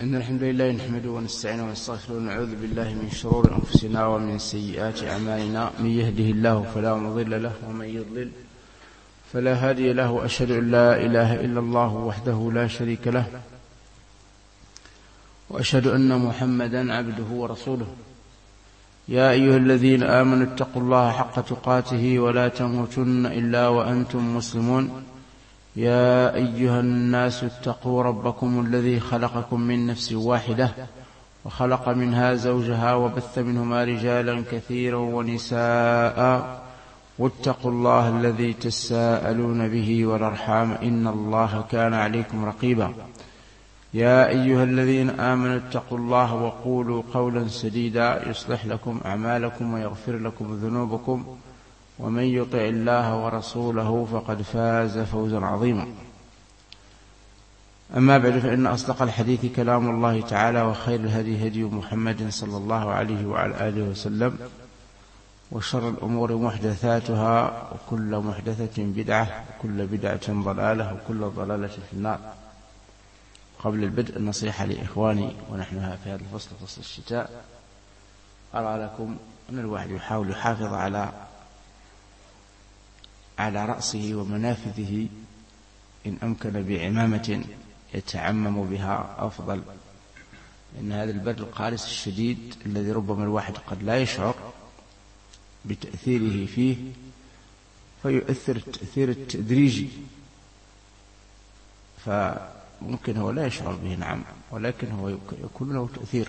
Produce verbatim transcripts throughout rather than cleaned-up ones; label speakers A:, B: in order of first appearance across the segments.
A: إن الحمد لله نحمده ونستعينه ونستغفره ونعوذ بالله من شرور أنفسنا ومن سيئات أعمالنا. من يهده الله فلا مضل له ومن يضلل فلا هادي له، وأشهد أن لا إله إلا الله وحده لا شريك له، وأشهد أن محمدا عبده ورسوله. يا أيها الذين آمنوا اتقوا الله حق تقاته ولا تموتن إلا وأنتم مسلمون. يا أيها الناس اتقوا ربكم الذي خلقكم من نفس واحدة وخلق منها زوجها وبث منهما رجالا كثيرا ونساء، واتقوا الله الذي تساءلون به والأرحام إن الله كان عليكم رقيبا. يا أيها الذين آمنوا اتقوا الله وقولوا قولا سديدا يصلح لكم أعمالكم ويغفر لكم ذنوبكم، ومن يطع الله ورسوله فقد فاز فوزا عظيما. أما بعد، فإن أصدق الحديث كلام الله تعالى، وخير الهدي هدي محمد صلى الله عليه وعلى آله وسلم، وشر الأمور محدثاتها، وكل محدثة بدعة، وكل بدعة ضلالة، وكل ضلالة في النار. قبل البدء النصيحة لإخواني ونحن في هذا الفصل، فصل الشتاء، أرى لكم أن الواحد يحاول يحافظ على على رأسه ومنافذه إن أمكن بعمامة يتعمم بها أفضل، لأن هذا البرد القارس الشديد الذي ربما الواحد قد لا يشعر بتأثيره فيه، فيؤثر التأثير التدريجي، فممكن هو لا يشعر به، نعم، ولكن هو يكون له تأثير.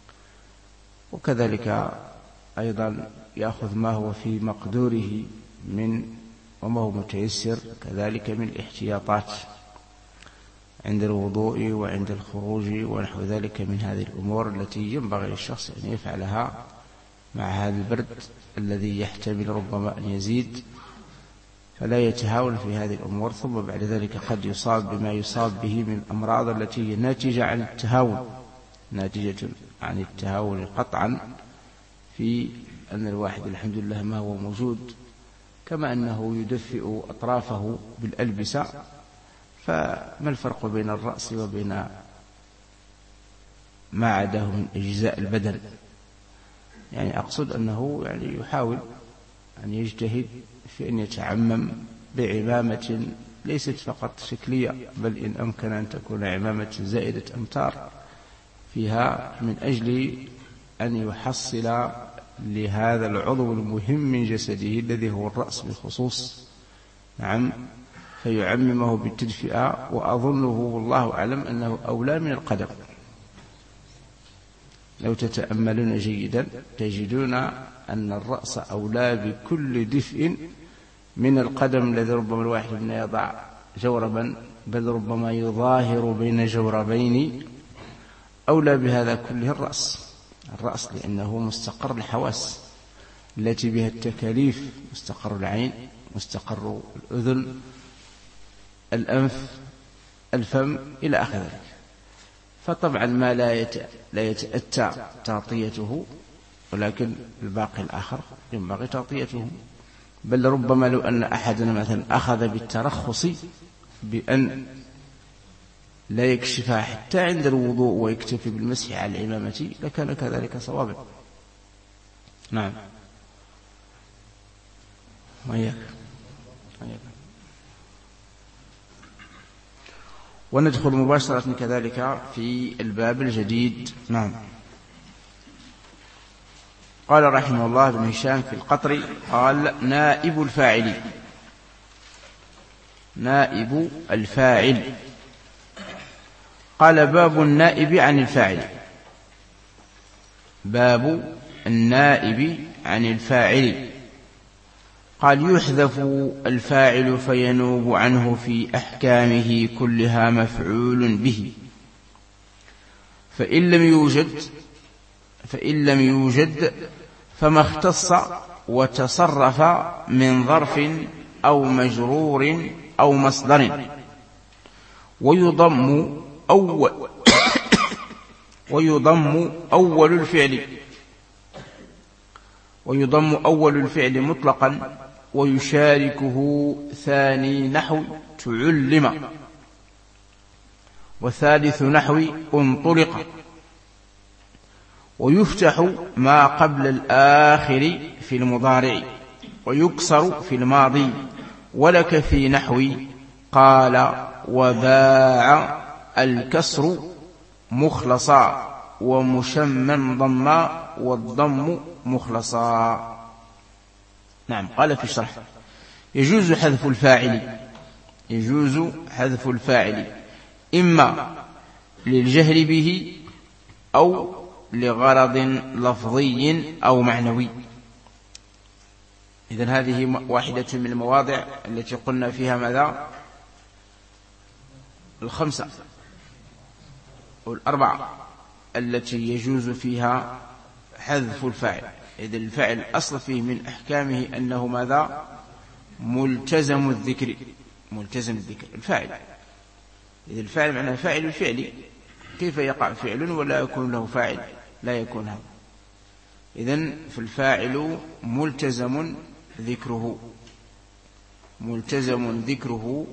A: وكذلك أيضا يأخذ ما هو في مقدوره من وما هو متيسر كذلك من الاحتياطات عند الوضوء وعند الخروج ونحو ذلك من هذه الأمور التي ينبغي للشخص أن يفعلها مع هذا البرد الذي يحتمل ربما أن يزيد، فلا يتهاون في هذه الأمور. ثم بعد ذلك قد يصاب بما يصاب به من الأمراض التي هي ناتجة عن التهاون، ناتجة عن التهاون قطعا في أن الواحد الحمد لله ما هو موجود، كما أنه يدفئ أطرافه بالألبسة. فما الفرق بين الرأس وبين ما عداه من أجزاء البدن؟ يعني أقصد أنه يعني يحاول أن يجتهد في أن يتعمم بعمامة ليست فقط شكلية، بل إن أمكن أن تكون عمامة زائدة أمتار فيها، من أجل أن يحصل لهذا العضو المهم من جسده الذي هو الرأس بالخصوص، نعم، فيعممه بالتدفئة. وأظنه والله أعلم أنه أولى من القدم. لو تتأملون جيدا تجدون أن الرأس أولى بكل دفء من القدم الذي ربما الواحد منا يضع جوربا، بل ربما يظاهر بين جوربين. أولى بهذا كله الرأس، الرأس لأنه مستقر الحواس التي بها التكاليف، مستقر العين، مستقر الأذن، الأنف، الفم، إلى آخر ذلك. فطبعا ما لا يتأتى تغطيته، ولكن الباقي الآخر ينبغي تغطيته. بل ربما لو أن أحدنا مثلا أخذ بالترخص بأن لا يكشفها حتى عند الوضوء ويكتفي بالمسح على العمامة لكان كذلك صوابا. نعم، وإياك وإياك. وندخل مباشرة كذلك في الباب الجديد. نعم. قال رحمه الله بن هشام في القطر، قال: نائب الفاعل. نائب الفاعل. قال: باب النائب عن الفاعل. باب النائب عن الفاعل. قال: يحذف الفاعل فينوب عنه في أحكامه كلها مفعول به، فإن لم يوجد فإن لم يوجد فما اختص وتصرف من ظرف أو مجرور أو مصدر. ويضم أول ويضم أول الفعل ويضم أول الفعل مطلقا، ويشاركه ثاني نحو تعلم. والثالث نحو انطلق. ويفتح ما قبل الآخر في المضارع ويكسر في الماضي. ولك في نحو قال وباع الكسر مخلصا ومشمم ضما والضم مخلصا. نعم. قال في الشرح يجوز حذف الفاعل يجوز حذف الفاعل إما للجهل به أو لغرض لفظي أو معنوي. إذن هذه واحدة من المواضع التي قلنا فيها ماذا؟ الخمسة والأربعة التي يجوز فيها حذف الفاعل. إذن الفاعل الأصل فيه من أحكامه أنه ماذا؟ ملتزم الذكر. ملتزم الذكر الفاعل. إذن الفاعل معناه فاعل الفعل. كيف يقع فعل ولا يكون له فاعل؟ لا يكون هذا. إذن فالفاعل ملتزم ذكره ملتزم ذكره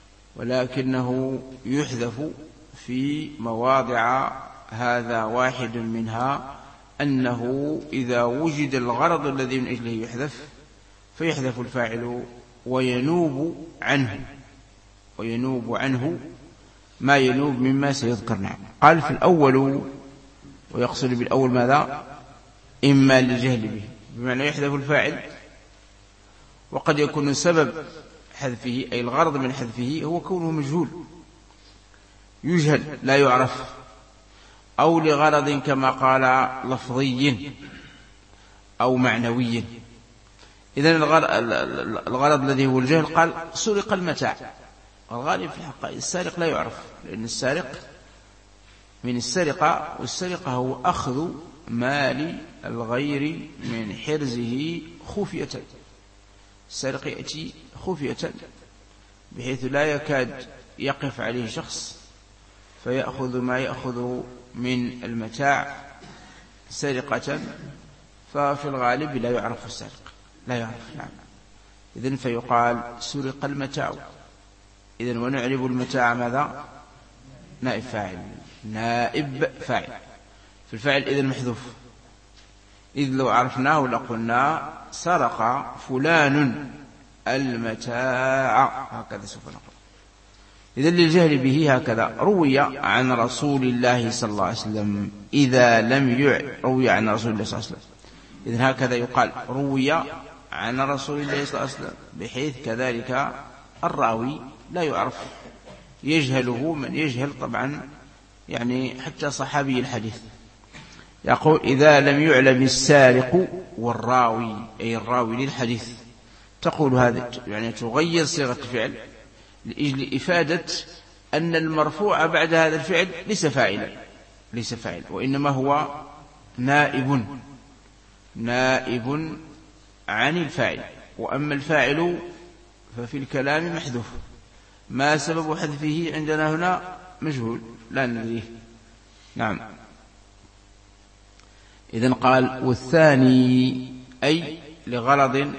A: ولكنه يحذف في مواضع. هذا واحد منها أنه إذا وجد الغرض الذي من أجله يحذف فيحذف الفاعل وينوب عنه وينوب عنه ما ينوب مما سيذكر. نعم. قال في الأول ويقصد بالأول ماذا؟ إما للجهل به بمعنى يحذف الفاعل. وقد يكون سبب حذفه أي الغرض من حذفه هو كونه مجهول يجهل لا يعرف أو لغرض كما قال لفظي أو معنوي. إذن الغرض الذي هو الجهل قال سرق المتاع. الغالب في الحق السارق لا يعرف لأن السارق من السرقة والسرقة هو أخذ مال الغير من حرزه خفية. السارق يأتي خفية بحيث لا يكاد يقف عليه شخص فيأخذ ما يأخذ من المتاع سرقة. ففي الغالب لا يعرف السارق لا يعرف. نعم. إذن فيقال سرق المتاع. إذن ونعرب المتاع ماذا؟ نائب فاعل نائب فاعل. في الفاعل إذن محذوف. إذ لو عرفناه لقلنا سرق فلان المتاع هكذا سوف نقول. إذن للجهل به هكذا. روي عن رسول الله صلى الله عليه وسلم إذا لم يع روي عن رسول الله صلى الله عليه وسلم. إذن هكذا يقال روي عن رسول الله صلى الله عليه وسلم بحيث كذلك الراوي لا يعرف يجهله من يجهل طبعا يعني حتى صحابي الحديث. يقول إذا لم يعلم السارق والراوي أي الراوي للحديث. تقول هذا يعني تغير صيغة الفعل لأجل إفادة أن المرفوع بعد هذا الفعل ليس فاعلا ليس فاعل وإنما هو نائب نائب عن الفاعل. وأما الفاعل ففي الكلام محذوف. ما سبب حذفه عندنا هنا مجهول لا ندريه. نعم. إذن قال والثاني أي لغرض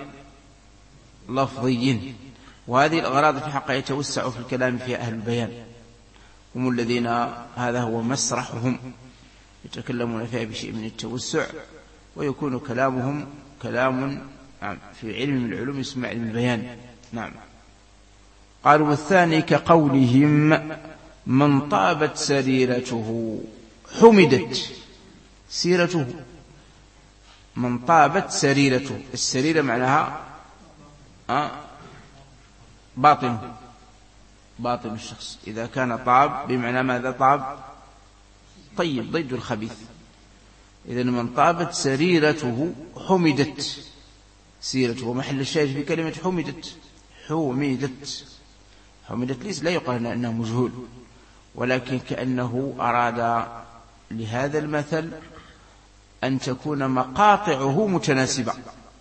A: لفظي. وهذه الأغراض في حق يتوسع في الكلام فيها أهل البيان هم الذين هذا هو مسرحهم يتكلمون فيها بشيء من التوسع ويكون كلامهم كلام في علم من العلوم يسمى علم البيان. نعم. قالوا والثاني كقولهم من طابت سريرته حمدت سيرته. من طابت سريرته. السريرة معناها أه باطن باطن الشخص. إذا كان طاب بمعنى ماذا؟ طاب طيب ضد الخبيث. إذن من طابت سريرته حمدت سيرته. ومحل الشاهد في كلمة حمدت حمدت حمدت ليس لا يقال أنه مجهول ولكن كأنه أراد لهذا المثل أن تكون مقاطعه متناسبة.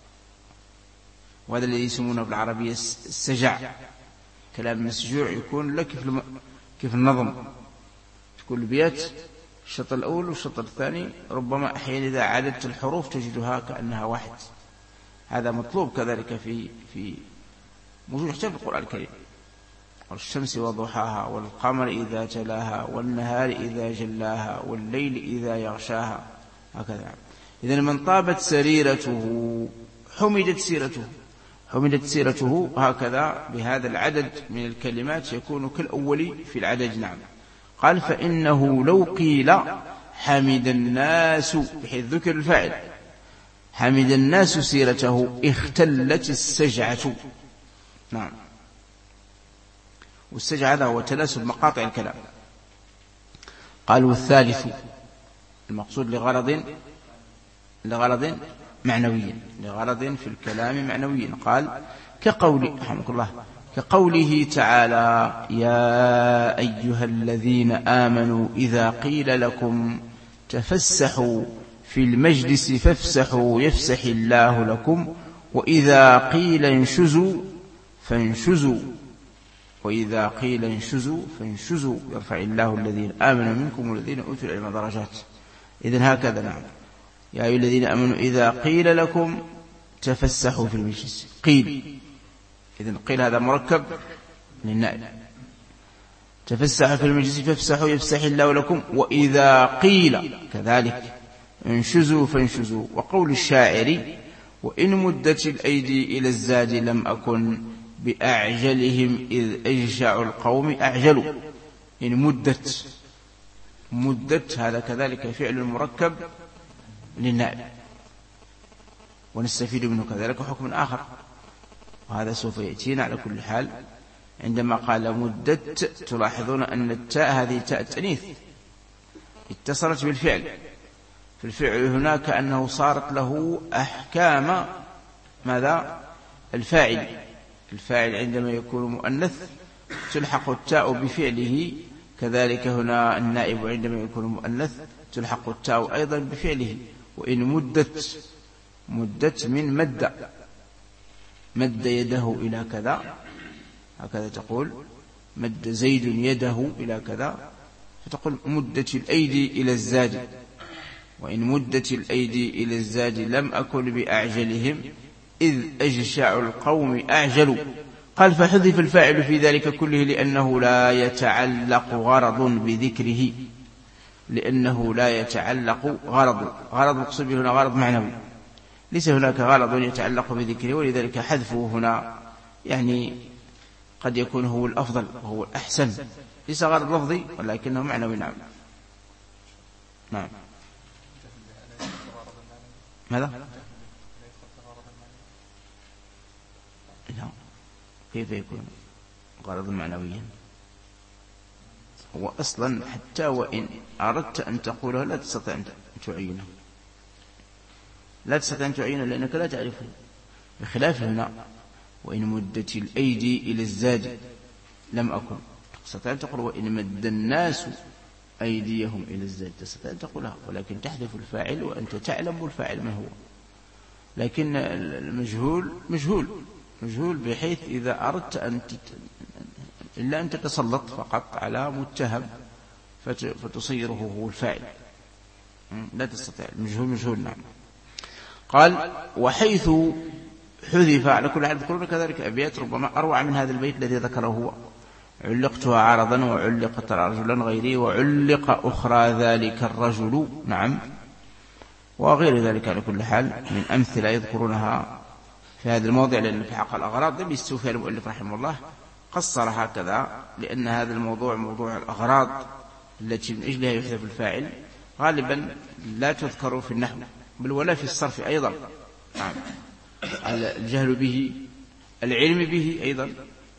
A: وهذا الذي يسمونه بالعربية السجع. كلام مسجوع يكون لك كيف النظم تكون البيات الشطر الأول والشطر الثاني ربما أحيانا إذا عددت الحروف تجدها كأنها واحد. هذا مطلوب كذلك في في موجود حتى في القرآن الكريم. والشمس وضحاها والقمر إذا تلاها والنهار إذا جلاها والليل إذا يغشاها، هكذا. إذن من طابت سريرته حمدت سيرته، حمدت سيرته هكذا بهذا العدد من الكلمات يكون كالأول في العدد. نعم. قال فإنه لو قيل حمد الناس، بحيث ذكر الفاعل، حمد الناس سيرته اختلت السجعة. نعم. والسجع هذا هو تناسب مقاطع الكلام. قال والثالث المقصود لغرض لغرض معنوي، لغرض في الكلام معنوي. قال كقول رحمك الله كقوله تعالى يا أيها الذين آمنوا إذا قيل لكم تفسحوا في المجلس فافسحوا يفسح الله لكم وإذا قيل انشزوا فانشزوا وإذا قيل انشزوا فانشزوا يرفع الله الذين آمنوا منكم والذين أوتوا العلم درجات. إذن هكذا. نعم. يا أيها الذين آمنوا إذا قيل لكم تفسحوا في المجلس، قيل، إذن قيل هذا مركب للنائب، تفسحوا في المجلس فافسحوا يفسح الله لكم وإذا قيل كذلك انشزوا فانشزوا. وقول الشاعر وإن مدت الأيدي إلى الزاد لم أكن بأعجلهم إذ أجشع القوم أعجلوا. إن مدت، مدت هذا كذلك فعل مركب للنائب، ونستفيد منه كذلك حكم آخر، وهذا سوف يأتينا على كل حال. عندما قال مدت تلاحظون أن التاء هذه تاء التأنيث اتصلت بالفعل، في الفعل هناك أنه صارت له أحكام ماذا؟ الفاعل. الفاعل عندما يكون مؤنث تلحق التاء بفعله، كذلك هنا النائب عندما يكون مؤنث تلحق التاء أيضا بفعله. وإن مدت، مدت من مد، مد يده إلى كذا، هكذا تقول مد زيد يده إلى كذا، فتقول مدت الأيدي إلى الزاد. وإن مدت الأيدي إلى الزاد لم أكن بأعجلهم إذ أجشع القوم أعجلوا. قال فحذف الفاعل في ذلك كله لأنه لا يتعلق غرض بذكره، لأنه لا يتعلق غرض، غرض مقصود به هنا غرض معنوي، ليس هناك غرض يتعلق بذكره، ولذلك حذفه هنا يعني قد يكون هو الأفضل وهو الأحسن، ليس غرض لفظي ولكنه معنوي. نعم. نعم. ماذا؟ لا، كيف يكون غرض معنويا؟ هو أصلا حتى وإن أردت أن تقوله لا تستطيع أن تعينه، لا تستطيع أن تعينه لأنك لا تعرفه، بخلاف هنا وإن مدت الأيدي إلى الزاد لم أكن، تستطيع أن تقول وإن مد الناس أيديهم إلى الزاد، تستطيع أن تقولها، ولكن تحذف الفاعل وأنت تعلم الفاعل من هو. لكن المجهول مجهول مجهول بحيث إذا أردت أن تت... إلا أن تتسلط فقط على متهم فت... فتصيره هو الفاعل، لا تستطيع. المجهول مجهول. نعم. قال وحيث حذف، على كل حال يذكرون كذلك أبيات ربما أروع من هذا البيت الذي ذكره هو: علقتها عرضا وعلقت رجلا غيري وعلق أخرى ذلك الرجل. نعم. وغير ذلك على كل حال من أمثلة يذكرونها في هذا الموضع، لأن في حق الأغراض لم يستوفي المؤلف رحمه الله، قصر هكذا، لأن هذا الموضوع موضوع الأغراض التي من أجلها يحذف الفاعل غالبا لا تذكر في النحو بل ولا في الصرف أيضا. نعم. الجهل به، العلم به أيضا،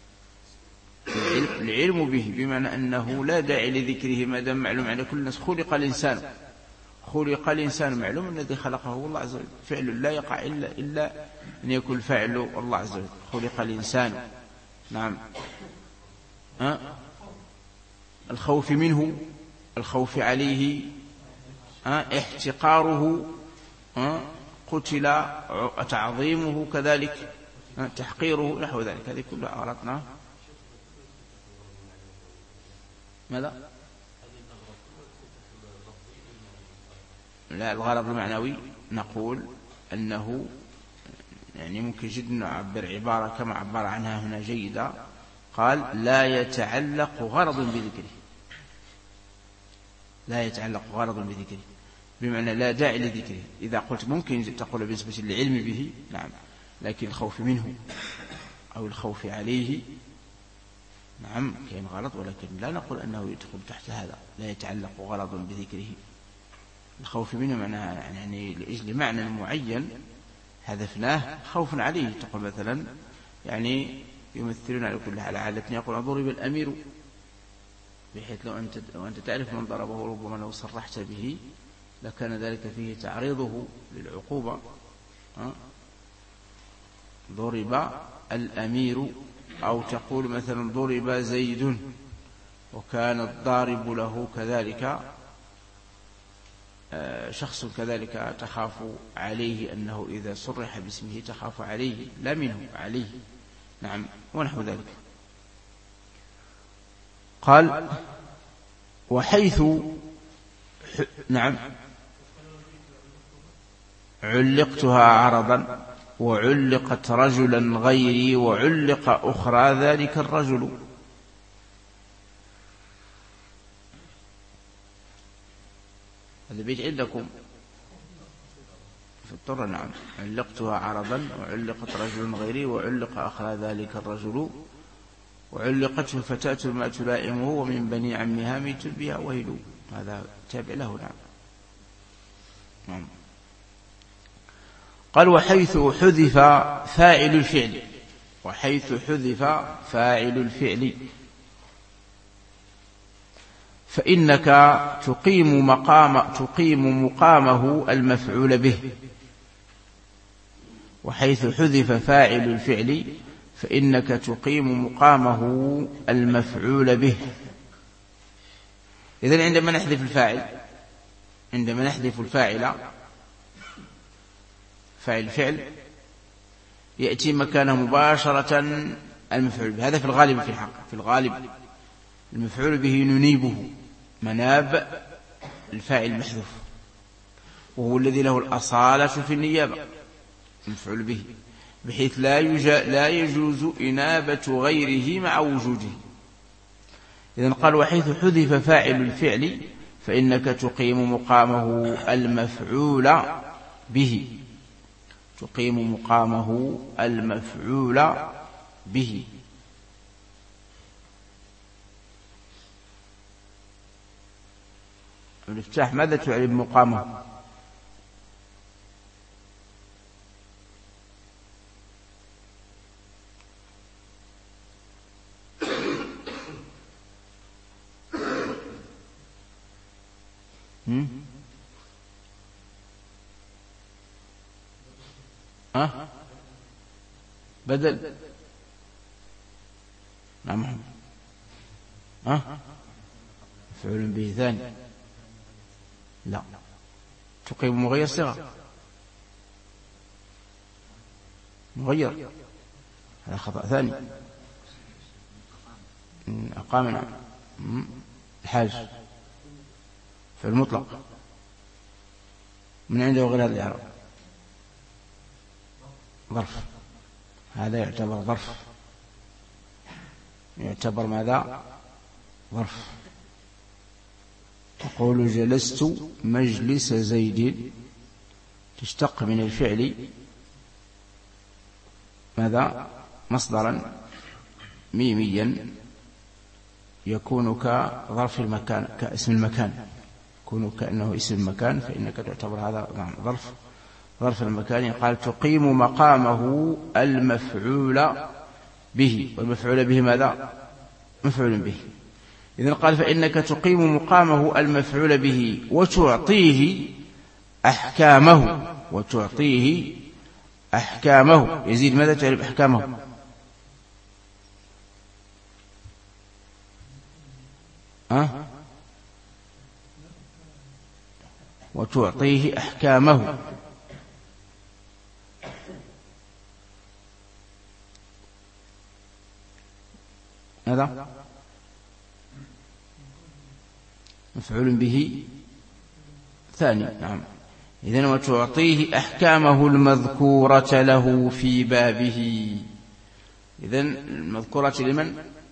A: العلم به بمعنى أنه لا داعي لذكره ما دام معلوم عند كل الناس. خلق الإنسان، خلق الإنسان معلوم الذي خلقه هو الله عز وجل، فعل لا يقع إلا, إلا أن يكون الفاعل الله عز وجل. خلق الإنسان. نعم. أه؟ الخوف منه، الخوف عليه، أه؟ احتقاره، أه؟ قتل، تعظيمه كذلك، أه؟ تحقيره، نحو ذلك. هذه كلها أغراضنا. ماذا؟ لا، الغرض المعنوي نقول أنه يعني ممكن جدا نعبر عبارة كما عبر عنها هنا جيدة، قال لا يتعلق غرض بذكره، لا يتعلق غرض بذكره، بمعنى لا داعي لذكره. إذا قلت ممكن تقول بالنسبة للعلم به نعم، لكن الخوف منه أو الخوف عليه نعم كان غلط، ولكن لا نقول أنه يدخل تحت هذا لا يتعلق غرض بذكره. الخوف منه معناه يعني لأجل معنى معين هدفناه خوف عليه. تقول مثلا يعني يمثلون على كل حال عادتني يقول ضرب الأمير، بحيث لو أنت, لو أنت تعرف من ضربه ربما لو صرحت به لكان ذلك فيه تعريضه للعقوبة. ضرب الأمير، أو تقول مثلا ضرب زيد وكان الضارب له كذلك شخص كذلك تخاف عليه أنه إذا صرح باسمه تخاف عليه لا منه عليه نعم ونحو ذلك. قال وحيث نعم علقتها عرضا وعلقت رجلا غيري وعلق أخرى ذلك الرجل. هذا بيت عندكم في الطر نعم. علقتها عرضا وعلقت رجل غيري وعلق أخرى ذلك الرجل وعلقته الفتاة الماء تلائمه ومن بني عمها ميت بها وهلوا. هذا تابع له نعم. نعم. قال وحيث حذف فاعل الفعل، وحيث حذف فاعل الفعل فإنك تقيم مقام تقيم مقامه المفعول به. وحيث حذف فاعل الفعل فإنك تقيم مقامه المفعول به. إذن عندما نحذف الفاعل عندما نحذف الفاعل فاعل الفعل يأتي مكانه مباشرة المفعول به. هذا في الغالب، في الحق في الغالب المفعول به ننيبه مناب الفاعل المحذوف، وهو الذي له الأصالة في النيابة المفعول به، بحيث لا, لا يجوز إنابة غيره مع وجوده. إذن قال وحيث حذف فاعل الفعل فإنك تقيم مقامه المفعول به، تقيم مقامه المفعول به. الافتتاح ماذا تعرف مقامه؟ ها بدل نعم ها فعل به ثاني لا تقيم مغير صيغة مغير، هذا خطأ ثاني. أقامنا الحاج في المطلق من عنده غير هذا الإعراب ظرف، هذا يعتبر ظرف، يعتبر ماذا؟ ظرف. تقول جلست مجلس زيد تشتق من الفعل ماذا؟ مصدرا ميميا يكون كظرف المكان، كاسم المكان، يكون كأنه اسم المكان، فإنك تعتبر هذا ظرف ظرف المكان. قال تقيم مقامه المفعول به، والمفعول به ماذا؟ مفعول به. إذن قال فإنك تقيم مقامه المفعول به وتعطيه أحكامه، وتعطيه أحكامه. يزيد ماذا تعرف أحكامه؟ أه؟ وتعطيه أحكامه. هذا مفعول به ثاني نعم. إذن وتعطيه أحكامه المذكورة له في بابه. إذن المذكورة لمن؟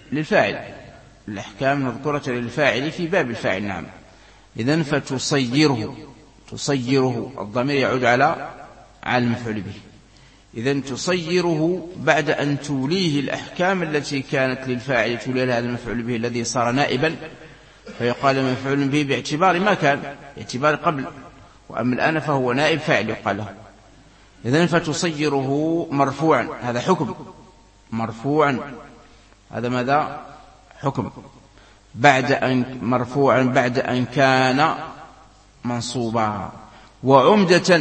A: للفاعل، الأحكام المذكورة للفاعل في باب الفاعل. نعم. إذن فتصيره، تصيره الضمير يعود على على المفعول به. إذن تصيره بعد أن توليه الأحكام التي كانت للفاعل تولي لها المفعول به الذي صار نائبا، فيقال مفعول به باعتبار ما كان، باعتبار قبل، وأما الآن فهو نائب فاعل يقال له. إذن فتصيره مرفوعا، هذا حكم، مرفوعا هذا ماذا؟ حكم. بعد أن مرفوعا بعد أن كان منصوبا. وعمدة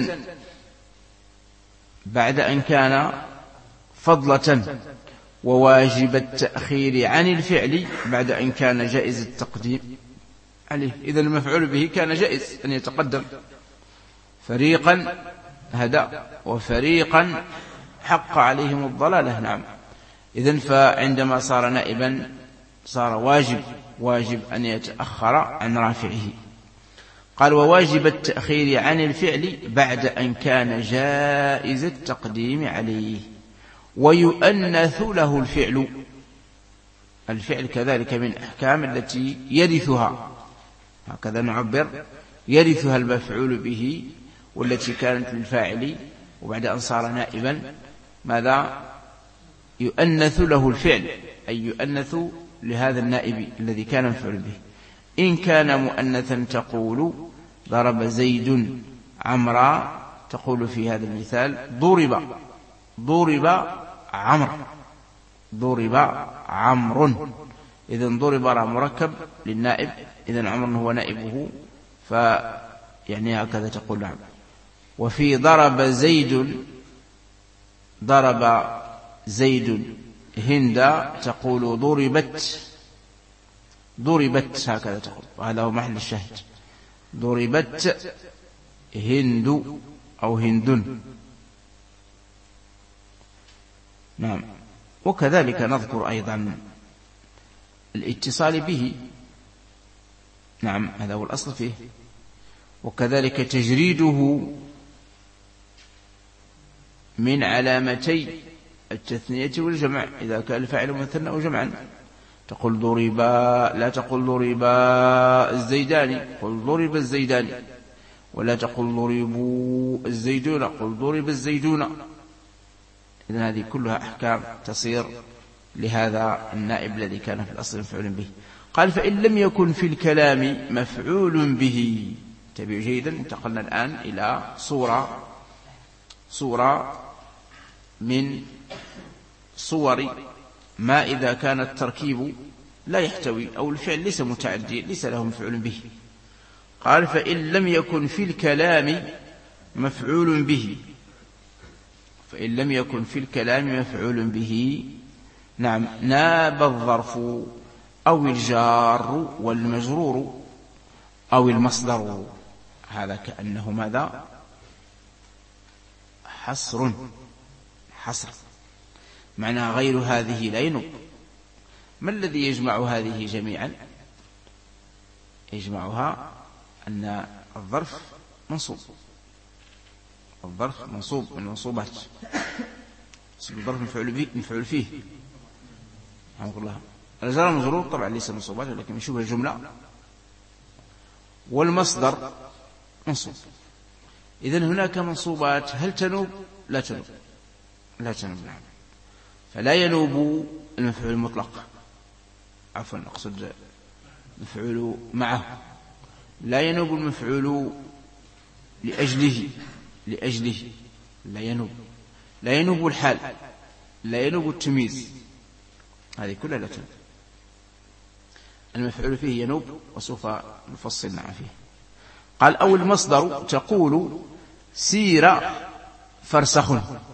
A: بعد أن كان فضلة. وواجب التأخير عن الفعل بعد أن كان جائز التقديم عليه. إذن المفعول به كان جائز أن يتقدم. فريقا هدى وفريقا حق عليهم الضلالة. نعم. إذن فعندما صار نائبا صار واجب واجب أن يتأخر عن رافعه. قال وواجب التأخير عن الفعل بعد أن كان جائز التقديم عليه. ويؤنث له الفعل، الفعل كذلك من الأحكام التي يرثها، هكذا نعبر، يرثها المفعول به والتي كانت للفاعل، وبعد أن صار نائبا ماذا؟ يؤنث له الفعل، أي يؤنث لهذا النائب الذي كان مفعول به. إن كان مؤنثا تقول ضرب زيد عمرا، تقول في هذا المثال ضرب ضرب عمرو، ضرب عمرو. إذن ضرب مركب للنائب، إذن عمرو هو نائبه، فيعني هكذا تقول عمرو. وفي ضرب زيد ضرب زيد هند تقول ضربت ضربت هكذا تقول، وهذا هو محل الشاهد. ضربت هند أو هند. نعم. وكذلك نذكر أيضا الاتصال به. نعم، هذا هو الأصل فيه. وكذلك تجريده من علامتي التثنية والجمع إذا كان الفاعل مثنى أو جمعا. تقول ضربا، لا تقول ضربا الزيداني، قل ضرب الزيداني. ولا تقول ضربوا الزيدون، قل ضرب الزيدون. إذن هذه كلها أحكام تصير لهذا النائب الذي كان في الأصل مفعول به. قال فإن لم يكن في الكلام مفعول به. تبعوا جيدا، انتقلنا الآن إلى صورة صورة من صور ما إذا كان التركيب لا يحتوي أو الفعل ليس متعدي ليس له مفعول به. قال فإن لم يكن في الكلام مفعول به، فإن لم يكن في الكلام مفعول به. نعم. ناب الظرف أو الجار والمجرور أو المصدر. هذا كأنه ماذا؟ حصر، حصر معنى غير هذه لا ينوب. ما الذي يجمع هذه جميعا؟ يجمعها أن الظرف منصوب، الظرف منصوب من المنصوبات. الظرف مفعول به مفعول فيه. رحمه الله. الجار المجرور طبعا ليس منصوبات ولكن من شبه الجملة. والمصدر منصوب. إذن هناك منصوبات هل تنوب؟ لا تنوب، لا تنوب. نعم. فلا ينوب المفعول المطلق، عفوا أقصد مفعول معه. لا ينوب المفعول لأجله، لأجله لا ينوب. لا ينوب الحال، لا ينوب التمييز، هذه كلها لا تنوب. المفعول فيه ينوب، وسوف نفصل معه فيه. قال أو المصدر تقول سير فرسخ،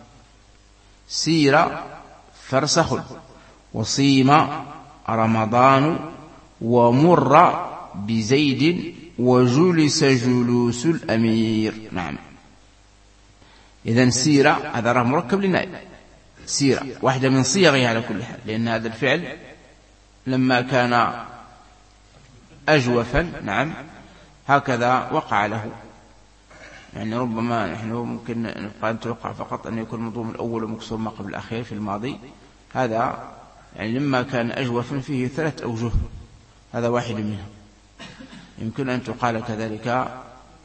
A: سير فرسخ، وصيم رمضان، ومر بزيد، وجلس جلوس الأمير. نعم. إذن سير هذا راه مركب للنائب، سير واحدة من صيغها على كل حال، لأن هذا الفعل لما كان أجوفا نعم هكذا وقع له. يعني ربما نحن ممكن نبقى نتوقع فقط أن يكون مضموم الأول ومكسور ما قبل الأخير في الماضي، هذا يعني لما كان أجوف فيه ثلاث أوجه، هذا واحد منها. يمكن أن تقال كذلك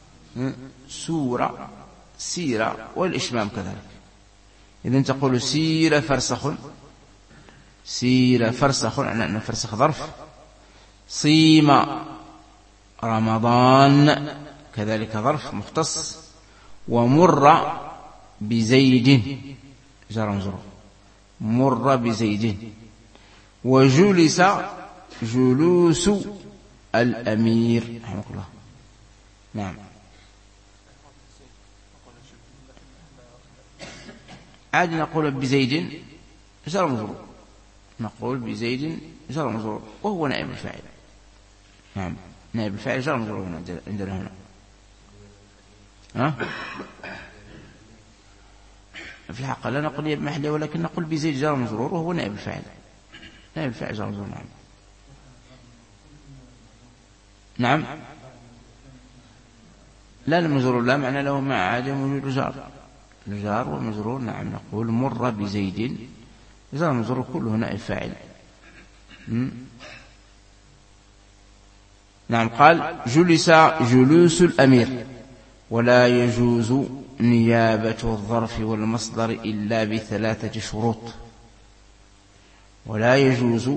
A: سورة، سيرة، والإشمام كذلك. إذن تقول سير فرسخ، سير فرسخ، يعني أن فرسخ ظرف. صيم رمضان كذلك ظرف مختص. ومر بزيد جار ومجرور، مر بزيد. وجلس جلوس الأمير رحمه الله. نعم. عاد نقول بزيد جار ومجرور، نقول بزيد جار ومجرور وهو نائب الفاعل. نعم، نائب الفاعل جار ومجرور عندنا هنا. ها؟ في الحق لا نقول بمحله، ولكن نقول بزيد جار ومجرور وهو نائب الفاعل. نائب الفاعل جار ومجرور. نعم. نعم. لا المجرور لا معنى له مع عدم وجود الجار، الجار والمجرور. نعم، نقول مر بزيد جار ومجرور كله نائب فاعل. نعم. قال جلس جلوس الأمير. ولا يجوز نيابة الظرف والمصدر إلا بثلاثة شروط. ولا يجوز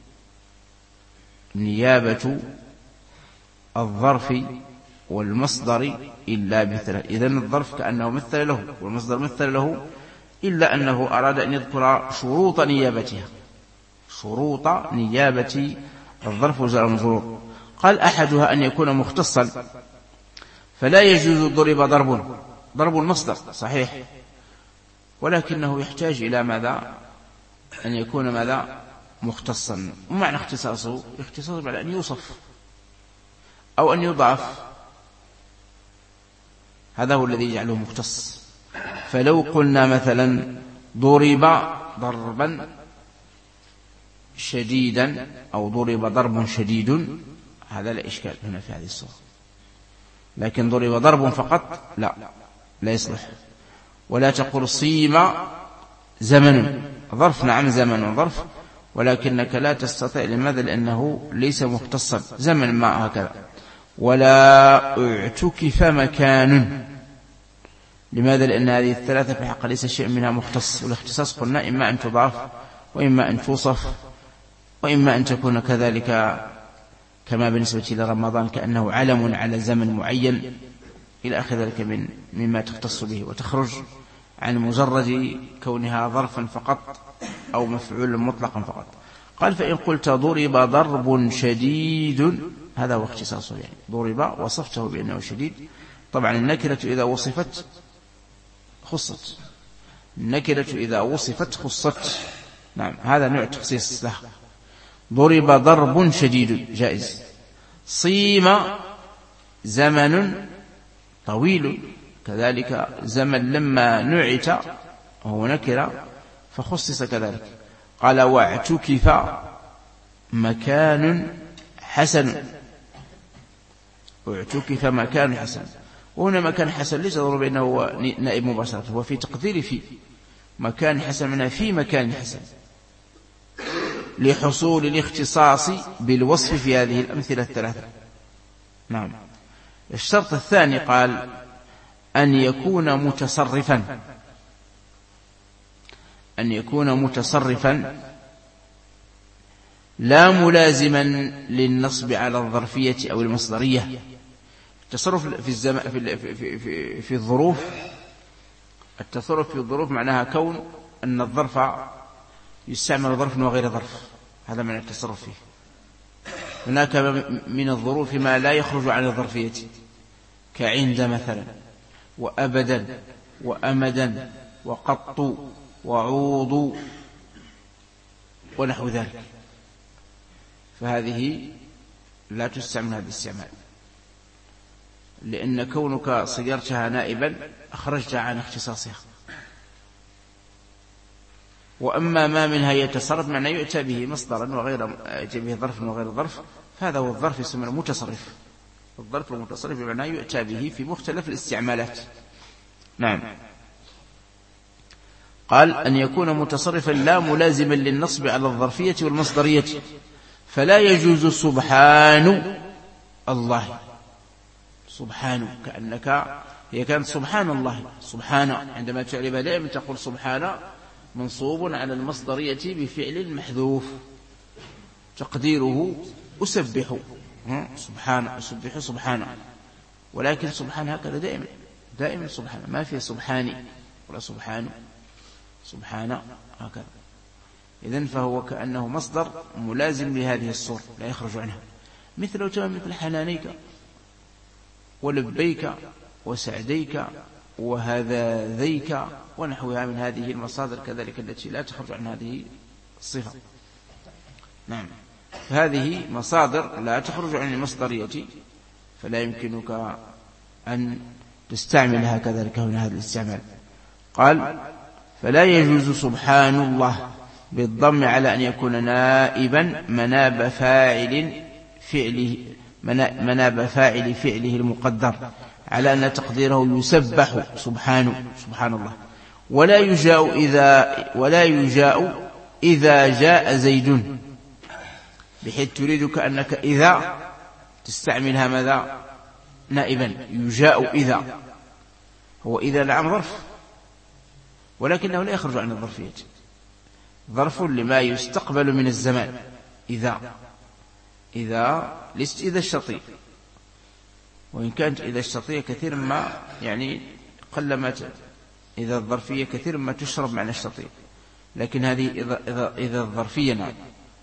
A: نيابة الظرف والمصدر إلا بثلاثة. إذن الظرف كأنه مثل له والمصدر مثل له، إلا أنه أراد أن يذكر شروط نيابتها، شروط نيابة الظرف والجار والمجرور. قال أحدها أن يكون مختصا، فلا يجوز ضرب ضرب، ضرب المصدر صحيح، ولكنه يحتاج إلى ماذا؟ أن يكون ماذا؟ مختصا. ومعنى اختصاصه اختصاصه بعد أن يوصف أو أن يضاف، هذا هو الذي يجعله مختص. فلو قلنا مثلا ضرب ضربا شديدا أو ضرب ضرب شديد، هذا لا إشكال هنا في هذه الصورة. لكن ضرب ضرب فقط لا لا يصلح. ولا تقول صيم زمن ظرف، نعم زمن ظرف، ولكنك لا تستطيع. لماذا؟ لأنه ليس مختصا، زمن ما هكذا. ولا اعتكف مكان. لماذا؟ لأن هذه الثلاثة في الحق ليس شيء منها مختص. والاختصاص قلنا إما أن تضاف وإما أن توصف وإما أن تكون كذلك كما بالنسبة لرمضان كأنه علم على زمن معين إلى آخر ذلك من مما تختص به، وتخرج عن مجرد كونها ظرفا فقط أو مفعول مطلقا فقط. قال فإن قلت ضرب ضرب شديد، هذا هو اختصاصه، يعني ضرب وصفته بأنه شديد. طبعا النكرة إذا وصفت خصت، النكرة إذا وصفت خصت. نعم، هذا نوع تخصيص له. ضرب ضرب شديد جائز. صيم زمن طويل، كذلك زمن لما نعت وهو نكرة فخصص كذلك. قال واعتكف مكان حسن، واعتكف مكان حسن. وهنا مكان حسن ليس ضروري أنه نائب مباشرة، هو في تقدير في مكان حسن منها في مكان حسن، لحصول الاختصاص بالوصف في هذه الأمثلة الثلاثة. نعم. الشرط الثاني قال أن يكون متصرفا، أن يكون متصرفا لا ملازما للنصب على الظرفية أو المصدرية. التصرف في الزم... في في في, في الظروف، التصرف في الظروف معناها كون أن الظرف يستعمل ظرف وغير ظرف، هذا معنى التصرف فيه. هناك من الظروف ما لا يخرج عن الظرفية، كعند مثلا، وأبدا، وأمدا، وقط، وعوض، ونحو ذلك، فهذه لا تستعمل هذا الاستعمال، لأن كونك صيرتها نائبا أخرجتها عن اختصاصها. وأما ما منها يتصرف معنى يؤتى به مصدرا وغير يؤتى به ظرف وغير ظرف، فهذا هو الظرف يسمى المتصرف. الظرف المتصرف بمعنى يؤتى به في مختلف الاستعمالات. نعم. قال أن يكون متصرفا لا ملازما للنصب على الظرفية والمصدرية، فلا يجوز سبحان الله. سبحان كأنك هي كانت سبحان الله، سبحان عندما تعربها دائما تقول سبحان منصوب على المصدرية بفعل محذوف تقديره أسبح، سبحان أسبح سبحان، ولكن سبحان هكذا دائما دائما سبحان، ما في سبحاني ولا سبحان سبحان هكذا. إذن فهو كأنه مصدر ملازم لهذه الصورة لا يخرج عنها، مثل تمام مثل حنانيك ولبيك وسعديك وهذاذيك ونحوها من هذه المصادر كذلك التي لا تخرج عن هذه الصفة. نعم، هذه مصادر لا تخرج عن المصدرية، فلا يمكنك أن تستعملها كذلك هنا هذا الاستعمال. قال فلا يجوز سبحان الله بالضم على أن يكون نائبا مناب فاعل فعله مناب فاعل فعله المقدر، على أن تقديره يسبح سبحانه سبحان الله. ولا يجاء إذا ولا يجاء إذا جاء زيد، بحيث تريد كأنك إذا تستعملها ماذا نائبا. يجاء إذا هو إذا نعم ظرف، ولكنه لا يخرج عن الظرفية، ظرف لما يستقبل من الزمان. إذا إذا لست إذا الشرطية، وإن كانت إذا الشرطية كثير ما يعني قلما إذا الظرفية كثير ما تشرب معنى الشرطية، لكن هذه إذا, إذا, إذا الظرفية نعم.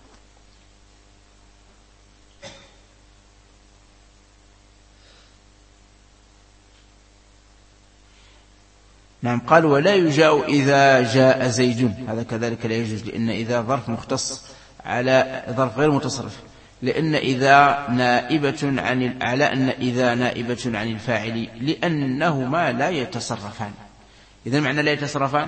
A: نعم قال ولا يجاء إذا جاء زيد، هذا كذلك لا يجوز، لأن إذا ظرف مختص على ظرف غير متصرف، لأن إذا نائبة عن على أن إذا نائبة عن الفاعل لأنهما لا يتصرفان. إذا معنى لا يتصرفان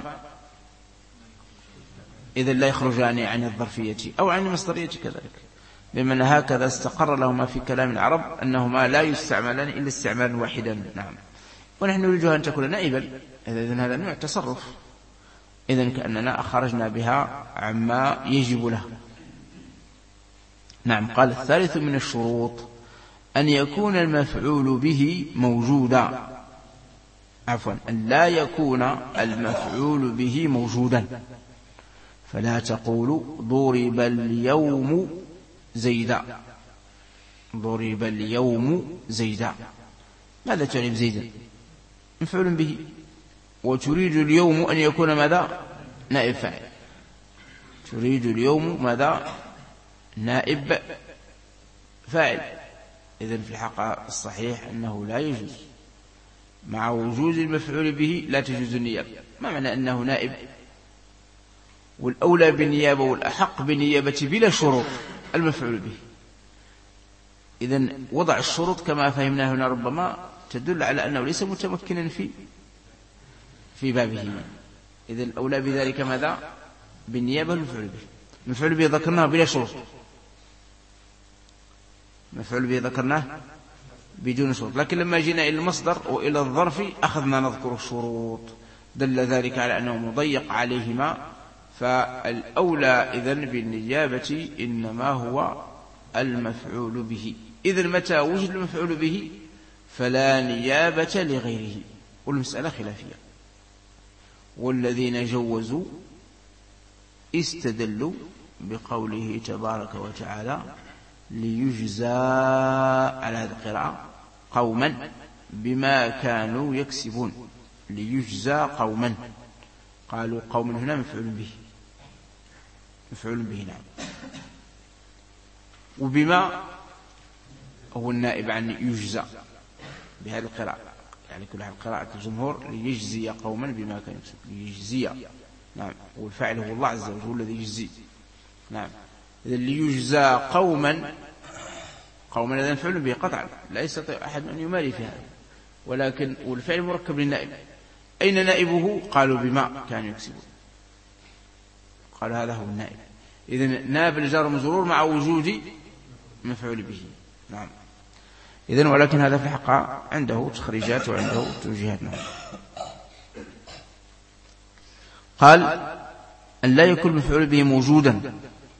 A: إذا لا يخرجان عن الظرفية أو عن المصدرية كذلك، بمن هكذا استقر لهما في كلام العرب أنهما لا يستعملان إلا استعمالا واحدا. نعم، ونحن نريدها أن تكون نائبا، إذن هذا نوع تصرف، إذن كأننا أخرجنا بها عما يجب له. نعم قال الثالث من الشروط أن يكون المفعول به موجودا، عفوا أن لا يكون المفعول به موجودا، فلا تقول ضرب اليوم زيدا، ضرب اليوم زيدا، ماذا تعني بزيدا؟ مفعول به، وتريد اليوم أن يكون ماذا؟ نائب فاعل، تريد اليوم ماذا؟ نائب فاعل. إذن في الحقيقة الصحيح أنه لا يجوز مع وجود المفعول به لا تجوز النيابة. ما معنى أنه نائب؟ والأولى بالنيابة والأحق بالنيابة بلا شروط المفعول به. إذن وضع الشروط كما فهمنا هنا ربما تدل على أنه ليس متمكنا في في بابه. إذن الأولى بذلك ماذا؟ بالنيابة والمفعول به. المفعول به ذكرناه بلا شروط، المفعول به ذكرناه بدون شروط، لكن لما جينا إلى المصدر وإلى الظرف أخذنا نذكر الشروط، دل ذلك على أنه مضيق عليهما. فالأولى إذن بالنيابة إنما هو المفعول به. إذن متى وجد المفعول به فلا نيابة لغيره، والمسألة خلافية. والذين جوزوا استدلوا بقوله تبارك وتعالى ليجزى على هذه القراءة قوما بما كانوا يكسبون، ليجزى قوما، قالوا قوم هنا مفعول به، مفعول به نعم. وبما هو النائب عن يجزى بهذه القراءة، يعني كل هذه قراءة الجمهور ليجزي قوما بما كانوا يكسبون، ليجزي نعم، والفاعل هو الله عز وجل هو الذي يجزي. نعم، إذا ليجزى قوما، قوما إذا مفعول به قطعا لا يستطيع أحد أن يماري في هذا، ولكن والفعل مركب للنائب. أين نائبه؟ قالوا بما كانوا يكسبون، قال هذا هو النائب. إذن نائب الجار مجرور مع وجود مفعول به. نعم، إذن ولكن هذا في الحقيقة عنده تخريجات وعنده توجيهات. نعم. قال أن لا يكون مفعول به موجودا،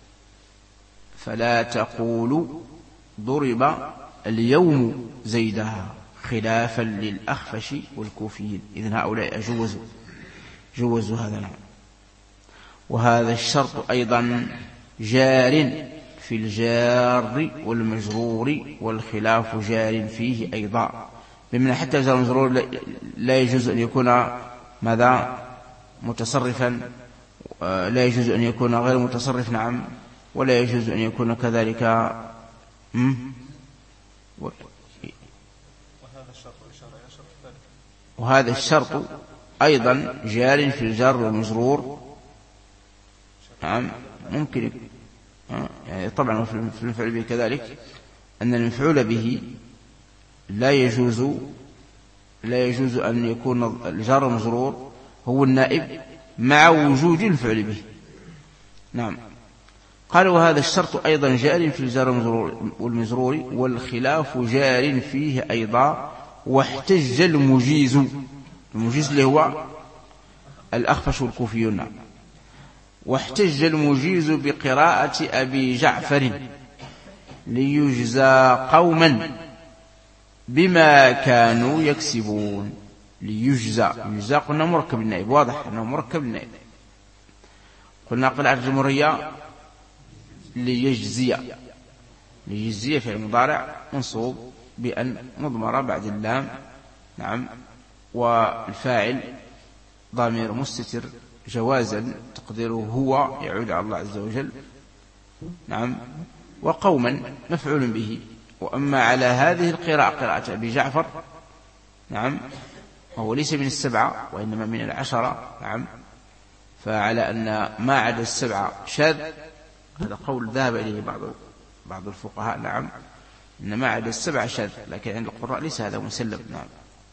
A: فلا تقولوا ضرب اليوم زيدها خلافا للأخفش والكوفيين، إذن هؤلاء جوزوا جوزوا هذا العام. وهذا الشرط أيضا جار في الجار والمجرور، والخلاف جار فيه أيضا، بمعنى حتى الجار والمجرور لا يجوز أن يكون ماذا متصرفا، لا يجوز أن يكون غير متصرف، نعم، ولا يجوز أن يكون كذلك. وهذا الشرط أيضا جار في الجار والمجرور، نعم، ممكن يعني طبعا في المفعول به كذلك، أن المفعول به لا يجوز لا يجوز أن يكون الجار والمجرور هو النائب مع وجود المفعول به، نعم. قال وهذا الشرط أيضا جار في الجار والمجرور، والخلاف جار فيه أيضا. واحتج المجيز، المجيز اللي هو الأخفش والكوفيون، نعم. واحتج المجيز بقراءة أبي جعفر ليجزى قوما بما كانوا يكسبون. ليجزى، يجزى قلنا مركب النائب، واضح أنه مركب النائب. قلنا قراءة الجمهورية ليجزي، ليجزي في المضارع منصوب بأن مضمرة بعد اللام، نعم، والفاعل ضمير مستتر جوازا تقديره هو يعود على الله عز وجل، نعم. وقوما مفعول به. وأما على هذه القراءة قراءة أبي جعفر، نعم، وهو ليس من السبعة وإنما من العشرة، نعم، فعلى أن ما عدا السبعة شاذ، هذا قول ذهب إليه بعض بعض الفقهاء، نعم، إن ما عدا السبعة شاذ، لكن عند القراء ليس هذا مسلم، نعم.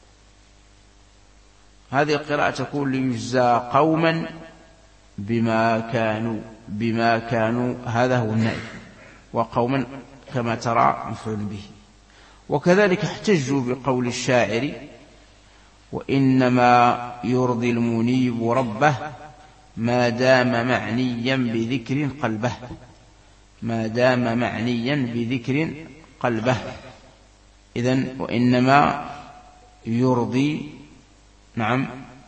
A: هذه القراءة تقول ليجزى قوما بما كانوا، بما كانوا هذا هو النائب، وقوما كما ترى مفعول به. وكذلك احتجوا بقول الشاعر وإنما يرضي المنيب ربه ما دام معنيا بذكر قلبه، ما دام معنيا بذكر قلبه. إذن وإنما يرضي، نعم،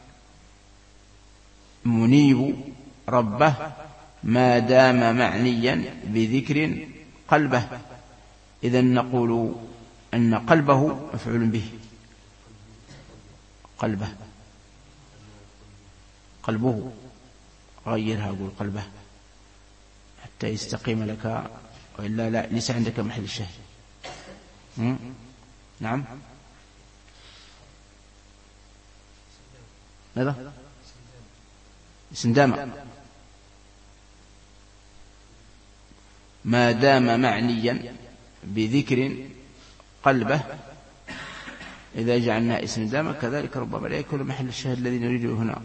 A: منيب ربه ما دام معنيا بذكر قلبه. إذن نقول أن قلبه مفعول به، قلبه، قلبه، غيرها أقول قلبه حتى يستقيم لك، وإلا لا ليس عندك محل الشاهد. نعم، ماذا؟ سندامة، ما دام معنيا بذكر قلبه. إذا جعلنا اسم دام كذلك ربما لا يكون محل الشاهد الذي نريده هنا.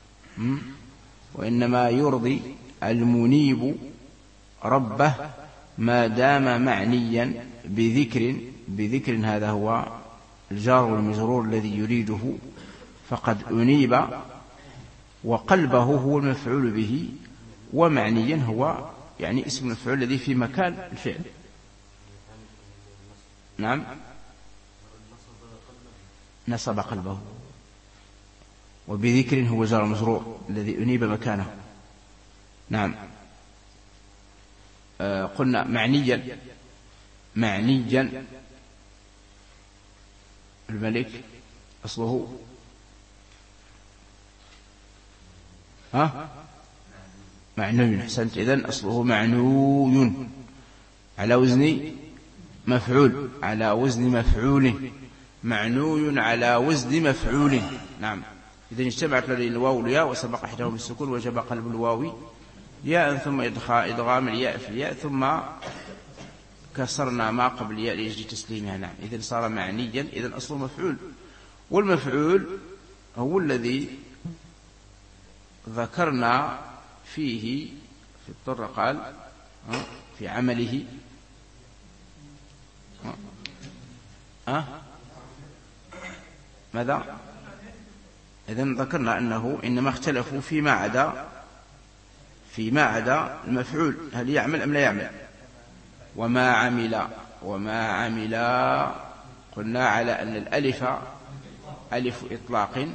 A: وإنما يرضي المنيب ربه ما دام معنيا بذكر، بذكر هذا هو الجار والمجرور الذي يريده، فقد أنيب، وقلبه هو المفعول به، ومعنيا هو يعني اسم المفعول الذي في مكان الفعل، نعم، نصب قلبه. وبذكر هو جار مجرور الذي أنيب مكانه، نعم. آه قلنا معنيا، معنيا الملك أصله ها معنوي، أحسنت. إذن أصله معنوي على وزن مفعول، على وزن مفعول، معنوي على وزن مفعول، نعم. إذن اجتمعت لدي الواو والياء وسبق إحداهما بالسكون وجب قلب الواو ياء ثم إدغام الياء في الياء ثم كسرنا ما قبل الياء ليجري تسليمها، نعم. إذن صار معنيا، إذن أصله مفعول. والمفعول هو الذي ذكرنا فيه في الضر قال في عمله أه؟ ماذا إذن ذكرنا أنه إنما اختلفوا فيما عدا فيما عدا المفعول، هل يعمل أم لا يعمل. وما عمل وما عمل قلنا على أن الألف ألف إطلاق،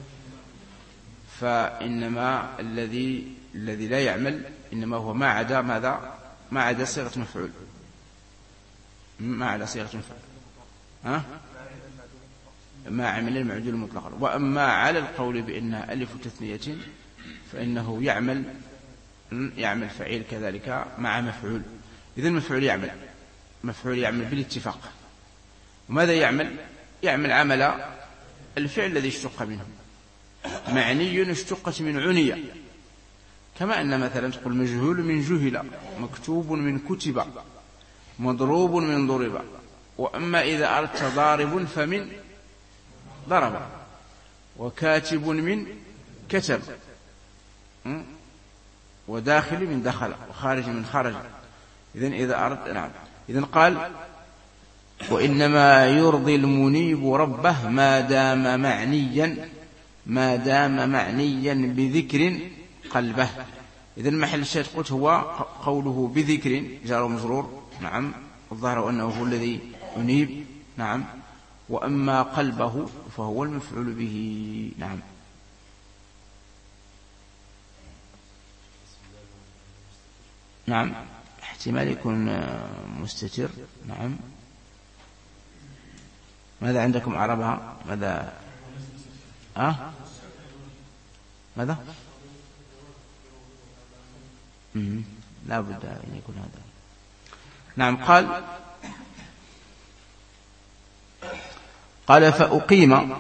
A: فإنما الذي الذي لا يعمل إنما هو ما عدا ماذا؟ ما عدا صيغة مفعول، ما عدا صيغة مفعول، ها؟ ما عمل المعدول مطلقا. وأما على القول بأنها ألف تثنية فإنه يعمل يعمل فعيل كذلك مع مفعول. إذن مفعول يعمل مفعول يعمل بالاتفاق. وماذا يعمل؟ يعمل عمل الفعل الذي اشتق منه. معني اشتقت من عني، كما أن مثلا تقول مجهول من جهل، مكتوب من كتب، مضروب من ضرب. وأما إذا أردت ضارب فمن ضرب، وكاتب من كتب، وداخل من دخل، وخارج من خرج. إذن إذا أردت نعم. إذن قال وإنما يرضي المنيب ربه ما دام معنيا ما دام معنيا بذكر قلبه. إذن محل الشاهد قلت هو قوله بذكر جار ومجرور، نعم، الظاهر أنه هو الذي ينيب، نعم. وأما قلبه فهو المفعول به، نعم. نعم، احتمال يكون مستتر، نعم. ماذا عندكم أعرابها؟ ماذا أه؟ ماذا؟ مم. لا بد أن يكون هذا. نعم. قال قال فأقيم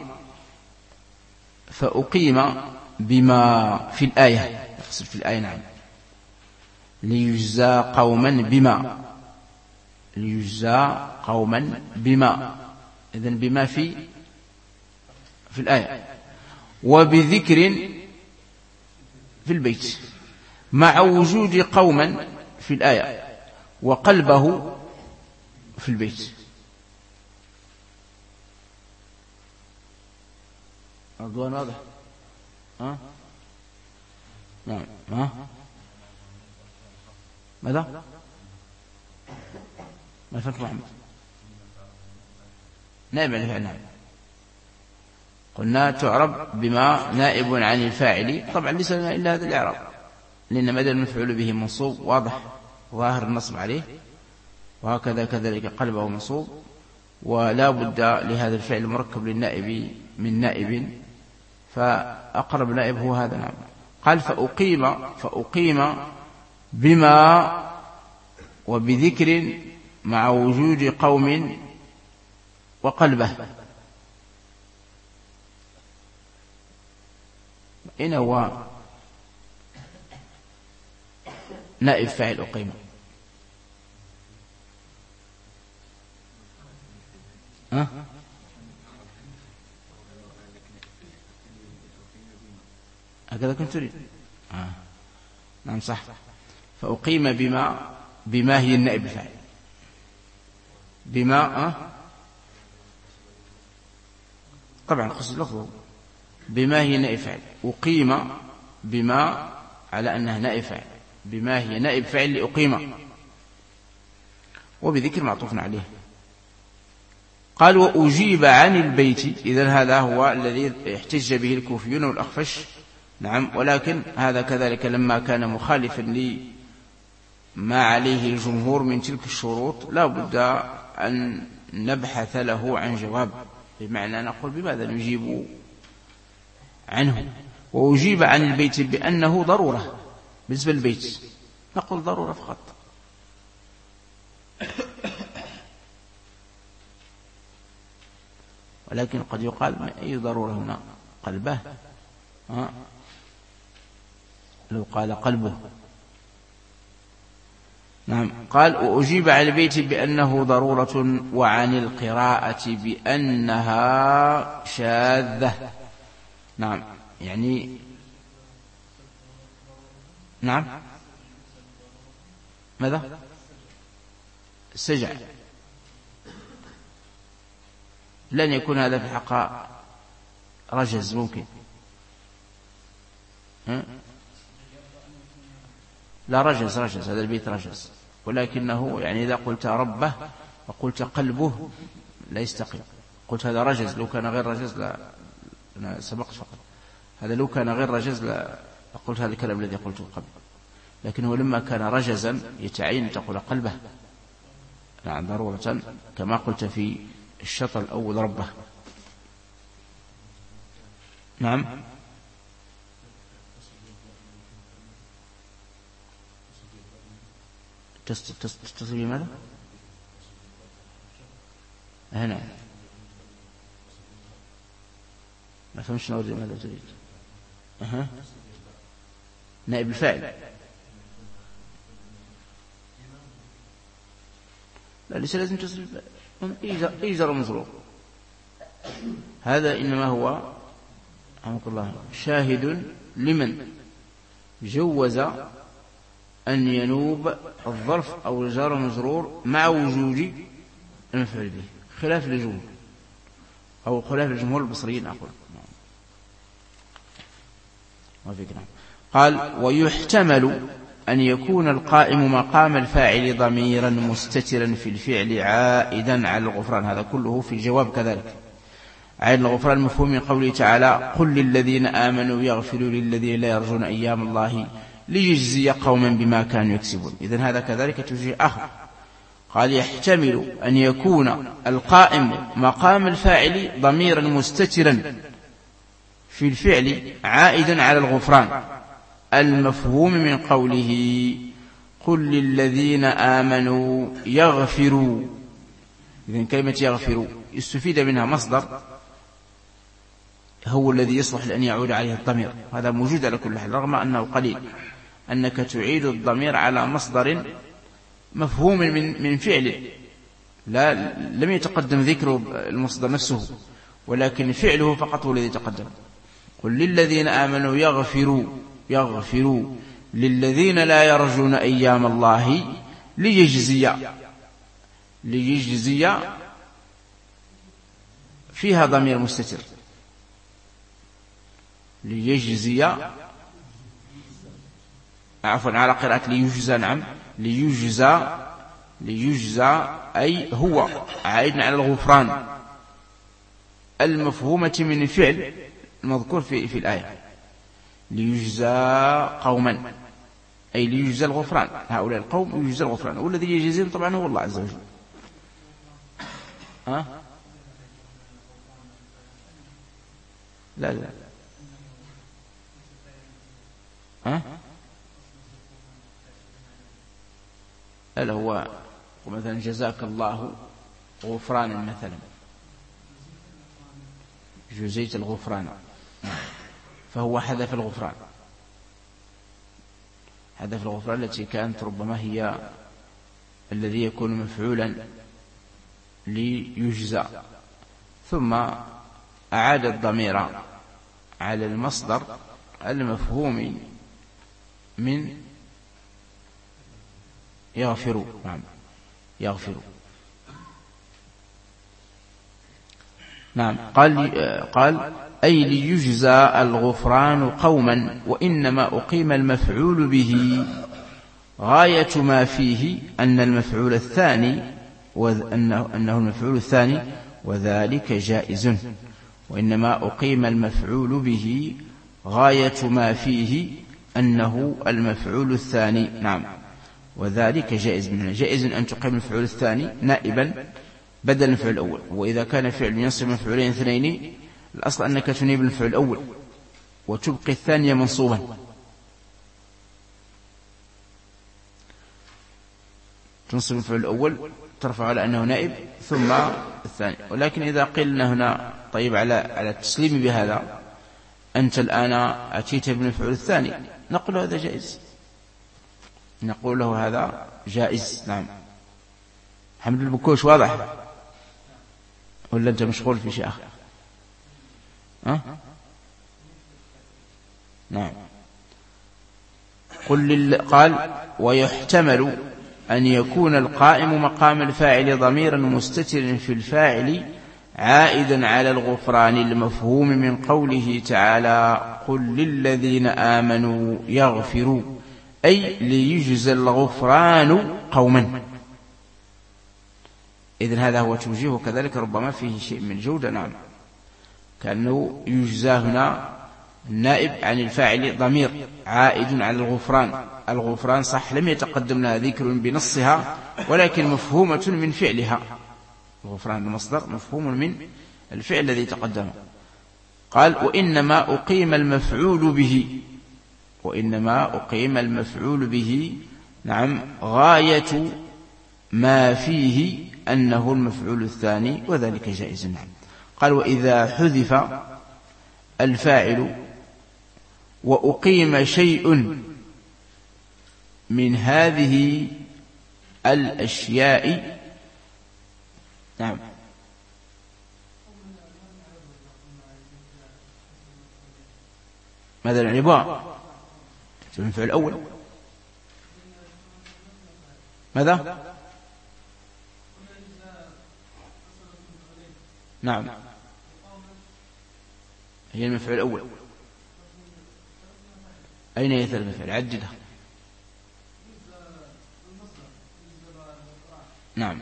A: فأقيم بما في الآية، يقصد في الآية، نعم، ليجزى قوما بما ليجزى قوما بما إذن بما في في الآية، وبذكر في البيت، مع وجود قوما في الآية، وقلبه في البيت. رضوان واضح؟ ها؟ نعم. ها؟ ماذا؟ ما فهمت محمد؟ نائب عن الفاعل، نعم. قلنا تعرب بما نائب عن الفاعل. طبعا ليس لنا إلا هذا الإعراب، لأن مدى المفعول به منصوب واضح ظاهر النصب عليه، وهكذا كذلك قلبه منصوب، ولا بد لهذا الفعل مركب للنائب من نائب، فأقرب نائب هو هذا، نعم. قال فأقيم فأقيم بما وبذكر مع وجود قوم وقلبه. إن هو نائب فاعل أقيم؟ ها؟ هكذا كنت تريد؟ آه. نعم صح. فأقيم بما بما هي النائب فاعل بما أه؟ طبعا خص لفظه بما هي نائب فاعل. أقيم بما على أنها نائب فاعل، بما هي نائب فاعل لأقيم، وبذكر معطوف عليه. قال وأجيب عن البيت. إذن هذا هو الذي احتج به الكوفيون والأخفش، نعم. ولكن هذا كذلك لما كان مخالفا لما عليه الجمهور من تلك الشروط لا بد أن نبحث له عن جواب، بمعنى نقول بماذا نجيب عنه. وأجيب عن البيت بأنه ضرورة. بالنسبة للبيت نقول ضرورة فقط. ولكن قد يقال ما أي ضرورة هنا؟ قلبه، ها؟ لو قال قلبه، نعم. قال وأجيب على البيت بأنه ضرورة، وعن القراءة بأنها شاذة، نعم. يعني نعم. ماذا؟ سجع. لن يكون هذا في الحقيقة رجز، ممكن ها؟ لا رجز رجز هذا البيت رجز، ولكنه يعني إذا قلت ربه وقلت قلبه لا يستقيم. قلت هذا رجز، لو كان غير رجز لا أنا سبقت فقط، هذا لو كان غير رجز لا قلت هذا الكلام الذي قلته قبل، لكنه لما كان رجزا يتعين تقول قلبه نعم ضرورة، كما قلت في الشطر الأول ربه. نعم تتصل بماذا؟ هنا ما فهمش نوري ماذا تريد. أه. نائب الفاعل لا ليس لازم تصل إيجار مظروف، هذا إنما هو رحمه الله شاهد لمن جوز أن ينوب الظرف أو الجار المجرور مع وجود المفعول به، خلاف الجمهور أو خلاف الجمهور البصريين أقول. قال ويحتمل أن يكون القائم مقام الفاعل ضميرا مستترا في الفعل عائدا على الغفران، هذا كله في الجواب كذلك، عائد الغفران مفهوم من قوله تعالى قل للذين آمنوا يغفروا للذين لا يرجون أيام الله ليجزي قوما بما كانوا يكسبون. إذن هذا كذلك توجيه آخر. قال يحتمل أن يكون القائم مقام الفاعل ضميرا مستترا في الفعل عائدا على الغفران المفهوم من قوله قل للذين آمنوا يغفروا. إذن كلمة يغفروا استفيد منها مصدر هو الذي يصلح لأن يعود عليه الضمير، هذا موجود على كل حال، رغم أنه قليل أنك تعيد الضمير على مصدر مفهوم من من فعل لا لم يتقدم ذكر المصدر نفسه، ولكن فعله فقط هو الذي تقدم. قل للذين آمنوا يغفروا يغفروا للذين لا يرجون أيام الله ليجزي ليجزي فيها ضمير مستتر، ليجزي عفوا على قراءة ليجزى نعم ليجزى ليجزى أي هو عائد على الغفران المفهومة من الفعل المذكور في في الآية، ليجزى قوما أي ليجزى الغفران، هؤلاء القوم يجزى الغفران، والذي يجزيهم طبعا هو الله عز وجل. ها؟ لا لا ها؟ هل هو مثلا جزاك الله غفرانا مثلا جزيت الغفران، فهو حذف الغفران، حذف الغفران التي كانت ربما هي الذي يكون مفعولا ليجزى، ثم أعاد الضمير على المصدر المفهوم من يغفروا نعم يغفروا نعم قال قال أي ليجزى الغفران قوما، وإنما أقيم المفعول به غاية ما فيه أن المفعول الثاني وأنه أنه المفعول الثاني وذلك جائز، وإنما أقيم المفعول به غاية ما فيه أنه المفعول الثاني نعم وذلك جائز، منه جائز أن تقيم المفعول الثاني نائبا بدل المفعول الأول، وإذا كان فعل ينصب مفعولين اثنين الأصل أنك تنيب المفعول الأول وتبقي الثانية منصوبا، تنصب المفعول الأول ترفع على أنه نائب ثم الثاني. ولكن إذا قلنا هنا طيب على على التسليم بهذا أنت الآن أتيت بالمفعول الثاني، نقول هذا جائز، نقول له هذا جائز نعم. حمد البكوش واضح ولا أنت مشغول في شيء آخر؟ أه؟ نعم. قل لل... قال ويحتمل أن يكون القائم مقام الفاعل ضميرا مستترا في الفاعل عائدا على الغفران المفهوم من قوله تعالى قل للذين آمنوا يغفروا، أي ليجزى الغفران قوما. إذن هذا هو توجيه، وكذلك ربما فيه شيء من جودة. نعم، كأنه يجزى هنا النائب عن الفاعل ضمير عائد على الغفران. الغفران صح لم يتقدم لها ذكر بنصها، ولكن مفهومة من فعلها. الغفران المصدر مفهوم من الفعل الذي تقدم. قال وإنما أقيم المفعول به، وإنما أقيم المفعول به. نعم، غاية ما فيه أنه المفعول الثاني، وذلك جائز. نعم. قال وإذا حذف الفاعل وأقيم شيء من هذه الأشياء. نعم، ماذا العبارة في المفعول الأول؟ ماذا؟ نعم، هي المفعول الأول. أين هي المفعول؟ عددها. نعم،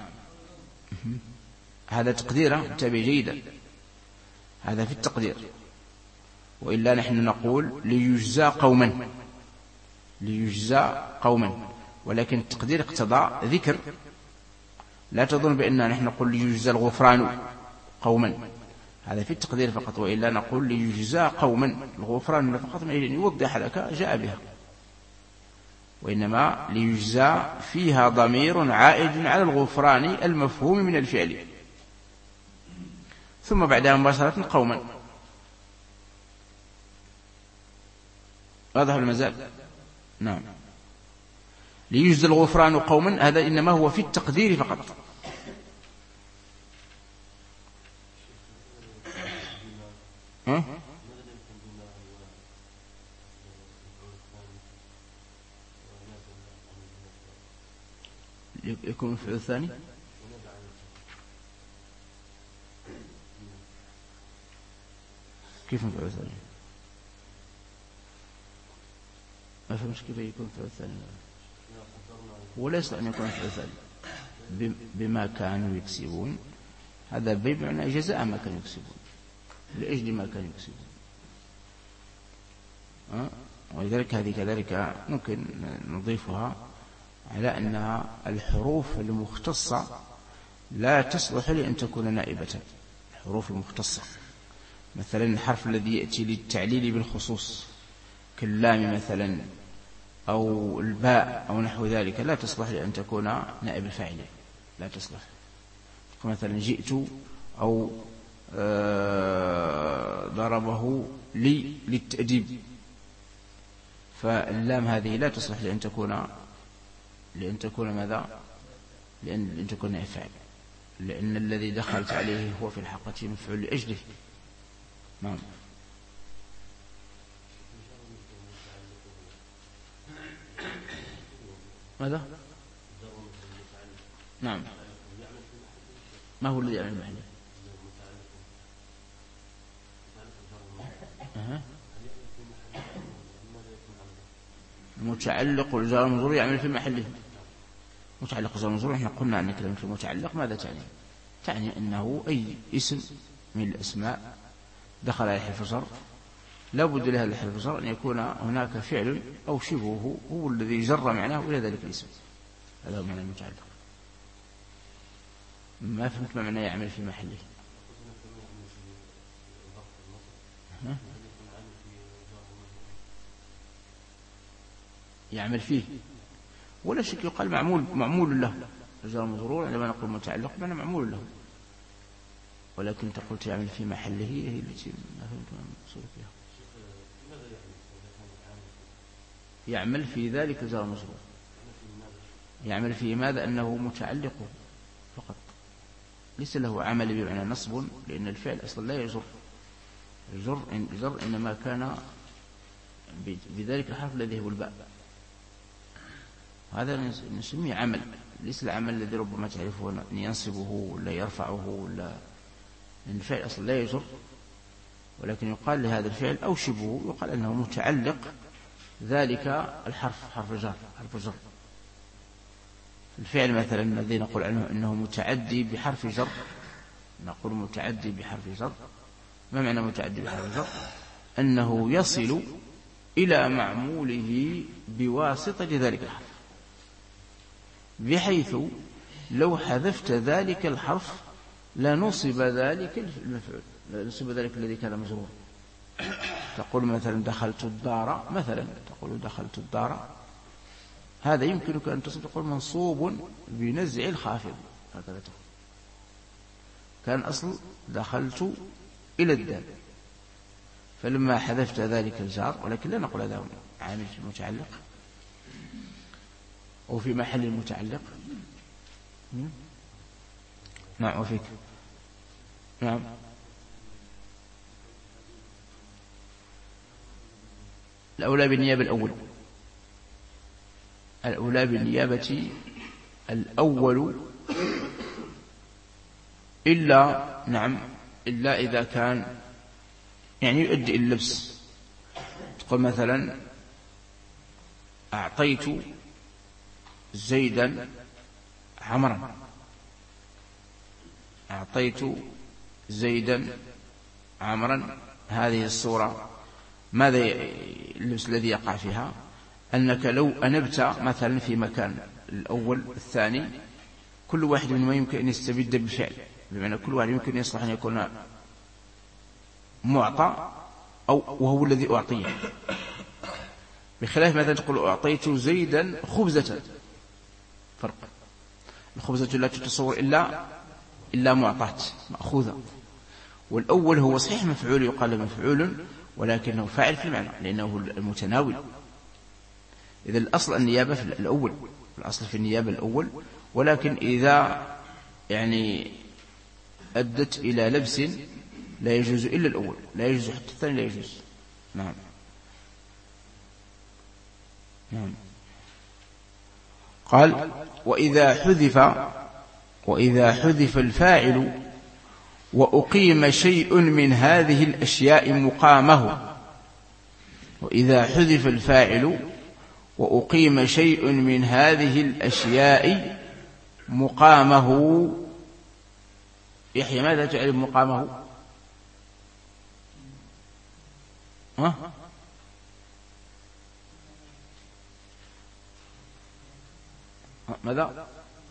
A: هذا تقديره تابع جيدا، هذا في التقدير. وإلا نحن نقول ليجزى قوما، ليجزى قوما، ولكن التقدير اقتضى ذكر. لا تظن بأننا نحن نقول ليجزى الغفران قوما، هذا في التقدير فقط. وإلا نقول ليجزى قوما، الغفران فقط من أجل أن يوضح لك جاء بها، وإنما ليجزى فيها ضمير عائد على الغفران المفهوم من الفعل، ثم بعدها مباشرة قوما. واضح المزال؟ نعم. ليجزى الغفران قوما، هذا إنما هو في التقدير فقط. ها؟ يكون الفعل الثاني كيف الفعل الثاني؟ ما فهمش كيف يكون الفعل الثاني. وليس أن يكون الفعل الثاني بما كانوا يكسبون، هذا بمعنى جزاء ما كانوا يكسبون، لأجل ما كانوا يكسبون. أه؟ ولذلك هذه كذلك ممكن نضيفها على أنها الحروف المختصة لا تصلح لأن تكون نائبة. الحروف المختصة مثلا الحرف الذي يأتي للتعليل بالخصوص كاللام مثلا أو الباء أو نحو ذلك لا تصلح لأن تكون نائب الفاعل، لا تصلح. مثلا جئت أو ضربه لي للتأديب، فاللام هذه لا تصلح لأن تكون لأن تكون ماذا؟ لأن, لأن تكون نائب فاعل، لأن الذي دخلت عليه هو في الحقيقة مفعول لأجله. نعم. ماذا؟ نعم. ما هو الذي يعمل المحل؟ أه. المتعلق والجار والمجرور يعمل في محله. متعلق والجار والمجرور احنا قلنا أن كلمة المتعلق ماذا تعني؟ تعني أنه أي اسم من الأسماء دخل على حرف جر لا بد لهذا الحرف جر أن يكون هناك فعل أو شبهه هو الذي جر معناه إلى ذلك الاسم. هذا هو معنى المتعلق. ما فهمت ما معنى يعمل في محله. ها؟ يعمل فيه ولا شك يقال معمول معمول له. الجار والمجرور عندما نقول متعلق معنى معمول له، ولكن أنت قلت يعمل في محله هي التي ما فهمت ما المقصود فيها. يعمل في ذلك الجار والمجرور، يعمل في ماذا؟ أنه متعلق فقط، ليس له عمل بمعنى نصب، لأن الفعل أصلا لا يجر. الجر الجر إنما كان بذلك الحرف الذي هو الباء، هذا نسميه عمل، ليس العمل الذي ربما تعرفه أن ينصبه ولا يرفعه ولا لأن الفعل أصلا لا يجر، ولكن يقال لهذا الفعل أو شبهه يقال أنه متعلق ذلك الحرف، حرف جر، حرف جر. الفعل مثلا الذي نقول عنه أنه متعدي بحرف جر، نقول متعدي بحرف جر. ما معنى متعدي بحرف جر؟ أنه يصل إلى معموله بواسطة ذلك الحرف، بحيث لو حذفت ذلك الحرف لنصب ذلك المفعول، لنصب ذلك الذي كان مجرورا. تقول مثلا دخلت الدار، مثلا تقول دخلت الدار، هذا يمكنك أن تصب تقول منصوب بنزع الخافض، هكذا تقول. كان أصل دخلت إلى الدار، فلما حذفت ذلك الجار، ولكن لا نقول هذا عامل في المتعلق أو في محل المتعلق. نعم. وفيك نعم. الأولى بالنيابة الأول، الأولى بالنيابة الأول إلا نعم إلا إذا كان يعني يؤدي اللبس. تقول مثلا أعطيت زيدا عمرا، أعطيت زيدا عمرا، هذه الصورة ماذا اللبس الذي يقع فيها؟ أنك لو أنبت مثلا في مكان الأول الثاني، كل واحد منهما يمكن أن يستبد بالفعل، بمعنى كل واحد يمكن يصلح أن يكون معطى أو وهو الذي أعطيه، بخلاف مثلا تقول أعطيت زيدا خبزة، فرق. الخبزة لا تتصور إلا إلا معطاة مأخوذة، والأول هو صحيح مفعول، يقال مفعول، ولكنه فاعل في المعنى لأنه المتناول. إذا الأصل النيابة في الأول، الأصل في النيابة الأول، ولكن إذا يعني أدت إلى لبس لا يجوز إلا الأول، لا يجوز حتى الثاني لا يجوز. نعم نعم. قال وإذا حذف وإذا حذف الفاعل وأقيم شيء من هذه الأشياء مقامه، وإذا حذف الفاعل وأقيم شيء من هذه الأشياء مقامه. يحيى ماذا تعرف مقامه؟ ها؟ ماذا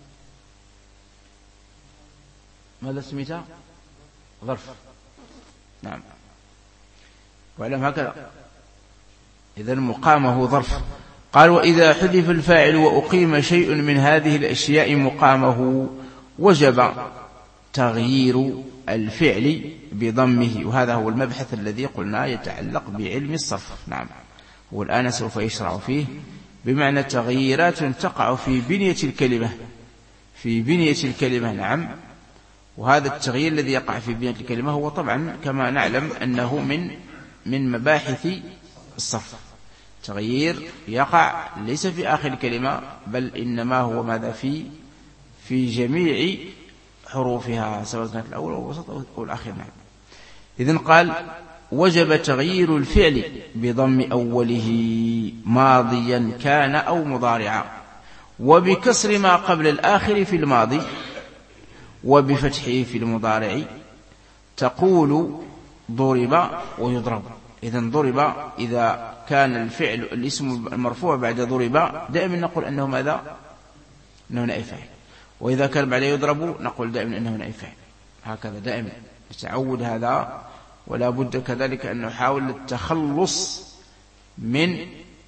A: ماذا سميتها؟ ظرف. نعم. وعلم هكذا. إذن مقامه ظرف. قال وإذا حذف الفاعل وأقيم شيء من هذه الأشياء مقامه وجب تغيير الفعل بضمه، وهذا هو المبحث الذي قلنا يتعلق بعلم الصرف. نعم. والآن سوف يشرع فيه، بمعنى تغييرات تقع في بنية الكلمة، في بنية الكلمة. نعم. وهذا التغيير الذي يقع في بنية الكلمة هو طبعا كما نعلم أنه من من مباحث الصرف. تغيير يقع ليس في آخر الكلمة، بل إنما هو ماذا في في جميع حروفها، سواء كانت الأول أو الوسط أو الأخير. نعم. إذن قال وجب تغيير الفعل بضم أوله ماضيا كان أو مضارعا، وبكسر ما قبل الآخر في الماضي، وبفتحه في المضارع. تقول ضرب ويضرب. إذن ضرب إذا كان الفعل الاسم المرفوع بعد ضرب دائما نقول أنه ماذا؟ أنه نائب فاعل. وإذا كان بعد يضرب نقول دائما أنه نائب فاعل. هكذا دائما نتعود هذا، ولا بد كذلك أن نحاول التخلص من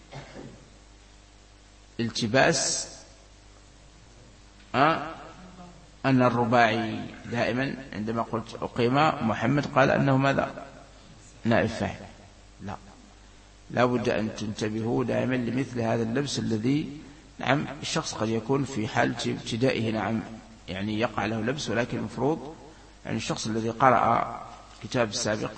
A: التباس أه؟ أن الرباعي دائما عندما قلت أقيم محمد قال أنه ماذا؟ نائب فاعل. لا، لا بد أن تنتبهوا دائما لمثل هذا اللبس الذي نعم الشخص قد يكون في حال ابتدائه نعم يعني يقع له لبس، ولكن المفروض يعني الشخص الذي قرأ كتاب السابق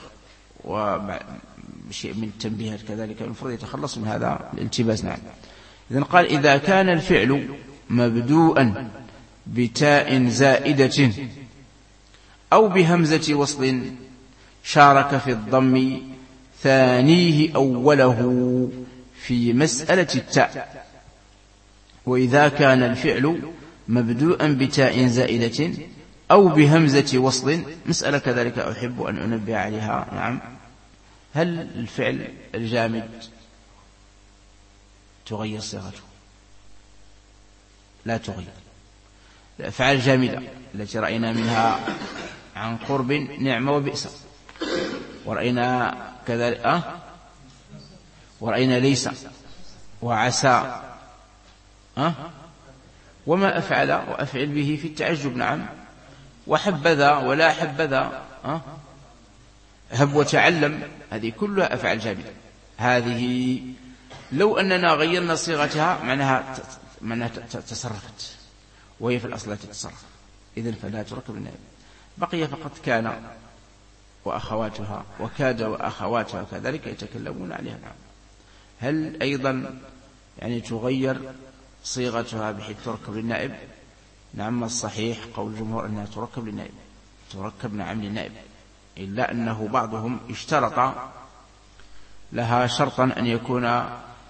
A: وشيء من التنبيهات كذلك المفروض يتخلص من هذا الالتباس. نعم. إذن قال إذا كان الفعل مبدوءا بتاء زائدة أو بهمزة وصل شارك في الضم ثانيه أوله في مسألة التاء. وإذا كان الفعل مبدوءا بتاء زائدة أو بهمزة وصل، مسألة كذلك أحب أن أنبه عليها. نعم، هل الفعل الجامد تغير صيغته؟ لا تغير. الأفعال الجامدة التي رأينا منها عن قرب نعمة وبئس، ورأينا كذلك أه؟ ورأينا ليس وعسى أه؟ وما أفعل وأفعل به في التعجب. نعم، وحبذا ولا حبذا أه؟ هب وتعلم، هذه كلها أفعال جامدة. هذه لو أننا غيرنا صيغتها معناها معناها تصرفت، وهي في الأصل لا تتصرف، إذن فلا تركب النائب. بقي فقط كان وأخواتها وكاد وأخواتها كذلك يتكلمون عليها. نعم، هل أيضا يعني تغير صيغتها بحيث تركب للنائب؟ نعم، الصحيح قول الجمهور أنها تركب للنائب، تركب نعم للنائب، إلا أنه بعضهم اشترط لها شرطا أن يكون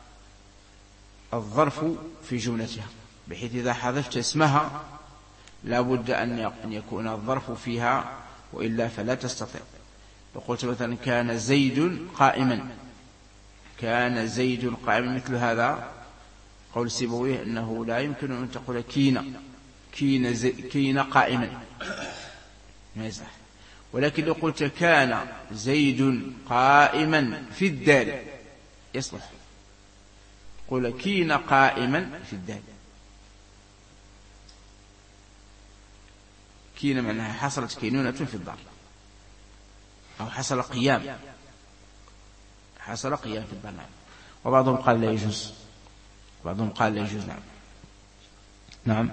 A: الظرف في جملتها، بحيث إذا حذفت اسمها لا بد أن يكون الظرف فيها، وإلا فلا تستطيع. وقلت مثلا كان زيد قائما، كان زيد قائما، مثل هذا قول سيبويه أنه لا يمكن أن تقول كين كين, زي كين قائما، ما يصح. ولكن لو قلت كان زيد قائما في الدار يصلح، قل كين قائما في الدار. كين معناها حصلت كينونة في الدار، أو حصل قيام، حصل قيام في الدار. نعم. وبعضهم قال لا يجوز، بعضهم قال لا يجوز. نعم نعم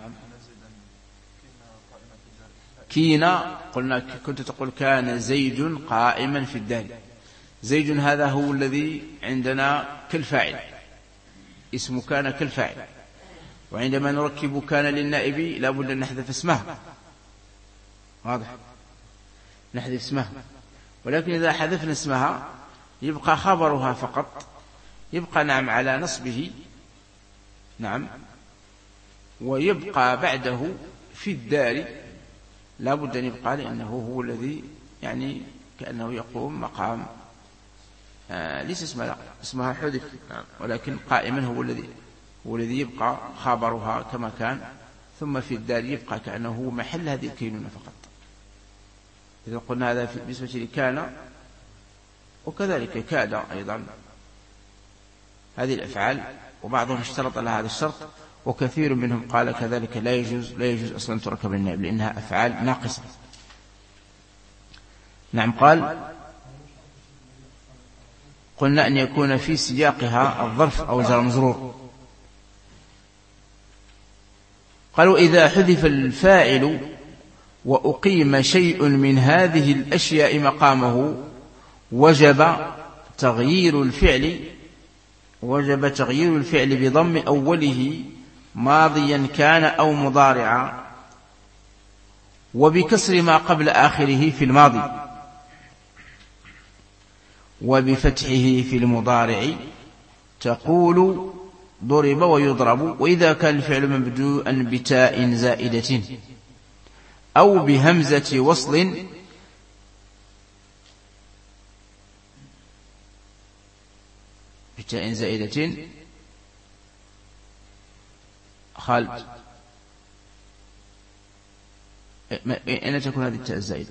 A: كينا قلنا كنت تقول كان زيد قائما في الدار. زيد هذا هو الذي عندنا كالفاعل، اسم كان كالفاعل، وعندما نركب كان للنائب لا بد أن نحذف اسمها، واضح، نحذف اسمها. ولكن إذا حذفنا اسمها يبقى خبرها فقط، يبقى نعم على نصبه، نعم، ويبقى بعده في الدار لا بد أن يبقى، لأنه هو الذي يعني كأنه يقوم مقام آه ليس اسمها، لا اسمها حذف، ولكن قائما هو الذي هو الذي يبقى خبرها كما كان، ثم في الدار يبقى كأنه هو محل هذه الكينونة فقط. إذا قلنا هذا بالنسبة لكان، وكذلك كاد أيضا، هذه الأفعال. وبعضهم اشترط لها هذا الشرط، وكثير منهم قال كذلك لا يجوز، لا يجوز أصلا تركب النائب لأنها أفعال ناقصة. نعم. قال قلنا أن يكون في سياقها الظرف أو جار مجرور. قالوا إذا حذف الفاعل وأقيم شيء من هذه الأشياء مقامه وجب تغيير الفعل وجب تغيير الفعل بضم أوله ماضيا كان أو مضارعا، وبكسر ما قبل آخره في الماضي، وبفتحه في المضارع، تقول ضرب ويضرب. وإذا كان الفعل مبدوءا بتاء زائدة أو بهمزة وصل بتاء زائدة. خالد، أين تكون هذه التاء الزائدة؟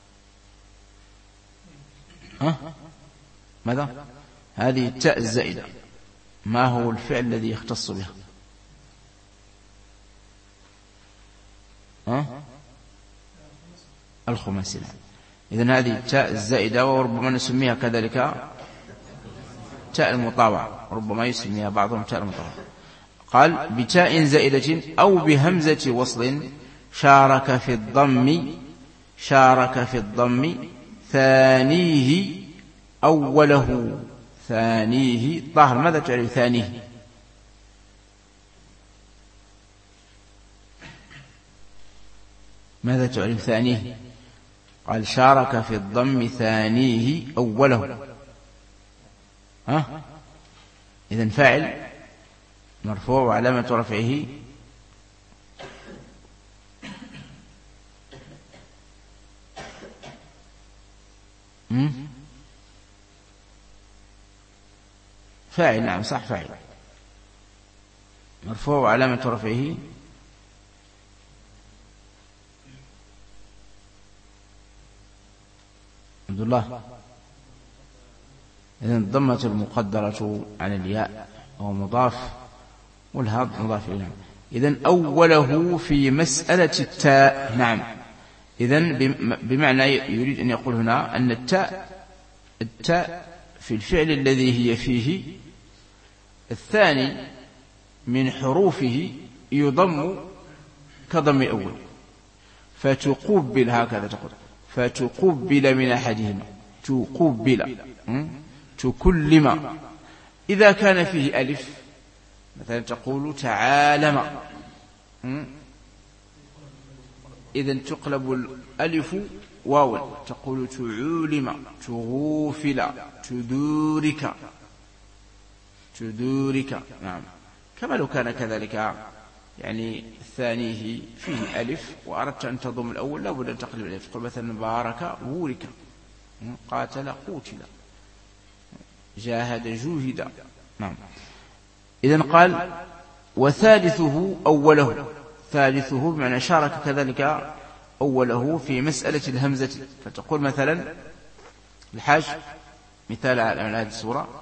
A: ها؟ ماذا؟ هذه التاء الزائدة ما هو الفعل الذي يختص بها؟ ها؟ الخماسي. إذن هذه التاء الزائدة، وربما نسميها كذلك تاء المطاوعة، ربما يسميها بعضهم تاء المطاوعة. قال بتاء زائدة أو بهمزة وصل شارك في الضم شارك في الضم ثانيه أوله. ثانيه طاهر، ماذا تعرف ثانيه؟ ماذا تعرف ثانيه؟ قال شارك في الضم ثانيه أوله. ها إذن فاعل مرفوع وعلامة رفعه فاعل. نعم صح، فاعل مرفوع وعلامة رفعه عبد الله. إذن الضمة المقدرة على الياء وهو مضاف والهاء مضاف إليه. إذن أوله في مسألة التاء. نعم إذن بمعنى يريد أن يقول هنا أن التاء التاء في الفعل الذي هي فيه الثاني من حروفه يضم كضم الأول، فتقبل هكذا تقول فتقبل من أحدهما، تقبل تكلم. إذا كان فيه ألف مثلا تقول تعالم، إذن تقلب الألف واو تقول تعولم، تغوفل، تدورك، تدورك. نعم كما لو كان كذلك يعني ثانيه فيه ألف وأردت أن تضم الأول لا بد أن تقلب الألف، تقول مثلا بارك بورك، قاتل قوتل، جاهد جوهد. نعم إذن قال وثالثه أوله، ثالثه بمعنى شارك كذلك أوله في مسألة الهمزة. فتقول مثلا الحاج مثال على هذه السورة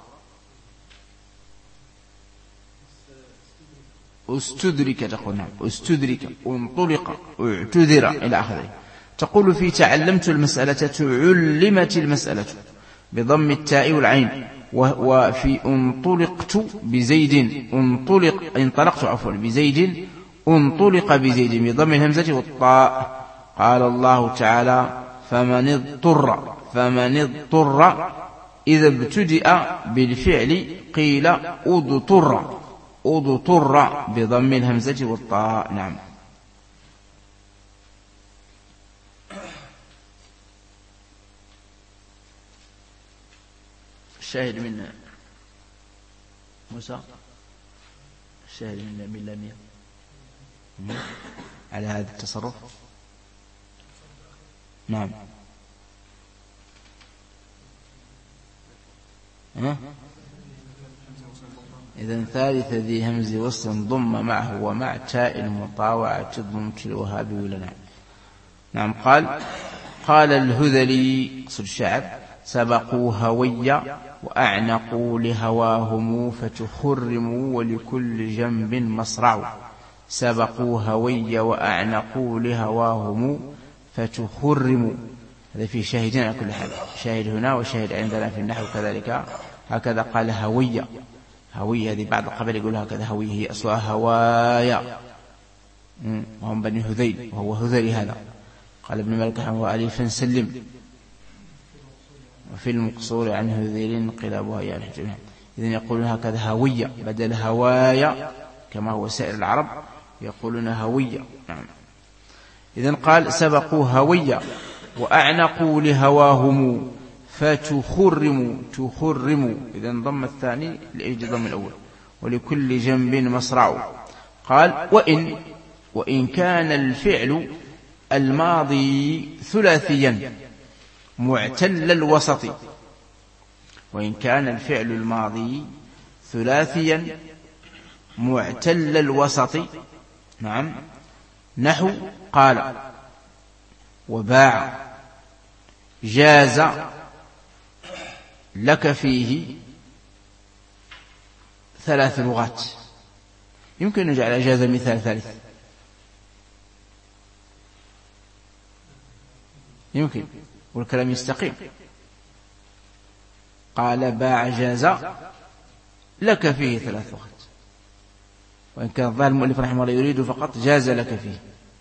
A: استدرك، تقول نعم استدرك، انطلق، اعتذر إلى آخره. تقول في تعلمت المسألة تعلمت المسألة بضم التاء والعين، وفي انطلقت بزيد انطلق انطلقت عفوا بزيد انطلق بزيد بضم الهمزة والطاء. قال الله تعالى فمن اضطر، فمن اضطر إذا ابتدأ بالفعل قيل اضطر، اضطر بضم الهمزة والطاء. نعم الشاهد من موسى، الشاهد من من لامية على هذا التصرف. نعم إذن ثالث ذي همز وصل ضم معه ومع تاء المطاوعة تضم الوهاب ولنا. نعم قال قال الهذلي صد الشعر سبقوا هويا وأعنقوا لهواهم فتخرموا ولكل جنب مصرع. سبقوا هويا وأعنقوا لهواهم فتخرموا. هذا فيه شاهدين على كل حال، شاهد هنا وشاهد عندنا في النحو كذلك. هكذا قال هويا، هوية هذه بعض القبائل يقول هكذا هوية هي أصلها هوايا، وهم بني هذيل وهو هذلي. هذا قال ابن مالك هو أليفا سلم، وفي المقصور عن هذيل انقلابها يا الحجم. إذن يقولون هكذا هوية بدل هوايا كما هو سائر العرب يقولون هوية. نعم إذن قال سبقوا هويا وأعنقوا لهواهم فتخرموا، تخرموا. إذن ضم الثاني لأجل ضم الأول. ولكل جنب مصرع. قال وإن وإن كان الفعل الماضي ثلاثيا معتل الوسط، وإن كان الفعل الماضي ثلاثيا معتل الوسط. نعم نحو قال وباع جاز لك فيه ثلاث لغات. يمكن أن نجعل جاز مثال ثالث، يمكن والكلام يستقيم. قال باع جاز لك فيه ثلاث لغات، وإن كان الظاهر المؤلف رحمه الله يريد فقط جاز لك فيه.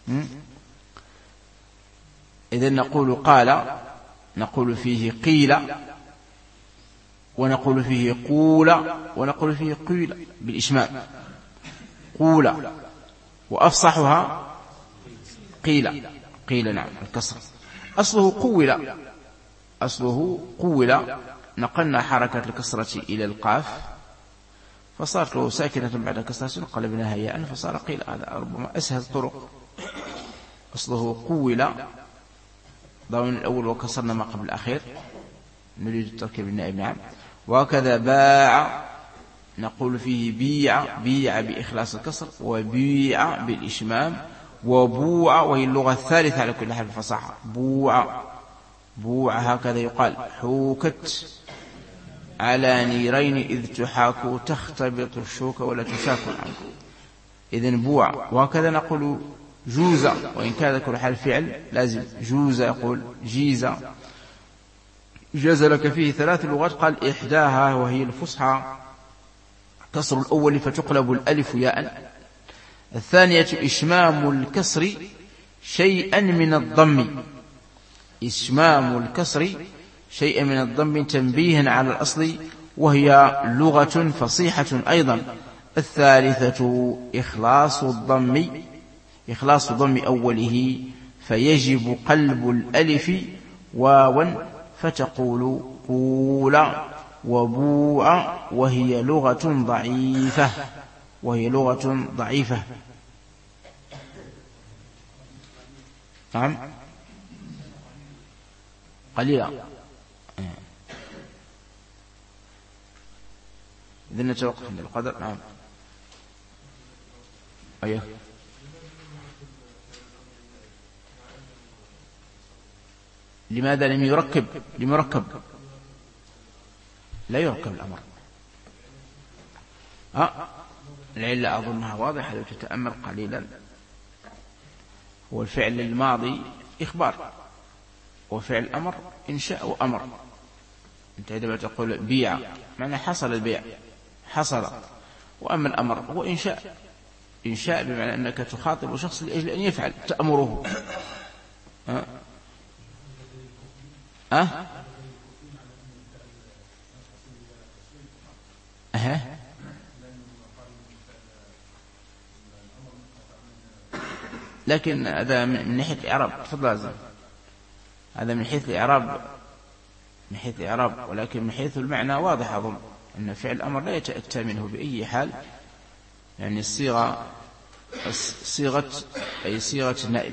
A: إذن نقول قال، نقول فيه قيل، ونقول فيه قول، ونقول فيه قيل بالإشمام قول، وأفصحها قيل، قيل نعم الكسر. أصله قول، أصله قول، نقلنا حركة الكسرة إلى القاف فصارت له ساكنة بعد كسرة قلبناها ياء فصار قيل. هذا ربما أسهل الطرق. أصله قول، ضمن الأول وكسرنا ما قبل الأخير، نريد التركيب النائب. نعم. وكذا باع نقول فيه بيع، بيع بإخلاص الكسر، وبيع بالإشمام، وبوع وهي اللغة الثالثة على كل حال الفصاحة. بوع، بوع هكذا يقال. حوكت على نيرين إذ تحاكوا تختبط الشوك ولا تشاكوا عنكم. إذن بوع. وهكذا نقول جوزة، وإن كان كل حال فعل لازم. جوزة يقول جيزة. جاز لك فيه ثلاث لغات، قال إحداها وهي الفصحى كسر الأول فتقلب الألف ياء. الثانية إشمام الكسر شيئا من الضم، إشمام الكسر شيئا من الضم تنبيها على الأصل، وهي لغة فصيحة أيضا. الثالثة إخلاص الضم، إخلاص ضم أوله فيجب قلب الألف واوا فتقول قولا وبوع، وهي لغة ضعيفة، وهي لغة ضعيفة. نعم قليلا. إذن نتوقف عند القدر. نعم أيه. لماذا لم يركب؟ لم يركب؟ لا يركب الأمر. أه العلة أظنها واضحة لو تتأمل قليلا. هو الفعل الماضي إخبار، وفعل الأمر إنشاء وأمر. أنت عندما تقول بيع معنى حصل البيع، حصل. وأما الأمر هو إنشاء، إنشاء بمعنى أنك تخاطب شخص لأجل أن يفعل، تأمره. أه أه أه لكن هذا من ناحية الإعراب. تفضل عزيزي. هذا من حيث الإعراب، من حيث الإعراب، ولكن من حيث المعنى واضح أظن أن فعل الأمر لا يتأتى منه بأي حال. يعني الصيغة، صيغة أي صيغة النائب،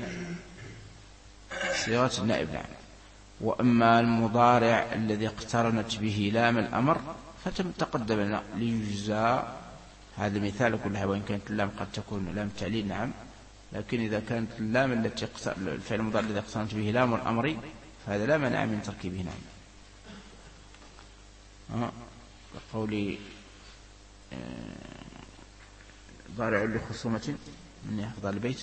A: صيغة النائب. نعم. وأما المضارع الذي اقترنت به لام الأمر فتم تقدم لنا ليجزى. هذا مثال كلها، وإن كانت اللام قد تكون لام تعليل. نعم. لكن إذا كانت اللام التي الفعل المضارع الذي اقترنت به لام الأمر فهذا لا مانع من تركيبه. نعم. آه. قولي ضارع لخصومة من يحفظ البيت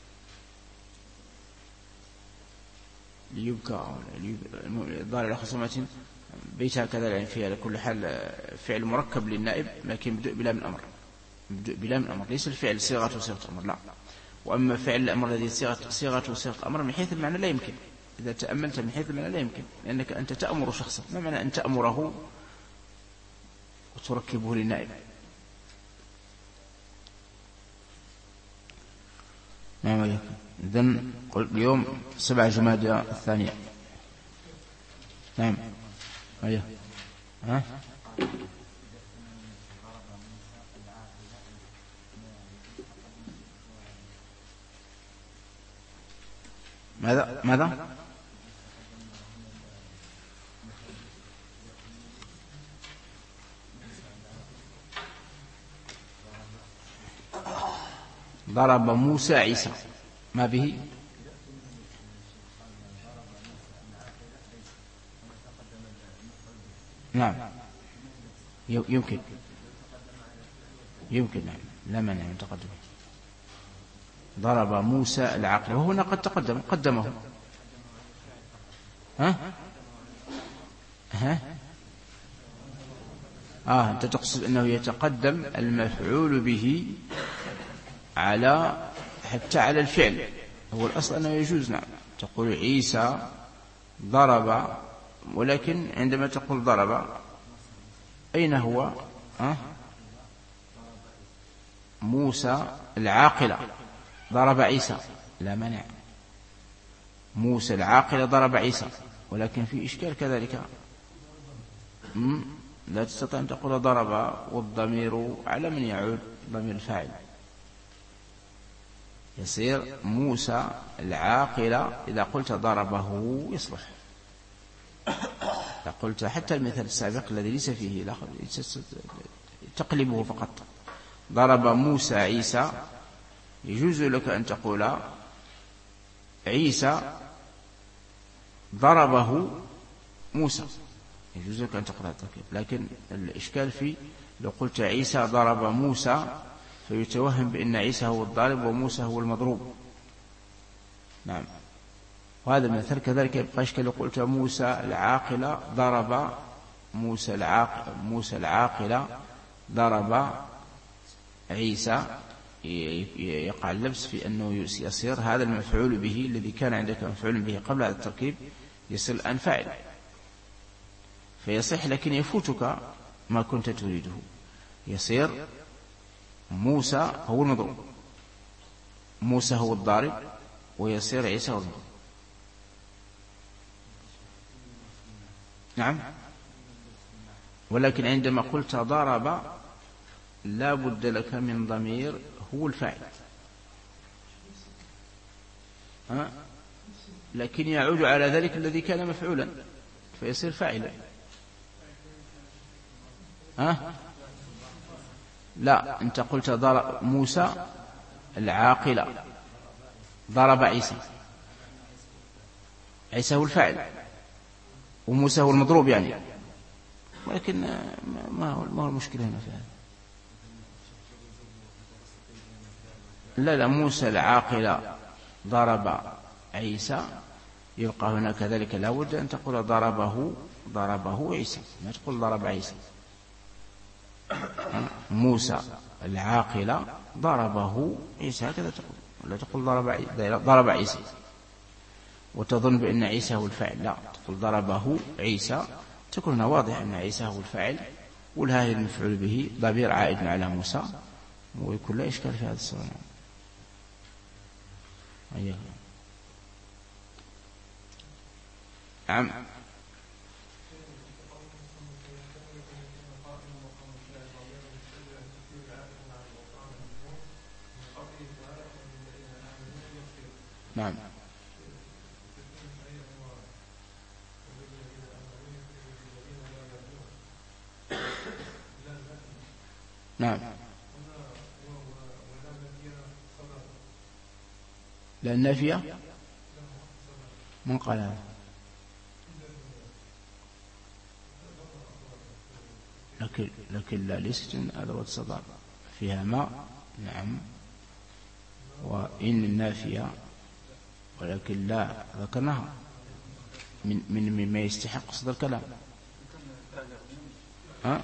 A: ليبكى، ضارع لخصومة بيت هكذا. يعني فيها لكل حال فعل مركب للنائب لكن مبدوء بلا من أمر، مبدوء بلا من أمر، ليس الفعل صيغة وصيغة أمر. لا. وأما فعل الأمر الذي صيغة صيغة وصيغة أمر من حيث المعنى لا يمكن. إذا تأملت من حيث المعنى لا يمكن، لأنك أنت تأمر شخصا. ما معنى أن تأمره وتركبه للنائب؟ نعم عليكم. إذن قل اليوم سبع جمادى الثانية. نعم أيه. ها ماذا ماذا ضرب موسى عيسى، ما به؟ نعم يمكن، يمكن. نعم لا مانع من تقدمه. ضرب موسى العقل، وهنا قد تقدم قدمه. ها ها آه أنت تقصد أنه يتقدم المفعول به على حتى على الفعل. هو الأصل أنه يجوز. نعم. تقول عيسى ضرب، ولكن عندما تقول ضرب أين هو؟ أه؟ موسى العاقلة ضرب عيسى، لا مانع. موسى العاقل ضرب عيسى، ولكن في إشكال كذلك. لا تستطيع أن تقول ضرب والضمير على من يعود؟ ضمير الفاعل. يصير موسى العاقل إذا قلت ضربه يصلح. إذا قلت حتى المثال السابق الذي ليس فيه لا تقلبه فقط، ضرب موسى عيسى، يجوز لك أن تقول عيسى ضربه موسى، يجوز لك أن تقرأ التركيب. لكن الإشكال في لو قلت عيسى ضرب موسى فيتوهم بأن عيسى هو الضارب وموسى هو المضروب. نعم، وهذا المثل كذلك يبقى إشكال لو قلت موسى العاقل ضرب موسى العاقل موسى العاقل ضرب عيسى، يقع اللبس في أنه يصير هذا المفعول به الذي كان عندك مفعول به قبل هذا التركيب يصير الآن فاعل، فيصح لكن يفوتك ما كنت تريده. يصير موسى هو المضروب، موسى هو الضارب، ويصير عيسى هو المضروب. نعم، ولكن عندما قلت ضرب لا بد لك من ضمير هو الفاعل، ها؟ لكن يعود على ذلك الذي كان مفعولا فيصير فاعلا. ها؟ لا، أنت قلت ضرب موسى العاقل ضرب عيسى، عيسى هو الفاعل وموسى هو المضروب يعني، ولكن ما هو ما هو المشكلة هنا في هذا؟ لا لا، موسى العاقل ضرب عيسى، يبقى هنا كذلك لا بد أن تقول ضربه ضربه عيسى، ما تقول ضرب عيسى. موسى العاقل ضربه عيسى هكذا تقول، ولا تقول ضرب ضرب عيسى وتظن بأن عيسى هو الفاعل، لا، تقول ضربه عيسى، تكون واضح أن عيسى هو الفاعل والهاء المفعول به ضمير عائد على موسى، ويكون لا إشكال في هذا السؤال. أيها نعم. نعم، نعم، لا النافية من قال هذا؟ لكن لكن لا ليست من أدوات الصدر فيها ما. نعم، وإن النافية، ولكن لا ذكرناها من من مما يستحق صدر الكلام. ها؟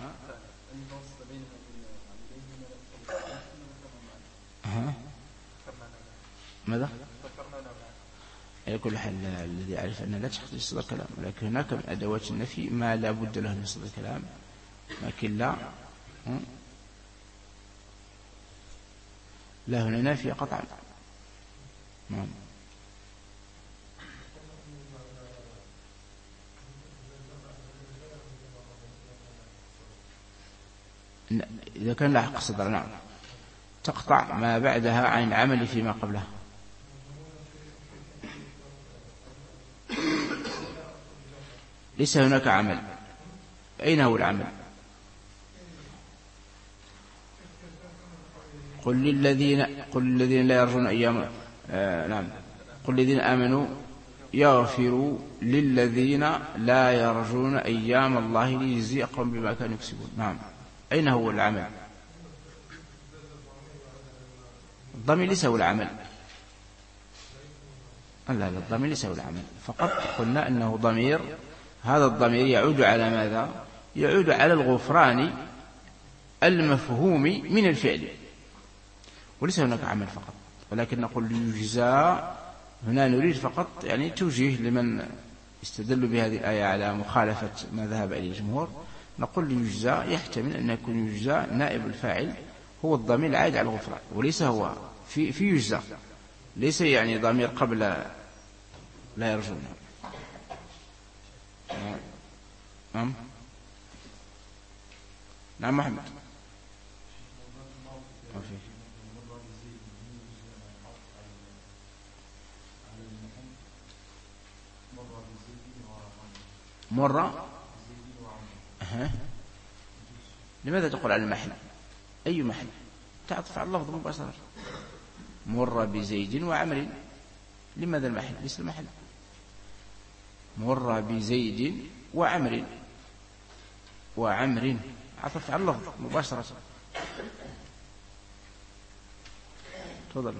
A: ها؟ ماذا؟ على كل حال الذي يعرف أن لا تحتاج صدر الكلام، ولكن هناك من أدوات النفي ما لا بد له من صدر الكلام، لكن لا لا هنا نافية قطعا. نعم، إذا كان لاحق صدر نعم تقطع ما بعدها عن العمل فيما قبلها. ليس هناك عمل، أين هو العمل؟ قل للذين قل للذين لا يرجون أيام آه نعم قل للذين آمنوا يغفروا للذين لا يرجون أيام الله ليجزي قوم بما كانوا يكسبون. نعم، أين هو العمل؟ الضمير ليس هو العمل، لا لا، الضمير ليس هو العمل، فقط قلنا أنه ضمير، هذا الضمير يعود على ماذا؟ يعود على الغفران المفهوم من الفعل، وليس هناك عمل فقط. ولكن نقول يجزى هنا نريد فقط يعني توجيه لمن استدل بهذه الآية على مخالفة ما ذهب إليه الجمهور. نقول يجزى يحتمل أن يكون يجزى نائب الفاعل هو الضمير العائد على الغفران، وليس هو في في يجزى، ليس يعني ضمير قبل لا يرجون. نعم نعم محمد. مرة أه. لماذا تقول على المحل؟ أي محل؟ تعطف على اللفظ مباشرة. مر بزيد وعمر. لماذا المحل؟ ليس المحل. مر بزيد وعمر وعمر عطف على اللفظ مباشرة. تفضل.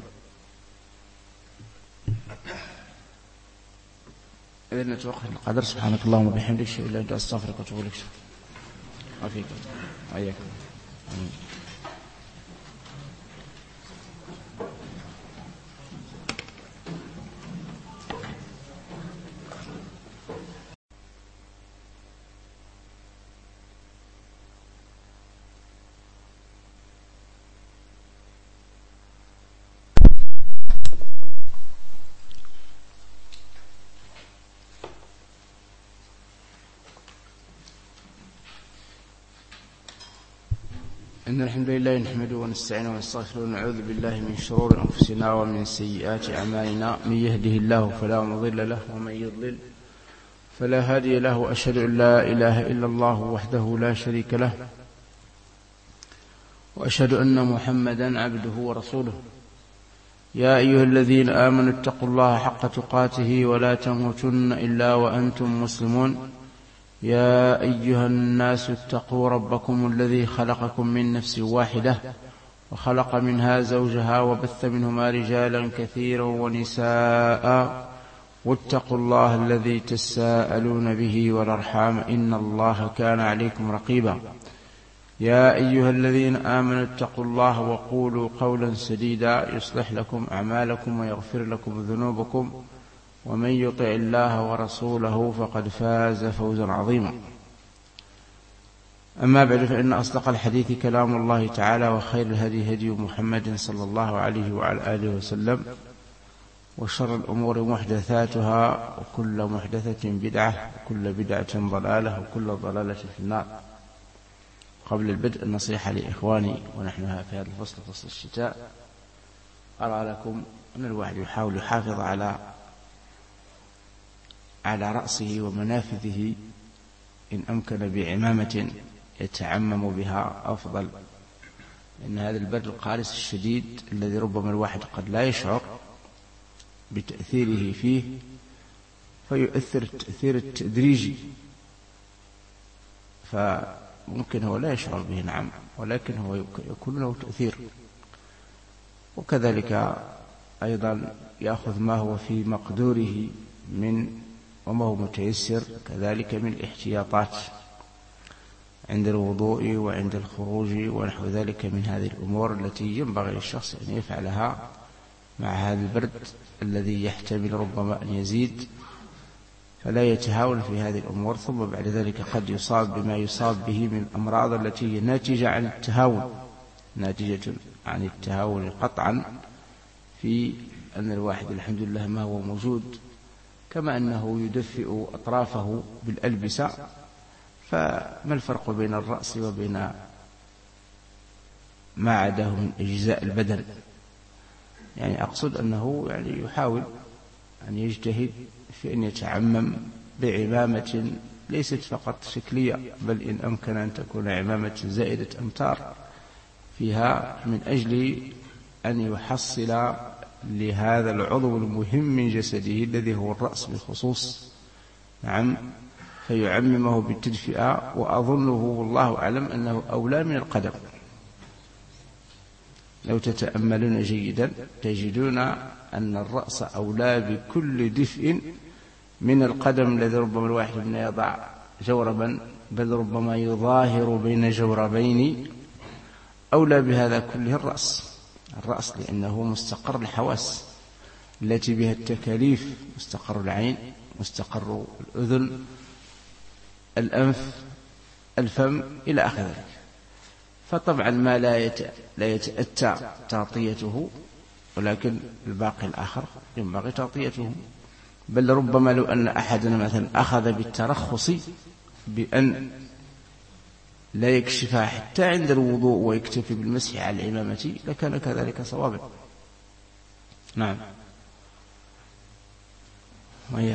A: إذن نتوقف القدر. سبحانك اللهم وبحمدك أشهد أن لا إله إلا أنت أستغفرك وأتوب إليك. عافيك وإياك. إن الحمد لله نحمده ونستعينه ونستغفره ونعوذ بالله من شرور أنفسنا ومن سيئات أعمالنا. من يهده الله فلا مضل له ومن يضلل فلا هادي له. وأشهد أن لا إله إلا الله وحده لا شريك له، وأشهد أن محمدا عبده ورسوله. يا أيها الذين آمنوا اتقوا الله حق تقاته ولا تموتن إلا وأنتم مسلمون. يا أيها الناس اتقوا ربكم الذي خلقكم من نفس واحدة وخلق منها زوجها وبث منهما رجالا كثيرا ونساء، واتقوا الله الذي تساءلون به والأرحام إن الله كان عليكم رقيبا. يا أيها الذين آمنوا اتقوا الله وقولوا قولا سديدا يصلح لكم أعمالكم ويغفر لكم ذنوبكم، ومن يطع الله ورسوله فقد فاز فوزا عظيما. أما بعد، فإن أصدق الحديث كلام الله تعالى، وخير الهدي هدي محمد صلى الله عليه وعلى آله وسلم، وشر الأمور محدثاتها، وكل محدثة بدعة، وكل بدعة ضلالة، وكل ضلالة في النار. قبل البدء النصيحة لإخواني ونحن في هذا الفصل، فصل الشتاء. أرى لكم أن الواحد يحاول يحافظ على على رأسه ومنافذه إن أمكن بعمامة يتعمم بها أفضل، إن هذا البرد القارس الشديد الذي ربما الواحد قد لا يشعر بتأثيره فيه، فيؤثر التأثير التدريجي، فممكن هو لا يشعر به، نعم، ولكن هو يكون له تأثير. وكذلك أيضا يأخذ ما هو في مقدوره من وما هو متيسر كذلك من الاحتياطات عند الوضوء وعند الخروج ونحو ذلك من هذه الأمور التي ينبغي للشخص أن يفعلها مع هذا البرد الذي يحتمل ربما أن يزيد، فلا يتهاون في هذه الأمور. ثم بعد ذلك قد يصاب بما يصاب به من الأمراض التي هي ناتجة عن التهاون، ناتجة عن التهاون قطعا في أن الواحد الحمد لله ما هو موجود، كما أنه يدفئ أطرافه بالألبسة. فما الفرق بين الرأس وبين ما عداه من أجزاء البدن؟ يعني أقصد أنه يعني يحاول أن يجتهد في أن يتعمم بعمامة ليست فقط شكلية، بل إن أمكن أن تكون عمامة زائدة أمتار فيها، من أجل أن يحصل لهذا العضو المهم من جسده الذي هو الرأس بالخصوص، نعم، فيعممه بالتدفئة. وأظنه والله أعلم أنه أولى من القدم. لو تتأملون جيدا تجدون أن الرأس أولى بكل دفء من القدم الذي ربما الواحد منا يضع جوربا، بل ربما يظاهر بين جوربين. أولى بهذا كله الرأس، الرأس لأنه مستقر الحواس التي بها التكاليف، مستقر العين، مستقر الأذن، الأنف، الفم، إلى آخر ذلك. فطبعا ما لا يتأتى تغطيته، ولكن الباقي الآخر ينبغي تغطيته. بل ربما لو أن أحدنا مثلا أخذ بالترخص بأن لا يكشفها حتى عند الوضوء ويكتفي بالمسح على العمامة لكان كذلك صوابا. نعم. وإياك.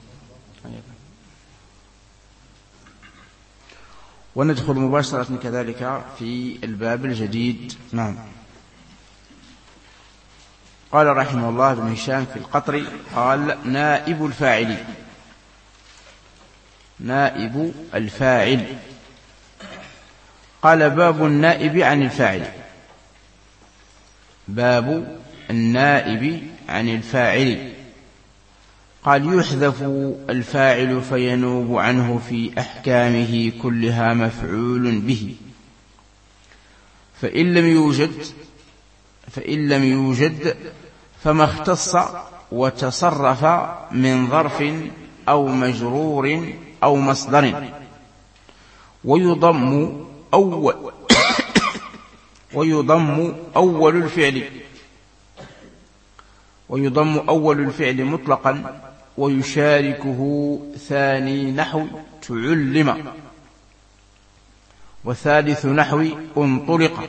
A: وندخل مباشرة كذلك في الباب الجديد. نعم. قال رحمه الله بن هشام في القطر قال نائب الفاعل. نائب الفاعل. قال باب النائب عن الفاعل. باب النائب عن الفاعل. قال يحذف الفاعل فينوب عنه في أحكامه كلها مفعول به، فإن لم يوجد فإن لم يوجد فما اختص وتصرف من ظرف أو مجرور أو مصدر. ويضم أول ويضم أول الفعل ويضم أول الفعل مطلقا، ويشاركه ثاني نحو تعلم، وثالث نحو انطلق.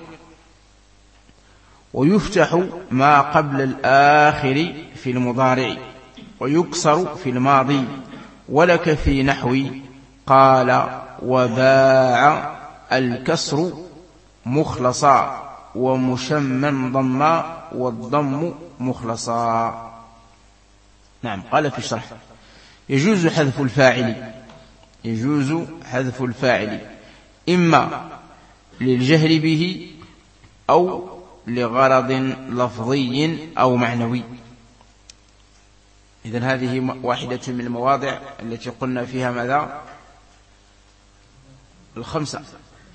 A: ويفتح ما قبل الآخر في المضارع، ويكسر في الماضي. ولك في نحو قال وباع الكسر مخلصا، ومشمم ضما والضم مخلصا. نعم. قال في الشرح يجوز حذف الفاعل يجوز حذف الفاعل إما للجهل به أو لغرض لفظي أو معنوي. إذن هذه واحدة من المواضع التي قلنا فيها ماذا؟ الخمسة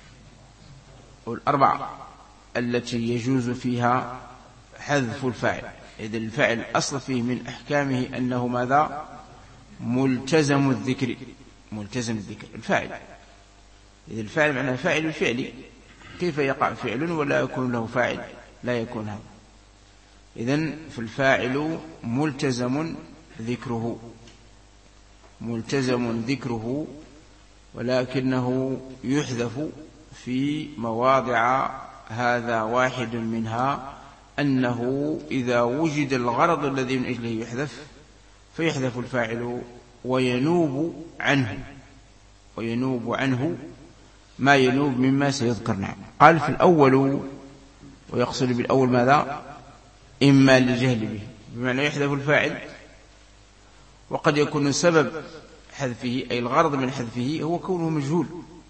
A: والأربعة التي يجوز فيها حذف الفاعل. إذن الفاعل أصل فيه من أحكامه أنه ماذا؟ ملتزم الذكر. ملتزم الذكر الفاعل. إذن الفاعل معناه فاعل الفعل. كيف يقع فعل ولا يكون له فاعل؟ لا يكون هذا. إذن فالفاعل ملتزم ذكره ملتزم ذكره ولكنه يحذف في مواضع. هذا واحد منها، أنه إذا وجد الغرض الذي من أجله يحذف فيحذف الفاعل وينوب عنه وينوب عنه ما ينوب مما سيذكر. نعم. قال في الأول، ويقصد بالأول ماذا؟ إما للجهل به، بمعنى يحذف الفاعل، وقد يكون سبب حذفه أي الغرض من حذفه هو كونه مجهول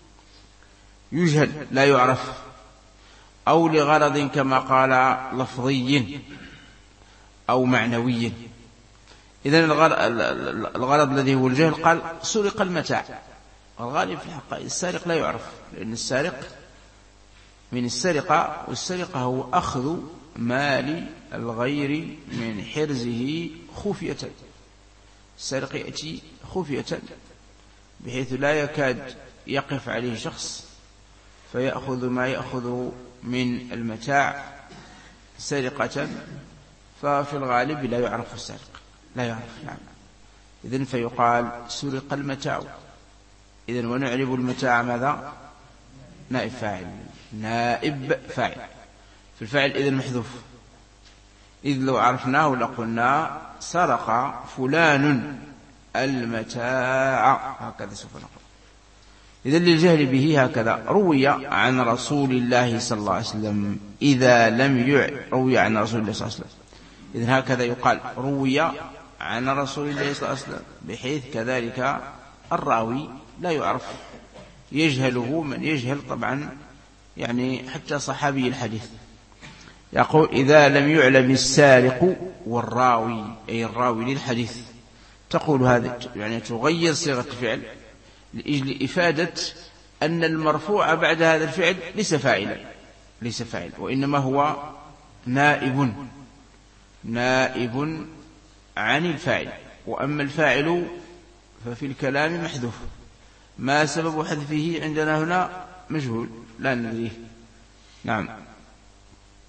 A: يجهل لا يعرف، أو لغرض كما قال لفظي أو معنوي. إذن الغرض الذي هو الجهل قال سرق المتاع. الغالب في الحق السارق لا يعرف، لأن السارق من السرقة، والسرقة هو أخذ مال الغير من حرزه خفية. السارق يأتي خفية بحيث لا يكاد يقف عليه شخص فيأخذ ما يأخذ من المتاع سرقة، ففي الغالب لا يعرف السارق، لا يعرف. نعم. إذن فيقال سرق المتاع. إذن ونعرب المتاع ماذا؟ نائب فاعل. نائب فاعل. في الفاعل إذن محذوف، إذ لو عرفناه لقلنا سرق فلان المتاع، هكذا سوف نقول. إذن للجهل به هكذا. روي عن رسول الله صلى الله عليه وسلم إذا لم يع روي عن رسول الله صلى الله عليه وسلم. إذن هكذا يقال روي عن رسول الله صلى الله عليه وسلم، بحيث كذلك الراوي لا يعرف، يجهله من يجهل طبعا، يعني حتى صحابي الحديث. يقول إذا لم يعلم السارق والراوي، أي الراوي للحديث. تقول هذا يعني تغير صيغة الفعل لأجل إفادة أن المرفوع بعد هذا الفعل ليس فاعلا ليس فاعل وإنما هو نائب نائب عن الفاعل. وأما الفاعل ففي الكلام محذوف، ما سبب حذفه عندنا هنا مجهول لا ندريه. نعم.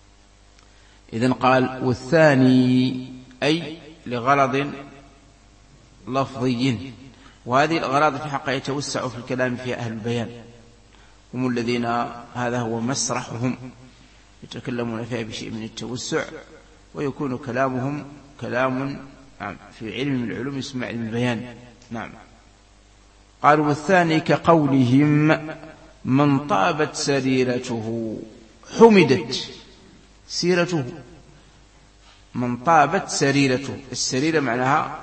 A: إذن قال والثاني أي لغرض لفظي. وهذه الأغراض في حق يتوسع في الكلام فيها أهل البيان، هم الذين هذا هو مسرحهم، يتكلمون فيها بشيء من التوسع، ويكون كلامهم كلام في علم من العلوم يسمى علم البيان. نعم. قالوا والثاني كقولهم من طابت سريرته حمدت سيرته. من طابت سريرته، السريرة معناها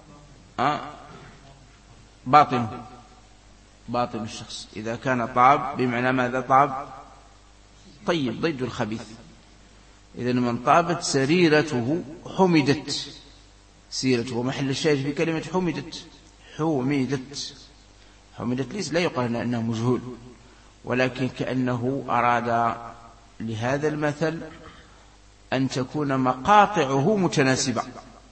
A: باطن باطن الشخص، إذا كان طاب بمعنى ماذا؟ طاب طيب ضد الخبيث. إذن من طابت سريرته حمدت سيرته، ومحل الشاهد في كلمة حمدت حمدت حمدت ليس لا يقال أنه مجهول، ولكن كأنه أراد لهذا المثل أن تكون مقاطعه متناسبة،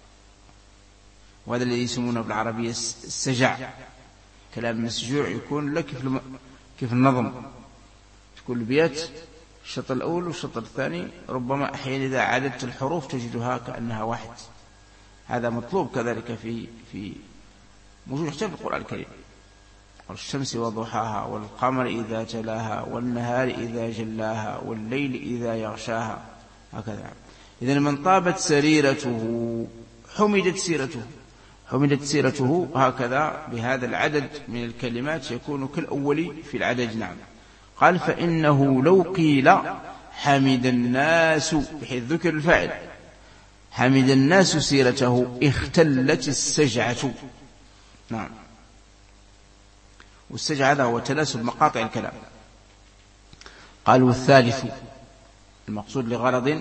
A: وهذا الذي يسمونه بالعربية السجع. كلام مسجوع يكون لك كيف النظم، تكون البيات الشطر الأول والشطر الثاني ربما أحيانا إذا عددت الحروف تجدها كأنها واحد. هذا مطلوب كذلك في في موجود حتى في القرآن الكريم. والشمس وضحاها والقمر إذا تلاها والنهار إذا جلاها والليل إذا يغشاها، هكذا. إذن من طابت سريرته حمدت سيرته حمدت سيرته هكذا بهذا العدد من الكلمات يكون كالأول في العدد. نعم. قال فإنه لو قيل حمد الناس بحيث ذكر الفاعل حمد الناس سيرته اختلت السجعة. نعم. والسجع هذا هو تناسب مقاطع الكلام. قالوا الثالث المقصود لغرض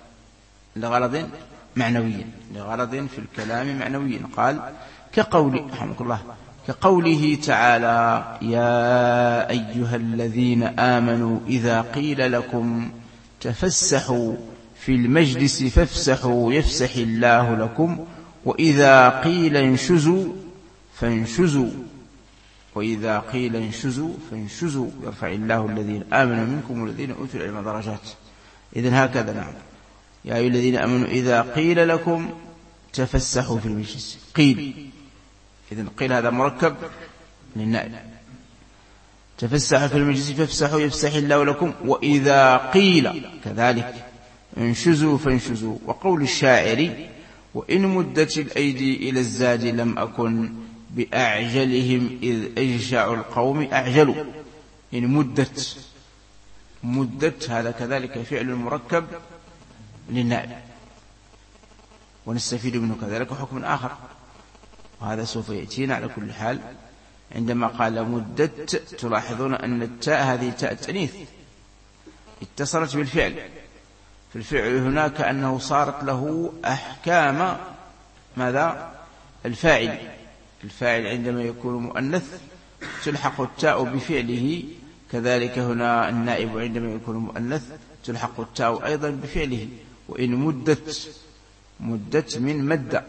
A: لغرض معنوي لغرض في الكلام معنوي. قال كقول رحمك الله كقوله تعالى يا أيها الذين آمنوا إذا قيل لكم تفسحوا في المجلس فافسحوا يفسح الله لكم وإذا قيل انشزوا فانشزوا وإذا قيل انشزوا فانشزوا يرفع الله الذين آمنوا منكم والذين أوتوا العلم درجات. إذن هكذا. نعم. يا أيها الذين آمنوا إذا قيل لكم تفسحوا في المجلس. قيل إذن قيل هذا مركب للنائب. تفسحوا في المجلس فافسحوا يفسح الله لكم وإذا قيل كذلك انشزوا فانشزوا. وقول الشاعر وإن مدت الأيدي إلى الزاد لم أكن بأعجلهم إذ أجشع القوم أعجلوا. إن مدت مدت هذا كذلك فعل مركب للنائب، ونستفيد منه كذلك حكم آخر، وهذا سوف يأتينا على كل حال. عندما قال مدت تلاحظون أن التاء هذه تاء التأنيث اتصلت بالفعل، في الفعل هناك أنه صارت له أحكام ماذا؟ الفاعل. الفاعل عندما يكون مؤنث تلحق التاء بفعله، كذلك هنا النائب عندما يكون مؤنث تلحق التاء أيضا بفعله. وإن مدت مدت من مد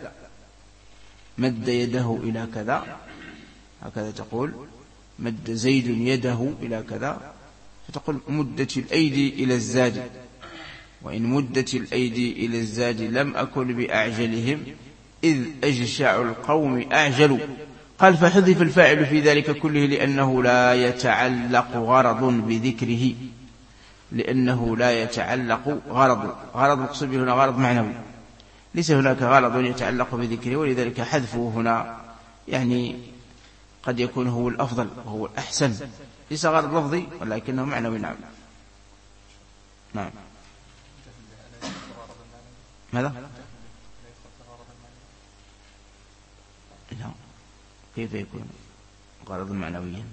A: مد يده إلى كذا، هكذا تقول مد زيد يده إلى كذا، فتقول مدت الأيدي إلى الزاد. وإن مدت الأيدي إلى الزاد لم أكن بأعجلهم إذ أجشع القوم أعجلوا. قال فحذف الفاعل في ذلك كله لأنه لا يتعلق غرض بذكره لأنه لا يتعلق غرض غرض مقصود به هنا غرض معنوي، ليس هناك غرض يتعلق بذكره، ولذلك حذفه هنا يعني قد يكون هو الأفضل وهو الأحسن، ليس غرض لفظي ولكنه معنوي. نعم. نعم. ماذا؟ لا. كيف يكون غرض معنويا؟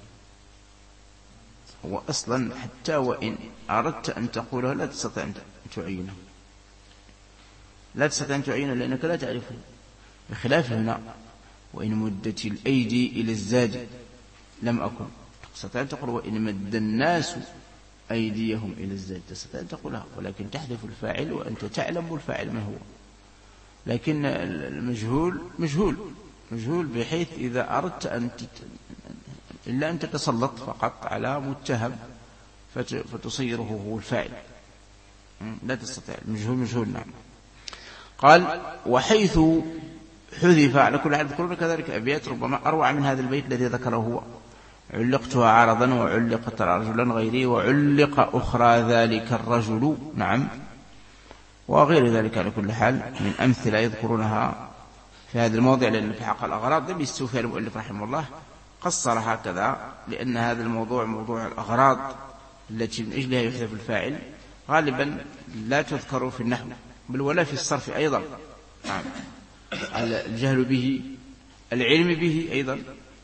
A: هو أصلا حتى وإن أردت أن تقوله لا تستطيع أن تعينه لا تستطيع أن تعينه لأنك لا تعرفه، بخلاف هنا وإن مدت الأيدي إلى الزاد لم أكن تستطيع أن تقول وإن مد الناس أيديهم إلى الزاد تستطيع أن تقولها، ولكن تحذف الفاعل وأنت تعلم الفاعل من هو. لكن المجهول مجهول مجهول بحيث إذا أردت أن تت... إلا أن تتسلط فقط على متهم فت... فتصيره هو الفاعل، لا تستطيع. المجهول مجهول. نعم. قال وحيث حذف على كل حال. يذكرون كذلك أبيات ربما أروع من هذا البيت الذي ذكره هو: علقتها عرضا وعلقت رجلا غيري وعلق أخرى ذلك الرجل. نعم، وغير ذلك. على كل حال من أمثلة يذكرونها في هذا الموضع، لأن في حق الأغراض لم يستوفي المؤلف رحمه الله، قصر هكذا، لأن هذا الموضوع موضوع الأغراض التي من أجلها يحذف الفاعل غالبا لا تذكر في النحو بل ولا في الصرف أيضا. نعم، الجهل به، العلم به أيضا،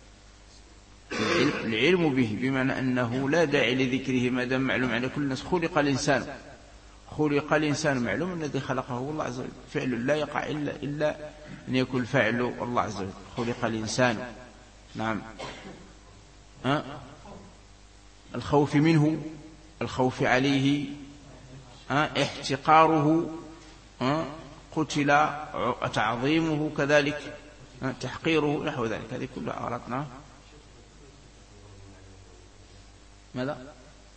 A: العلم به بمعنى أنه لا داعي لذكره ما دام معلوم على كل الناس. خلق الإنسان، خلق الإنسان معلوم الذي خلقه الله عز وجل، فعل لا يقع إلا, إلا أن يكون الفاعل الله عز وجل. خلق الإنسان. نعم. أه؟ الخوف منه، الخوف عليه، أه؟ احتقاره، أه؟ قتل، تعظيمه كذلك، أه؟ تحقيره، نحو ذلك. هذه كلها أغراضنا. ماذا؟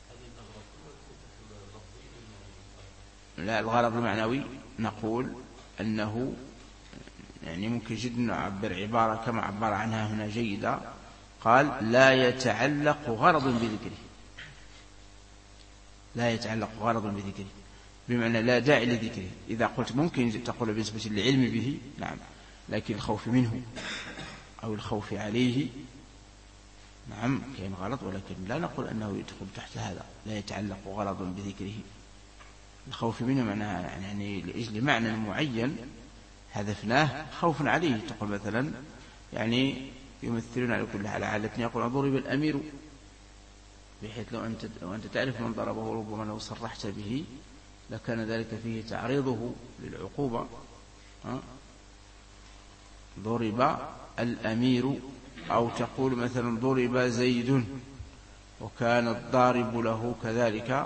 A: لا، الغرض المعنوي نقول أنه يعني ممكن جدا نعبر عبارة كما عبر عنها هنا جيدة، قال: لا يتعلق غرض بذكره. لا يتعلق غرض بذكره بمعنى لا داعي لذكره. إذا قلت ممكن تقول بالنسبة للعلم به، نعم، لكن الخوف منه أو الخوف عليه، نعم، كان غلط، ولكن لا نقول أنه يدخل تحت هذا. لا يتعلق غرض بذكره. الخوف منه معناها يعني لأجل معنى معين هدفناه خوف عليه. تقول مثلا يعني يمثلون على كل حال عادتني يقول: ضرب الأمير، بحيث لو أنت, لو أنت تعرف من ضربه ربما لو صرحت به لكان ذلك فيه تعريضه للعقوبة. ضرب الأمير، أو تقول مثلا ضرب زيد، وكان الضارب له كذلك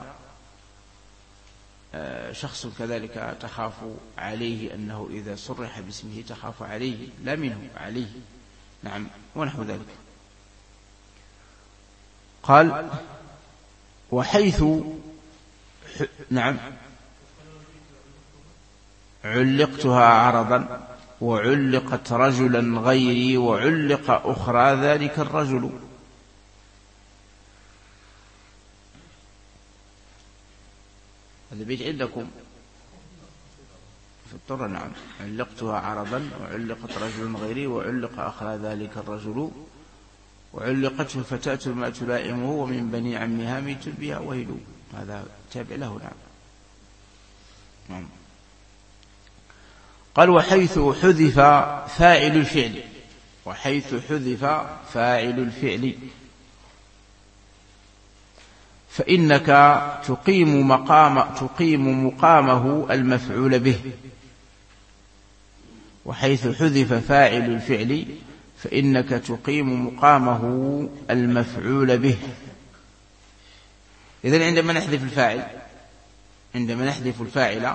A: شخص كذلك تخاف عليه، أنه إذا صرح باسمه تخاف عليه، لا منه، عليه. نعم، ونحو ذلك. قال: وحيث ح... نعم، علقتها عرضا وعلقت رجلا غيري وعلق أخرى ذلك الرجل. هذا بيت عندكم في الطر. نعم، علقتها عرضا وعلقت رجل غيري وعلق أخرى ذلك الرجل وعلقته فتاة ما تلائمه ومن بني عمها ميت بها وهلو. هذا تابع له. نعم. نعم. قال: وحيث حذف فاعل الفعل، وحيث حذف فاعل الفعل فإنك تقيم مقام تقيم مقامه المفعول به. وحيث حذف فاعل الفعل فإنك تقيم مقامه المفعول به. إذن عندما نحذف الفاعل، عندما نحذف الفاعل،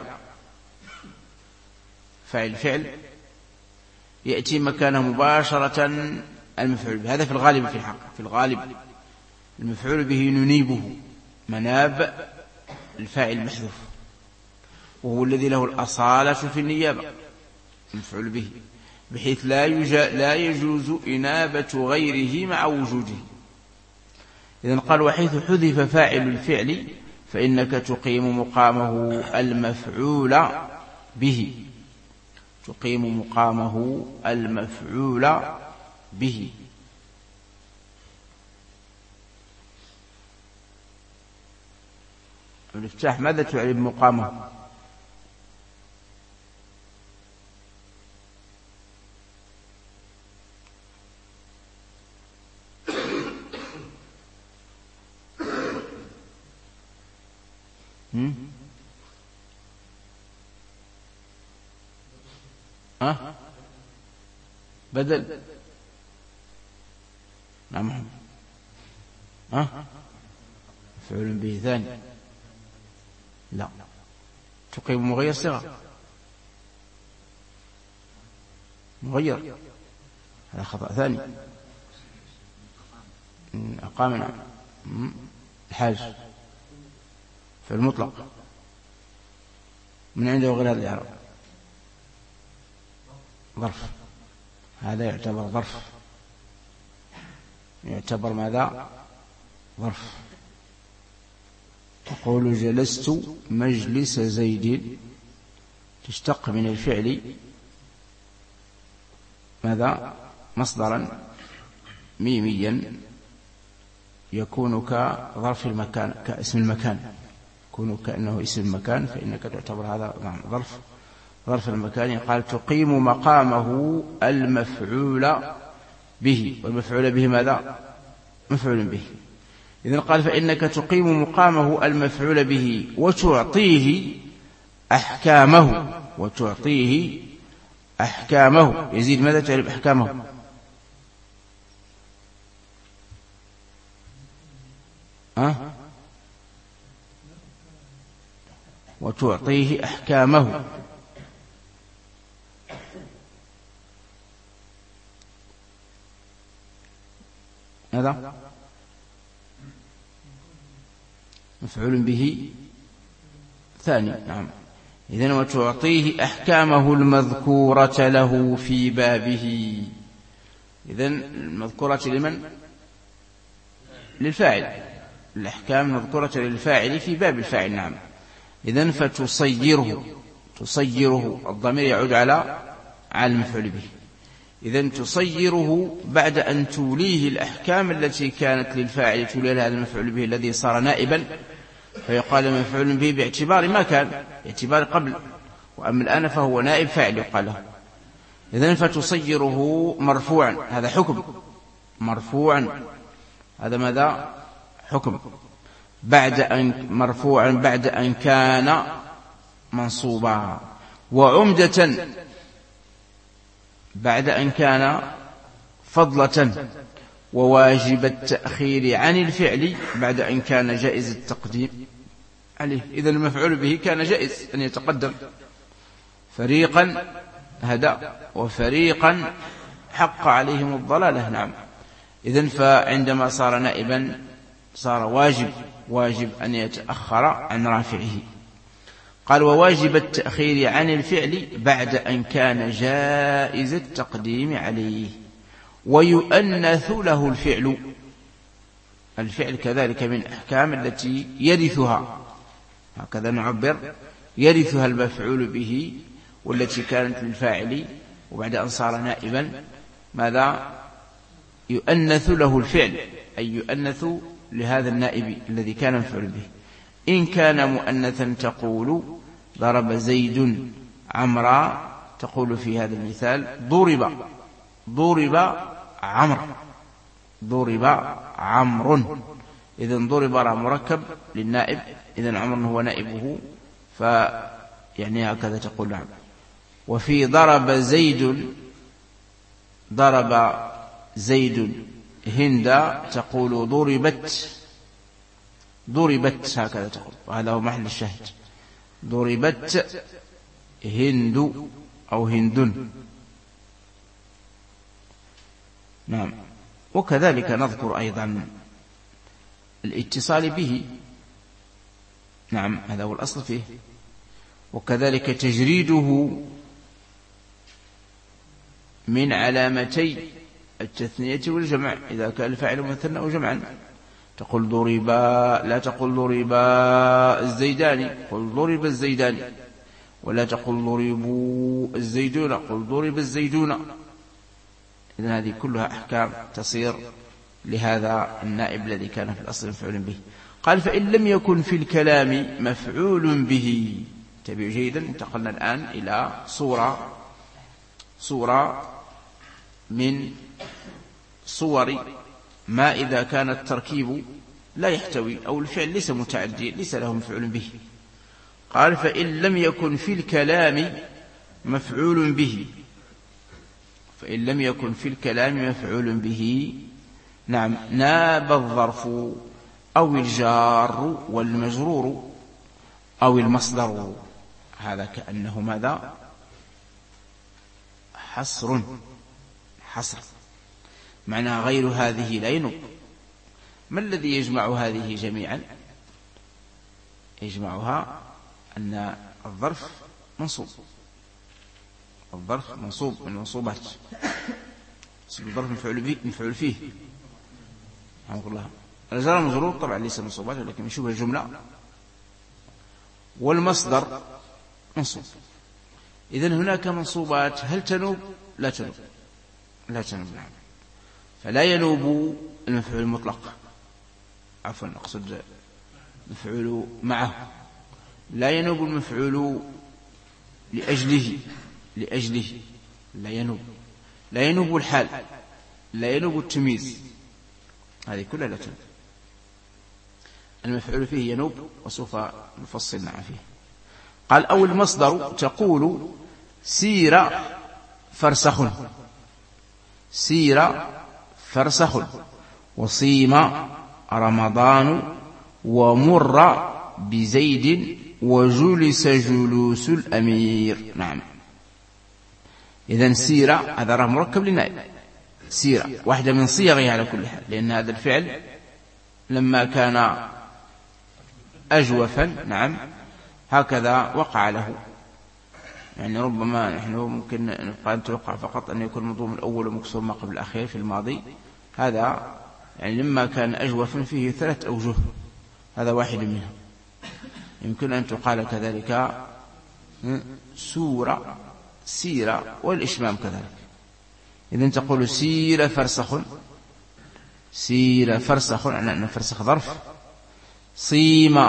A: فاعل الفعل، يأتي مكانه مباشرة المفعول به. هذا في الغالب، في الحق في الغالب المفعول به ننيبه مناب الفاعل المحذوف، وهو الذي له الأصالة في النيابة، المفعول به، بحيث لا, لا يجوز إنابة غيره مع وجوده. إذن قال: وحيث حذف فاعل الفعل فإنك تقيم مقامه المفعول به، تقيم مقامه المفعول به. الافتتاح ماذا تعرف مقامه؟ ها؟ بدل. نعم. ها؟ فعل به ثاني. لا، تقيم مغير صيغة، مغير، هذا خطأ ثاني. أقامنا الحاج في المطلق من عنده غير هذا الإعراب ظرف. هذا يعتبر ظرف، يعتبر ماذا؟ ظرف. تقول جلست مجلس زيد، تشتق من الفعل ماذا؟ مصدرا ميميا يكون كظرف المكان، كاسم المكان، يكون كأنه اسم المكان، فإنك تعتبر هذا نعم ظرف ظرف المكان. قال تقيم مقامه المفعول به، والمفعول به ماذا؟ مفعول به. إذن قال فإنك تقيم مقامه المفعول به وتعطيه أحكامه، وتعطيه أحكامه. يزيد ماذا تعرف أحكامه؟ أه؟ وتعطيه أحكامه. هذا مفعول به ثاني. نعم. إذن وتعطيه أحكامه المذكورة له في بابه. إذن المذكورة لمن؟ للفاعل. الأحكام المذكورة للفاعل في باب الفاعل. نعم. إذن فتصيره، تصيره الضمير يعود على على المفعول به. إذن تصيره بعد أن توليه الأحكام التي كانت للفاعل تولي لها المفعول به الذي صار نائبا، فيقال مفعول به باعتبار ما كان، باعتبار قبل، وأما الآن فهو نائب فاعل يقال له. إذن فتصيره مرفوعا، هذا حكم مرفوعا، هذا ماذا؟ حكم. بعد أن مرفوعا بعد أن كان منصوبا، وعمدة بعد أن كان فضلة، وواجب التأخير عن الفعل بعد أن كان جائز التقديم عليه. إذن المفعول به كان جائز أن يتقدم. فريقا هدى وفريقا حق عليهم الضلالة. نعم. إذن فعندما صار نائبا صار واجب واجب أن يتأخر عن رافعه. قال وواجب التأخير عن الفعل بعد أن كان جائز التقديم عليه، ويؤنث له الفعل. الفعل كذلك من الأحكام التي يرثها، هكذا نعبر، يرثها المفعول به، والتي كانت للفاعل وبعد أن صار نائبا ماذا؟ يؤنث له الفعل، أي يؤنث لهذا النائب الذي كان مفعول به. إن كان مؤنثا تقول ضرب زيد عمرا، تقول في هذا المثال ضرب ضرب عمرو ضرب عمرو. إذن ضرب مركب للنائب، إذن عمر هو نائبه، فيعني هكذا تقول عمرو. وفي ضرب زيد ضرب زيد هند، تقول ضربت ضربت هكذا تقول، وهذا هو محل الشاهد. ضربت هند أو هند. نعم. وكذلك نذكر أيضا الاتصال به. نعم، هذا هو الأصل فيه. وكذلك تجريده من علامتي التثنية والجمع إذا كان الفاعل مثنى أو جمعا. تقول ضربا، لا تقول ضربا الزيداني، قل ضرب الزيداني. ولا تقول ضربوا الزيدون، قل ضرب الزيدون. إذن هذه كلها أحكام تصير لهذا النائب الذي كان في الأصل مفعول به. قال فإن لم يكن في الكلام مفعول به. تبعوا جيدا، انتقلنا الآن إلى صورة صورة من صور ما إذا كان التركيب لا يحتوي أو الفعل ليس متعدي ليس له مفعول به. قال فإن لم يكن في الكلام مفعول به، فإن لم يكن في الكلام مفعول به، نعم، ناب الظرف أو الجار والمجرور أو المصدر. هذا كأنه ماذا؟ حصر حصر معنى غير هذه لا ينوب. ما الذي يجمع هذه جميعا؟ يجمعها أن الظرف منصوب، الظرف منصوب من منصوبات. اسم الظرف مفعول فيه مفعول فيه رحمه الله. الجار والمجرور طبعا ليس منصوبات ولكن من شبه الجملة. والمصدر منصوب. إذن هناك منصوبات هل تنوب؟ لا تنوب، لا تنوب نعم. فلا ينوب المفعول المطلق، عفوا أقصد مفعول معه، لا ينوب المفعول لأجله لأجله لا ينوب، لا ينوب الحال، لا ينوب التمييز، هذه كلها لا تنوب. المفعول فيه ينوب وسوف نفصل معه فيه. قال أو المصدر تقول سير فرسخ، سير فرسخ، وصيم رمضان، ومر بزيد، وجلس جلوس الأمير. نعم. إذن سير هذا راه مركب للنائب، سير واحدة من صيغه على كل حال، لأن هذا الفعل لما كان أجوفا نعم هكذا وقع له. يعني ربما نحن ممكن نبقى نتوقع فقط أن يكون مضموم الأول ومكسور ما قبل الأخير في الماضي، هذا يعني لما كان أجوفا فيه ثلاث أوجه، هذا واحد منها. يمكن أن تقال كذلك سورة، سيرة، والإشمام كذلك. إذن تقول سير فرسخ، سير فرسخ أن فرسخ ظرف. صيم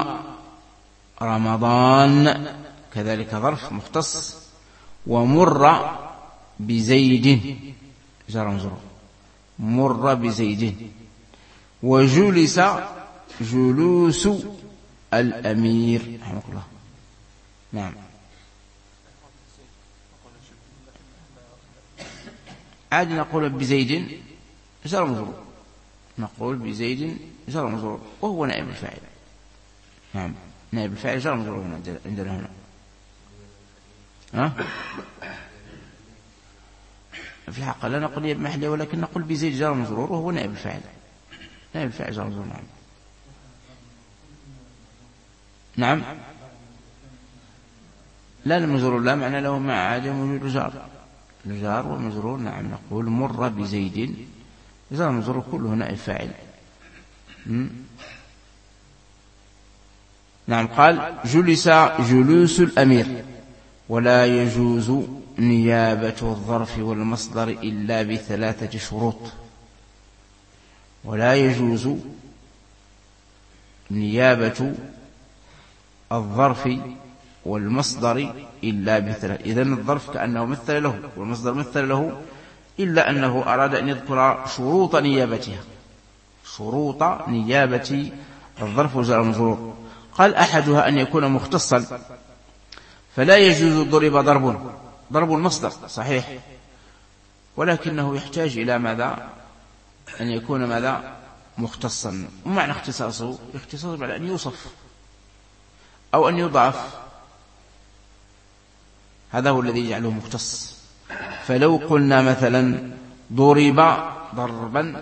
A: رمضان كذلك ظرف مختص. ومر بزيد جار مجرور، مر بزيد. وجلس جلوس الأمير رحمه الله. نعم. عاد نقول بزيد جار مجرور، نقول بزيد جار مجرور وهو نائب الفاعل. نعم، نائب الفاعل جار مجرور عندنا هنا. ها؟ في الحق لا نقول نائب محلي، ولكن نقول بزيد جار مجرور وهو نائب الفاعل. نائب الفاعل جار مجرور. نعم. نعم. لا المجرور لا معنى له مع عدم وجود الجار، الجار والمجرور. نعم نقول مر بزيد جار مجرور كله نائب فاعل. نعم. قال جلس جلوس الأمير، ولا يجوز نيابة الظرف والمصدر إلا بثلاثة شروط. ولا يجوز نيابة الظرف والمصدر إلا بثلاثة. إذن الظرف كأنه مثل له والمصدر مثل له، إلا أنه أراد أن يذكر شروط نيابتها، شروط نيابة الظرف والجار والمجرور. قال أحدها أن يكون مختصا، فلا يجوز ضرب ضرب، ضرب المصدر صحيح، ولكنه يحتاج إلى ماذا؟ أن يكون ماذا؟ مختصا. ومعنى اختصاصه اختصاصه على أن يوصف أو أن يضاف، هذا هو الذي يجعله مختص. فلو قلنا مثلا ضرب ضربا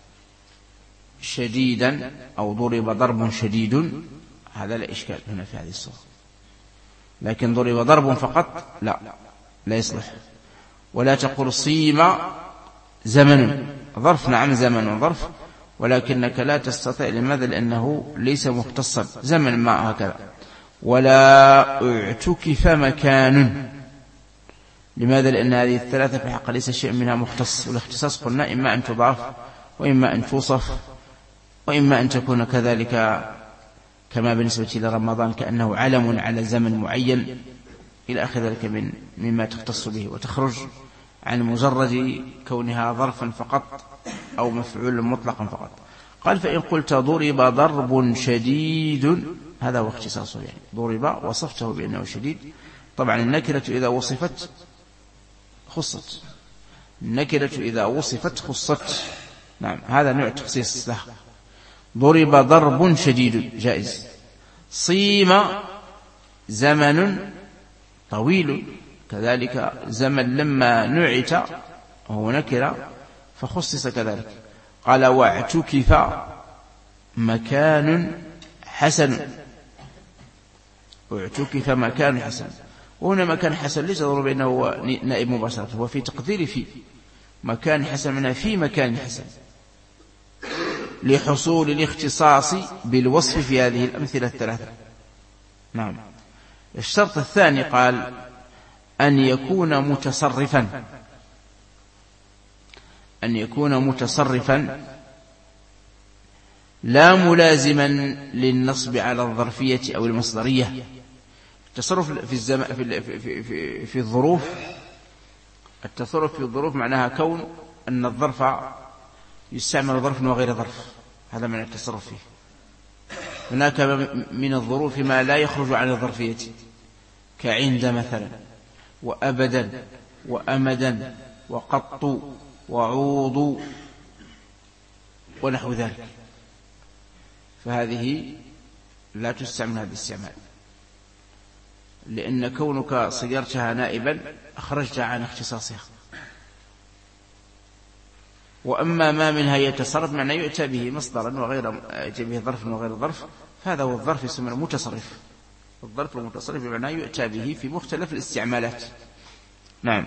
A: شديدا أو ضرب ضرب شديد، هذا لا إشكال هنا في هذه الصورة. لكن ضرب ضرب فقط لا لا يصلح. ولا تقول صيم زمن، ظرف نعم زمن ظرف، ولكنك لا تستطيع. لماذا؟ لأنه ليس مختصا، زمن ما هكذا. ولا اعتكف مكان، لماذا؟ لأن هذه الثلاثة في الحق ليس شيء منها مختص. والاختصاص قلنا إما أن تضاف وإما أن توصف وإما أن تكون كذلك كما بالنسبة لرمضان كأنه علم على زمن معين إلى آخر ذلك من مما تختص به، وتخرج عن مجرد كونها ظرفا فقط أو مفعول مطلقا فقط. قال فإن قلت ضرب ضرب شديد، هذا هو اختصاصه، يعني ضرب وصفته بأنه شديد. طبعا النكرة إذا وصفت خصت، النكرة إذا وصفت خصت. نعم هذا نوع تخصيص له. ضرب ضرب شديد جائز. صيم زمن طويل، كذلك زمن لما نعت وهو نكرة فخصص كذلك. قال واعتكف مكان حسن، واعتكف مكان حسن. وهنا مكان حسن ليس ضروري أنه نائب مباشرة، هو في تقدير في مكان حسن منها في مكان حسن لحصول الاختصاص بالوصف في هذه الأمثلة الثلاثة. نعم. الشرط الثاني قال أن يكون متصرفا أن يكون متصرفا لا ملازما للنصب على الظرفية أو المصدرية. التصرف في الزم... في في في, في الظروف التصرف في الظروف معناها كون أن الظرف يستعمل ظرف وغير ظرف، هذا معنى التصرف فيه. هناك من الظروف ما لا يخرج عن الظرفية كعند مثلا وأبدا وأمدا وقط وعوض ونحو ذلك، فهذه لا تستعمل هذا الاستعمال، لأن كونك صيرتها نائبا أخرجتها عن اختصاصها. وأما ما منها يتصرف معنى يؤتى به مصدرا وغير يؤتى به ظرف وغير ظرف، فهذا هو الظرف يسمى المتصرف. الظرف المتصرف بمعنى يؤتى به في مختلف الاستعمالات. نعم.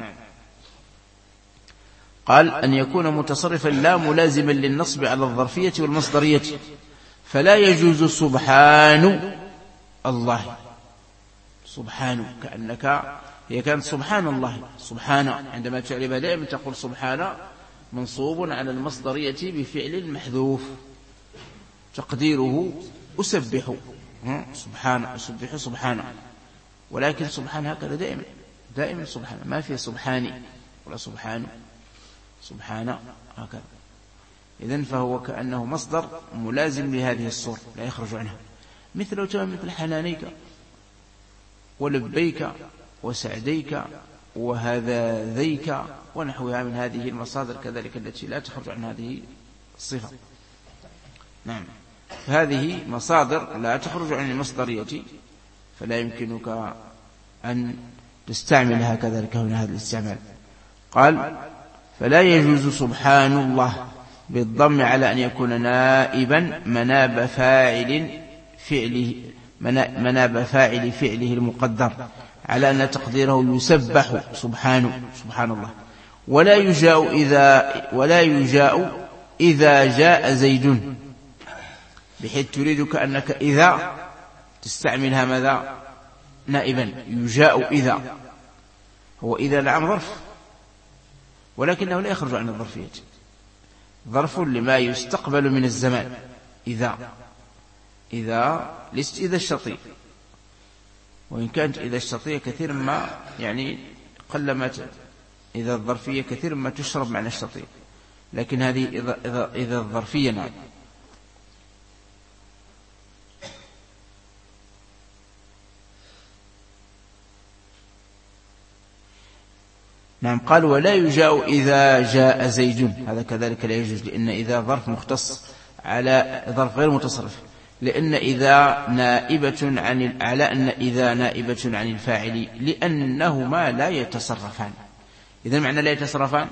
A: قال أن يكون متصرفا لا ملازما للنصب على الظرفية والمصدرية، فلا يجوز سبحان الله. سبحان كأنك هي كانت سبحان الله، سبحان عندما تعربها دائما تقول سبحان منصوب على المصدرية بفعل محذوف تقديره أسبح، سبحان أسبح سبحان، ولكن سبحان هكذا دائما دائما سبحان، ما في سبحاني ولا سبحان سبحان هكذا. إذن فهو كأنه مصدر ملازم لهذه الصورة لا يخرج عنها، مثل تمام مثل حنانيك ولبيك وسعديك وهذاذيك ونحوها من هذه المصادر كذلك التي لا تخرج عن هذه الصفة. نعم. هذه مصادر لا تخرج عن المصدرية، فلا يمكنك أن تستعملها كذلك هنا هذا الاستعمال. قال فلا يجوز سبحان الله بالضم على أن يكون نائبا مناب فاعل فعله مناب فاعل فعله المقدر، على أن تقديره يسبح سبحانه سبحان الله. ولا يجاء إذا ولا يجاء إذا جاء زيد، بحيث تريد كأنك إذا تستعملها ماذا نائبا. يجاء إذا هو إذا نعم ظرف، ولكنه لا يخرج عن الظرفية، ظرف لما يستقبل من الزمان. إذا إذا لست إذا الشرطية، وإن كانت إذا الشرطية كثير ما يعني قلما إذا الظرفية كثير ما تشرب معنى الشرطية، لكن هذه إذا, إذا, إذا الظرفية نعم. نعم. قال ولا يجاء إذا جاء زيد، هذا كذلك لا يجوز، لأن إذا ظرف مختص على ظرف غير متصرف، لأن إذا نائبة عن على أن إذا نائبة عن الفاعل لأنهما لا يتصرفان. إذا معنى لا يتصرفان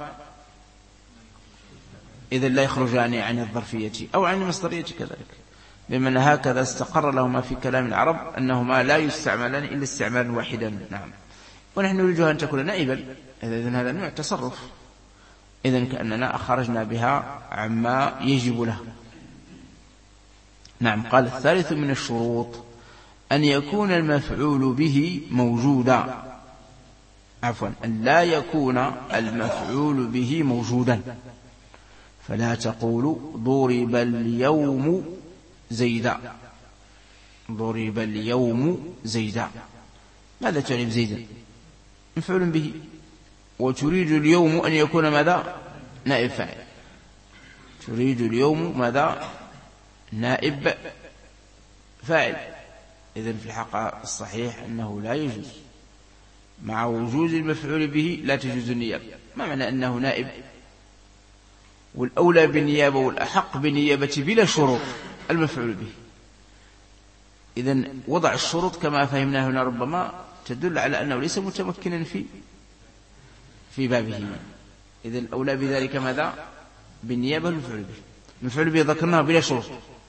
A: إذا لا يخرجان عن الظرفية أو عن المصدرية كذلك، بمن هكذا استقر لهما في كلام العرب أنهما لا يستعملان إلا استعمالا واحدا. نعم. ونحن نريدها أن تكون نائبا، إذن هذا نوع تصرف، إذن كأننا أخرجنا بها عما يجب له. نعم. قال الثالث من الشروط أن يكون المفعول به موجودا، عفوا أن لا يكون المفعول به موجودا. فلا تقول ضرب اليوم زيدا، ضرب اليوم زيدا، ماذا تعني بزيدا؟ مفعول به، وتريد اليوم أن يكون ماذا؟ نائب فاعل. تريد اليوم ماذا؟ نائب فاعل. إذن في الحقيقة الصحيح أنه لا يجوز، مع وجود المفعول به لا تجوز النيابة. ما معنى أنه نائب؟ والأولى بالنيابة والأحق بالنيابة بلا شروط المفعول به. إذن وضع الشروط كما فهمنا هنا ربما تدل على أنه ليس متمكنا في في بابه. إذن الأولى بذلك ماذا؟ بالنيابة والمفعول به. المفعول به ذكرناه بلا شروط،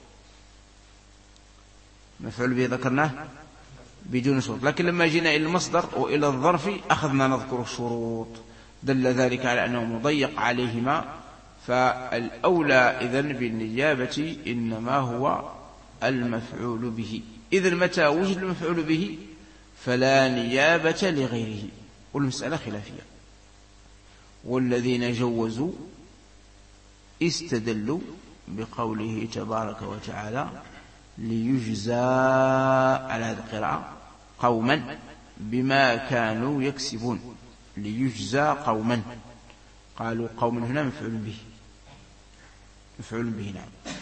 A: المفعول به ذكرناه بدون شروط، لكن لما جينا إلى المصدر وإلى الظرف أخذنا نذكر الشروط. دل ذلك على أنه مضيق عليهما، فالأولى إذن بالنيابة إنما هو المفعول به. إذن متى وجد المفعول به فلا نيابة لغيره، والمسألة خلافية. والذين جوزوا استدلوا بقوله تبارك وتعالى ليجزى على هذه القراءة قوما بما كانوا يكسبون. ليجزى قوما، قالوا قوم هنا مفعول به، مفعول به نعم.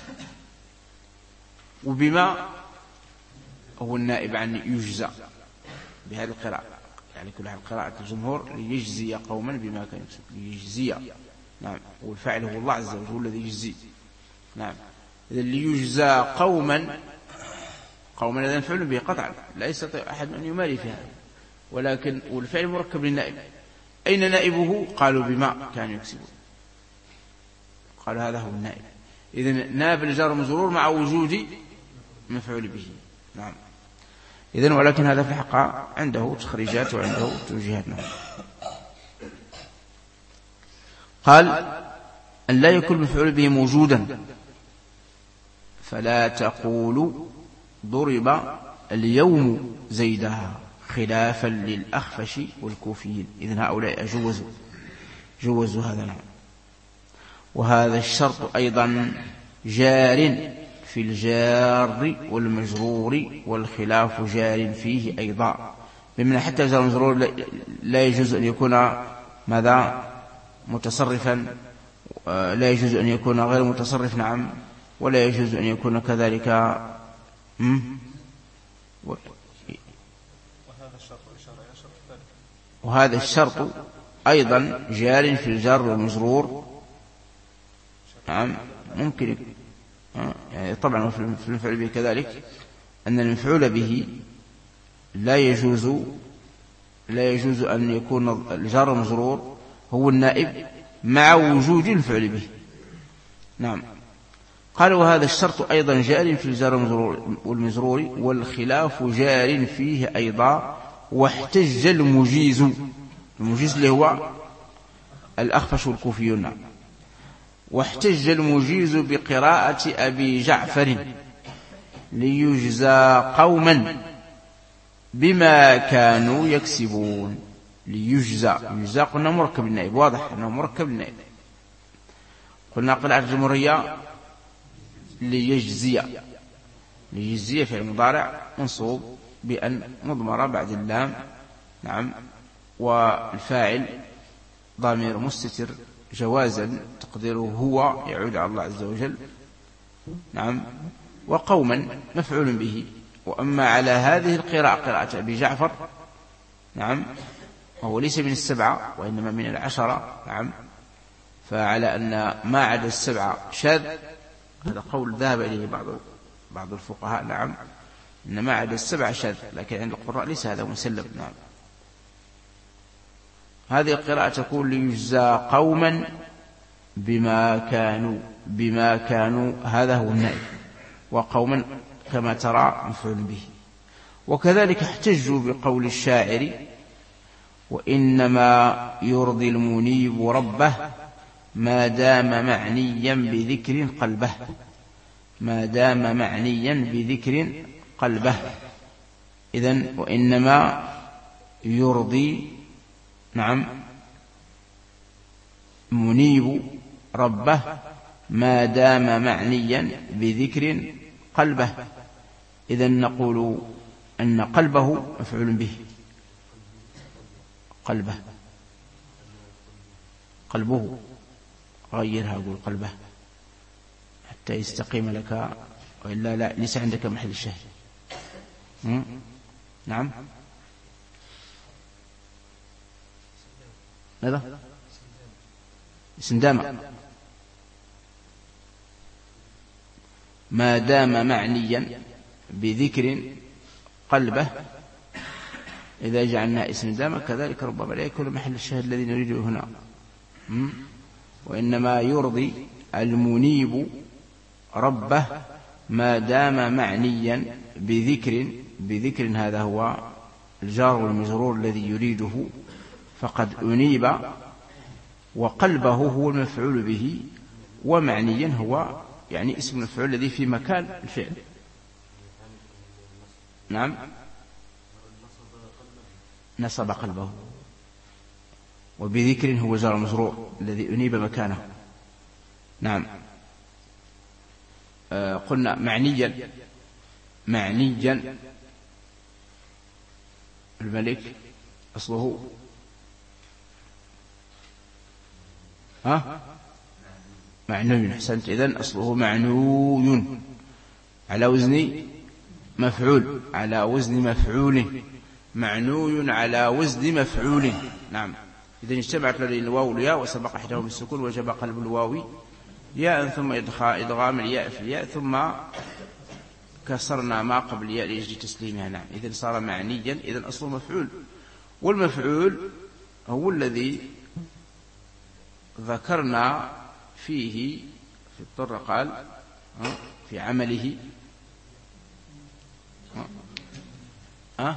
A: وبما هو النائب عن يجزى بهذه القراءة، يعني كل هذه قراءة الجمهور ليجزي قوما بما كانوا يكسبون، ليجزي نعم، والفاعل هو الله عز وجل الذي يجزي نعم. إذا ليجزى قوما، قوما إذا مفعول به قطعا لا يستطيع أحد أن يماري في هذا، ولكن والفعل مركب للنائب. أين نائبه؟ قالوا بما كانوا يكسبون، قالوا هذا هو النائب. إذن نائب الجار مجرور مع وجود مفعول به نعم. إذن ولكن هذا في حق عنده تخريجات وعنده توجيهات نعم. قال أن لا يكون مفعول به موجودا، فلا تقولوا ضرب اليوم زيدها خلافا للأخفش والكوفيين. إذن هؤلاء جوزوا جوزوا هذا نعم. وهذا الشرط أيضا جار في الجار والمجرور، والخلاف جار فيه أيضا، بمعنى حتى الجار والمجرور لا يجوز أن يكون ماذا متصرفا، لا يجوز أن يكون غير متصرف نعم، ولا يجوز أن يكون كذلك و... وهذا الشرط أيضا جار في الجار والمجرور نعم. ممكن يعني طبعا في المفعول به كذلك، أن المفعول به لا يجوز لا يجوز أن يكون الجار والمجرور هو النائب مع وجود المفعول به نعم. قال وهذا الشرط أيضا جار في الجار والمجرور، والخلاف جار فيه أيضا. واحتج المجيز، المجيز اللي هو الأخفش والكوفيون نعم. واحتج المجيز بقراءة أبي جعفر ليجزى قوما بما كانوا يكسبون. ليجزى، يجزى قلنا مركب النائب، واضح أنه مركب النائب. قلنا قراءة الجمهورية ليجزي، ليجزي في المضارع منصوب بأن مضمرة بعد اللام نعم، والفاعل ضمير مستتر جوازا تقديره هو يعود على الله عز وجل نعم. وقوما مفعول به. وأما على هذه القراءة قراءة أبي جعفر نعم، وهو ليس من السبعة وإنما من العشرة نعم، فعلى أن ما عدا السبعة شاذ، هذا قول ذهب إليه بعض بعض الفقهاء نعم، إن ما عدا السبعة شاذ، لكن عند القراء ليس هذا مسلم نعم. هذه القراءة تقول ليجزى قوما بما كانوا، بما كانوا هذا هو النائب، وقوما كما ترى مفعول به. وكذلك احتجوا بقول الشاعر وإنما يرضي المنيب ربه ما دام معنيا بذكر قلبه، ما دام معنيا بذكر قلبه. إذن وإنما يرضي نعم منيب ربه ما دام معنيا بذكر قلبه. إذن نقول أن قلبه مفعول به، قلبه قلبه غيرها أقول قلبه حتى يستقيم لك، وإلا لا ليس عندك محل الشاهد. نعم ماذا سندامة ما دام معنيا بذكر قلبه. إذا جعلنا اسم دام كذلك ربما لا يكون محل الشاهد الذي نريده هنا. وإنما يرضي المنيب ربه ما دام معنيا بذكر، بذكر هذا هو الجار والمجرور الذي يريده، فقد أنيب وقلبه هو المفعول به، ومعنيا هو يعني اسم المفعول الذي في مكان الفعل. نعم، نصب قلبه. وبذكر هو جار مجرور الذي أنيب مكانه. نعم. آه قلنا معنيا، معنيا الملك أصله ها معنوي. أحسنت. إذن أصله معنوي على وزن مفعول، على وزن مفعول، معنوي على وزن مفعول. نعم. إذن اجتمعت لدي الواو والياء وسبق إحداهما بالسكون وجب قلب الواو ياء ثم إدغام الياء في الياء ثم كسرنا ما قبل الياء ليجري تسليمها. نعم. إذن صار معنيا. إذن أصله مفعول، والمفعول هو الذي ذكرنا فيه في الضر قال في عمله أه؟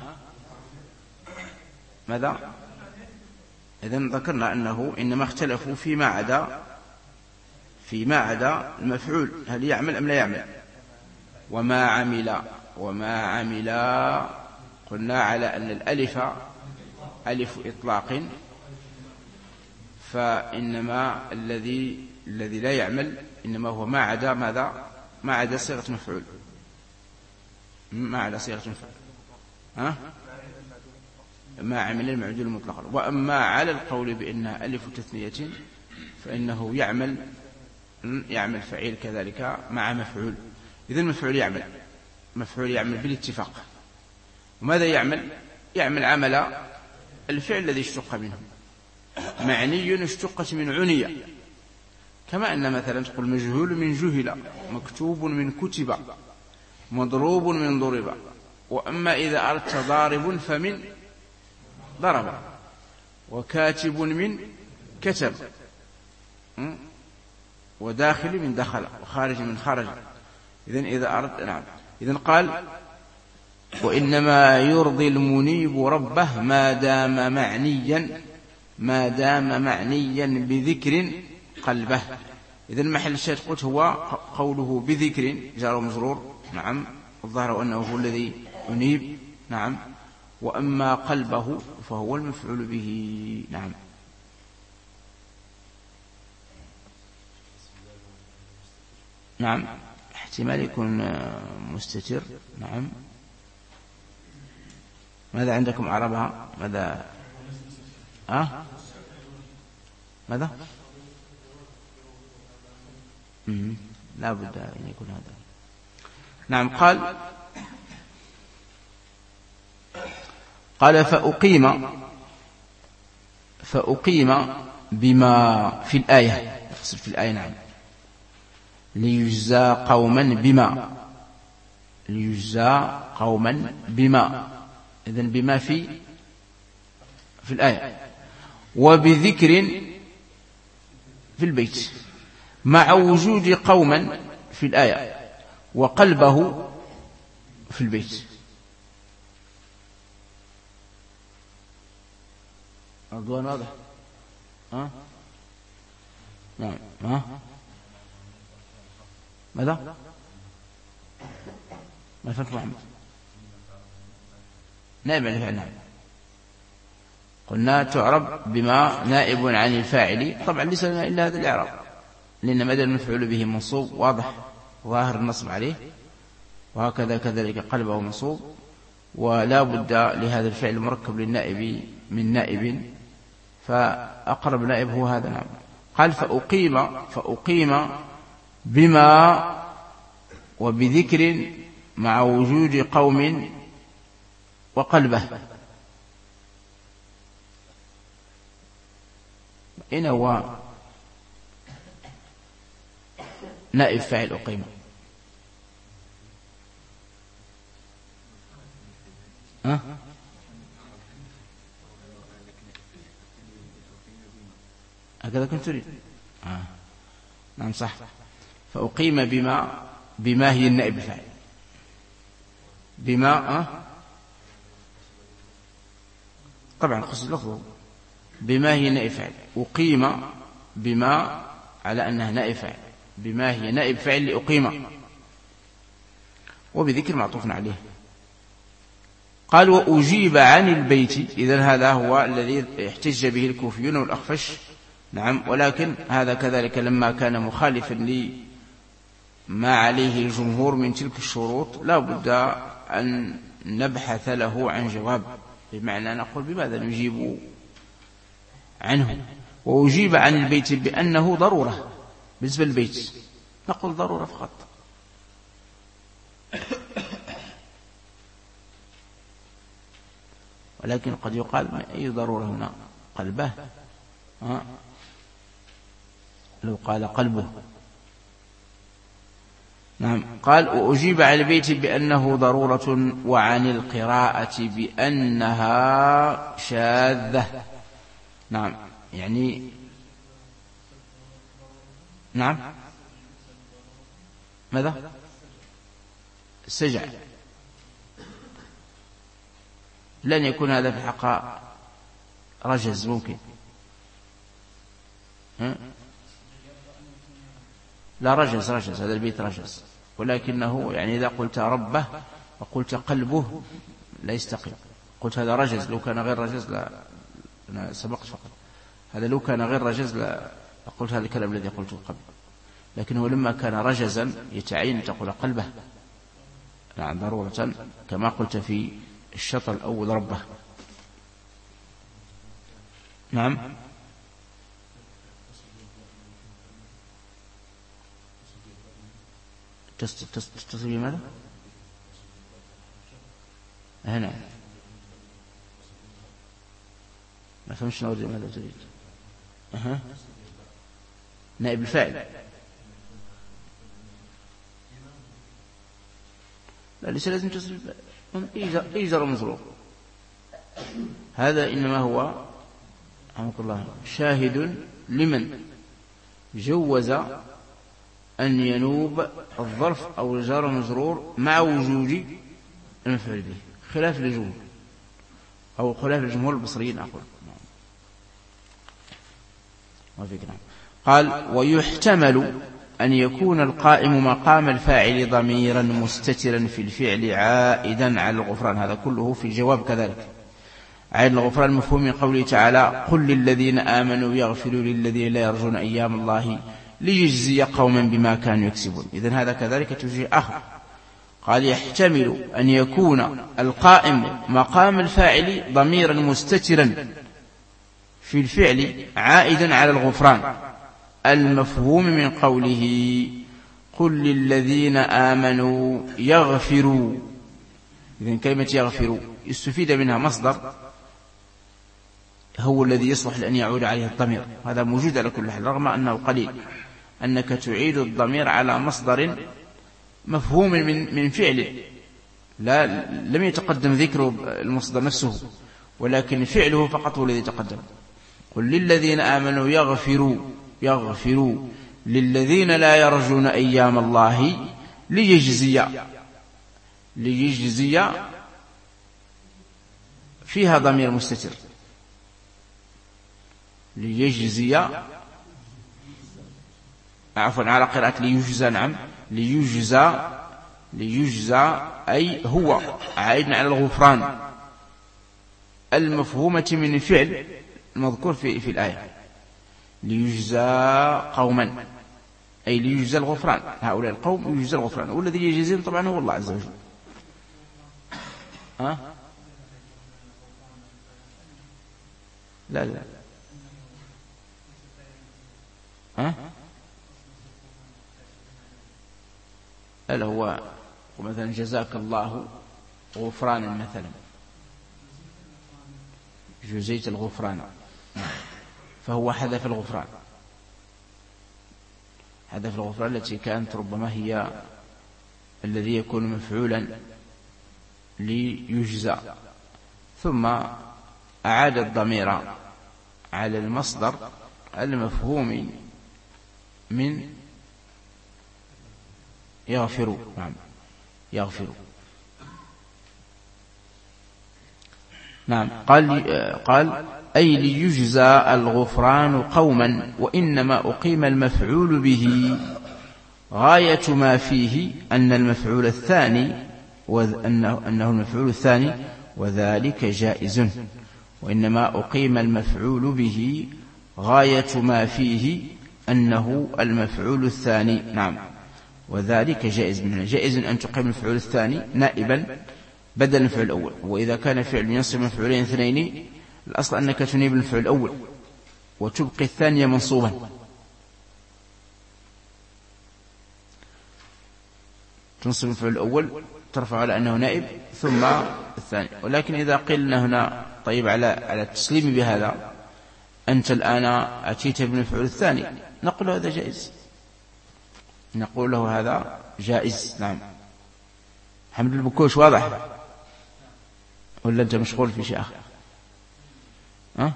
A: ماذا؟ إذن ذكرنا أنه إنما اختلفوا فيما عدا فيما عدا المفعول، هل يعمل أم لا يعمل. وما عمل وما عمل قلنا على أن الألف ألف إطلاق، فإنما الذي الذي لا يعمل إنما هو ما عدا ماذا؟ ما عدا صيغة مفعول، ما عدا صيغة مفعول ها؟ ما عمل المعدول مطلقا. وأما على القول بأنها ألف تثنية فإنه يعمل يعمل فعيل كذلك مع مفعول. إذن المفعول يعمل مفعول يعمل بالاتفاق. وماذا يعمل؟ يعمل عمل الفعل الذي اشتق منه. معني اشتقت من عنية، كما أن مثلا تقول مجهول من جهل، مكتوب من كتب، مضروب من ضرب. وأما إذا أردت ضارب فمن ضرب، وكاتب من كتب، وداخل من دخل، وخارج من خرج. إذن إذا أردت نعم. إذن قال وإنما يرضي المنيب ربه ما دام معنيا ما دام معنيا بذكر قلبه. إذن محل الشاهد قلت هو قوله بذكر جار ومجرور. نعم. الظاهر أنه هو الذي ينيب. نعم. وأما قلبه فهو المفعول به. نعم. نعم. احتمال يكون مستتر. نعم. ماذا عندكم عربها؟ ماذا أه؟ ماذا؟ مم. لا بد أن يكون هذا. نعم. قال قال فأقيم فأقيم بما في الآية، يقصد في الآية. نعم. ليجزى قوما بما ليجزى قوما بما إذن بما في في الآية، وبذكر في البيت، مع وجود قوما في الآية وقلبه في البيت. أرضوان واضح؟ ها؟ نعم. ها؟ ماذا؟ ما فهمت محمد؟ نائب عن الفاعل. نعم. قلنا تعرب بما نائب عن الفاعل. طبعا ليس لنا إلا هذا الإعراب، لأن مدى المفعول به منصوب واضح ظاهر النصب عليه، وهكذا كذلك قلبه منصوب، ولا بد لهذا الفعل مركب للنائب من نائب، فأقرب نائب هو هذا. نعم. قال فأقيم فأقيم بما وبذكر مع وجود قوم وقلبه. إن هو نائب فاعل أقيم. ها؟ هكذا كنت تريد. آه. نعم صح. فأقيم بما بما هي النائب فاعل بما أه؟ طبعا خصوص لفظه بما هي نائب فاعل. أقيم بما على أنها نائب فاعل، بما هي نائب فاعل لأقيم، وبذكر معطوف عليه. قال وأجيب عن البيت، إذن هذا هو الذي احتج به الكوفيون والأخفش. نعم، ولكن هذا كذلك لما كان مخالفا لما عليه الجمهور من تلك الشروط لا بد أن نبحث له عن جواب، بمعنى نقول بماذا نجيب عنه. وأجيب عن البيت بأنه ضرورة، بالنسبة للبيت نقول ضرورة فقط. ولكن قد يقال ما أي ضرورة هنا؟ قلبه، ها؟ لو قال قلبه. نعم. قال وأجيب على البيت بأنه ضرورة، وعن القراءة بأنها شاذة. نعم، يعني نعم ماذا؟ السجع لن يكون هذا في الحقيقة رجز، ممكن ها؟ لا رجز، رجز هذا البيت رجز، ولكنه يعني إذا قلت ربه وقلت قلبه لا يستقيم. قلت هذا رجز، لو كان غير رجز لا، أنا سبقت فقط، هذا لو كان غير رجز لا قلت هذا الكلام الذي قلته قبل، لكنه لما كان رجزا يتعين تقول قلبه. نعم ضرورة كما قلت في الشطر الأول ربه. نعم. تتصل بماذا؟ هنا ما فهمش نوري ماذا تريد. أه. نائب الفاعل، لا ليس لازم تصل إيجار مظروف، هذا إنما هو رحمك الله شاهد لمن جوز أن ينوب الظرف أو الجار المجرور مع وجود المفعول به، خلاف الجمهور أو خلاف الجمهور البصريين أقول. قال ويحتمل أن يكون القائم مقام الفاعل ضميرا مستترا في الفعل عائدا على الغفران، هذا كله في الجواب كذلك. عائد الغفران مفهوم من قوله تعالى قل للذين آمنوا يغفروا للذين لا يرجون أيام الله ليجزي قوما بما كانوا يكسبون. إذن هذا كذلك توجيه آخر. قال يحتمل أن يكون القائم مقام الفاعل ضميرا مستترا في الفعل عائدا على الغفران المفهوم من قوله قل للذين آمنوا يغفروا. إذن كلمة يغفروا يستفيد منها مصدر هو الذي يصلح لأن يعود عليه الضمير، هذا موجود على كل حال، رغم أنه قليل أنك تعيد الضمير على مصدر مفهوم من من فعل، لا لم يتقدم ذكر المصدر نفسه ولكن فعله فقط هو الذي تقدم. قل للذين آمنوا يغفروا يغفروا للذين لا يرجون أيام الله ليجزي ليجزي فيها ضمير مستتر، ليجزي عفوا على قراءة ليجزى. نعم ليجزى ليجزى أي هو عائد على الغفران المفهومة من الفعل المذكور في, في الآية، ليجزى قوما أي ليجزى الغفران، هؤلاء القوم يجزى الغفران، والذي يجزيهم طبعا هو الله عز وجل. ها؟ لا لا ها؟ هل هو مثلا جزاك الله غفرانا مثلا، جزيت الغفران، فهو حذف الغفران، حذف الغفران التي كانت ربما هي الذي يكون مفعولا ليجزى، ثم أعاد الضمير على المصدر المفهوم من يغفر. نعم يغفر. نعم. قال قال أي ليجزى الغفران قوما، وإنما أقيم المفعول به غاية ما فيه أن المفعول الثاني وأنه أنه المفعول الثاني وذلك جائز. وإنما أقيم المفعول به غاية ما فيه أنه المفعول الثاني. نعم. وذلك جائز. منه جائز أن تقيم المفعول الثاني نائبا بدل المفعول الأول. وإذا كان فعل ينصب مفعولين اثنين الأصل أنك تنيب المفعول الأول وتبقي الثانية منصوبا. تنصب المفعول الأول ترفع على أنه نائب ثم الثاني. ولكن إذا قلنا هنا طيب على على التسليم بهذا أنت الآن أتيت بالمفعول الثاني، نقول هذا جائز، نقول له هذا جائز. نعم. حمد البكوش واضح ولا أنت مشغول في شيء آخر؟ أه؟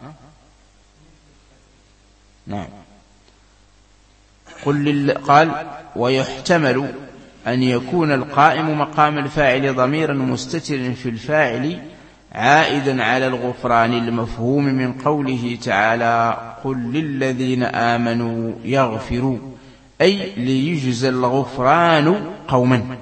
A: نعم. قل لل... قال ويحتمل أن يكون القائم مقام الفاعل ضميرا مستترا في الفاعل عائدا على الغفران المفهوم من قوله تعالى قل للذين آمنوا يغفروا، أي ليجزى الغفران قوما.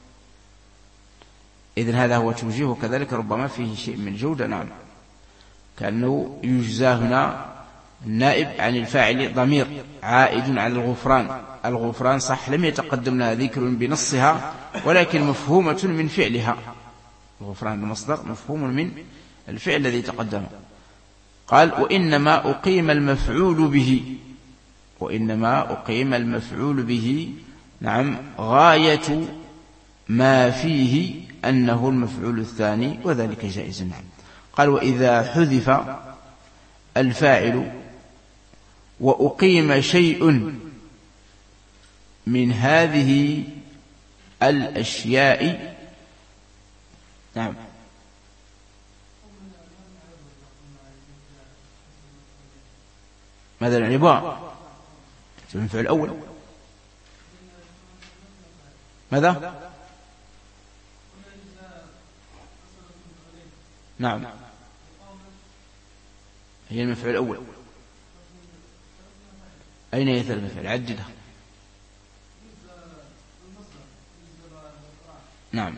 A: إذن هذا هو توجيه، وكذلك ربما فيه شيء من جودة. نعم. كأنه يجزى هنا النائب عن الفاعل ضمير عائد على الغفران. الغفران صح لم يتقدم لها ذكر بنصها ولكن مفهومة من فعلها. الغفران المصدر مفهوم من الفعل الذي تقدمه. قال وإنما أقيم المفعول به، وإنما أقيم المفعول به نعم غاية ما فيه أنه المفعول الثاني وذلك جائز. نعم. قال وإذا حذف الفاعل وأقيم شيء من هذه الأشياء. نعم. ماذا العبارة في المفعول الأول؟ ماذا؟ نعم. هي المفعول الأول. أين هي المفعول؟ عددها. نعم.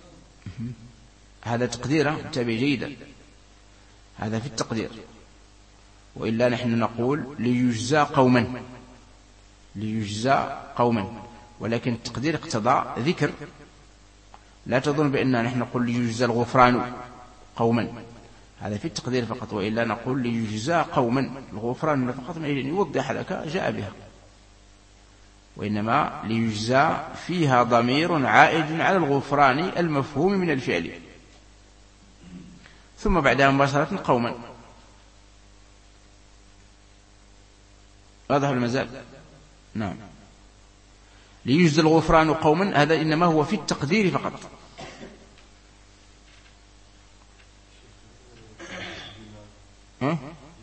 A: هذا تقديره انتبه جيدا، هذا في التقدير. وإلا نحن نقول ليجزى قوما، ليجزى قوما، ولكن التقدير اقتضى ذكر. لا تظن بأننا نحن نقول ليجزى الغفران قوما، هذا في التقدير فقط. وإلا نقول ليجزى قوما، الغفران فقط من أجل أن يوضح لك جاء بها. وإنما ليجزى فيها ضمير عائد على الغفران المفهوم من الفعل، ثم بعدها مباشرة قوما. واضح المزال؟ نعم. ليجزى الغفران قوما هذا إنما هو في التقدير فقط. ها؟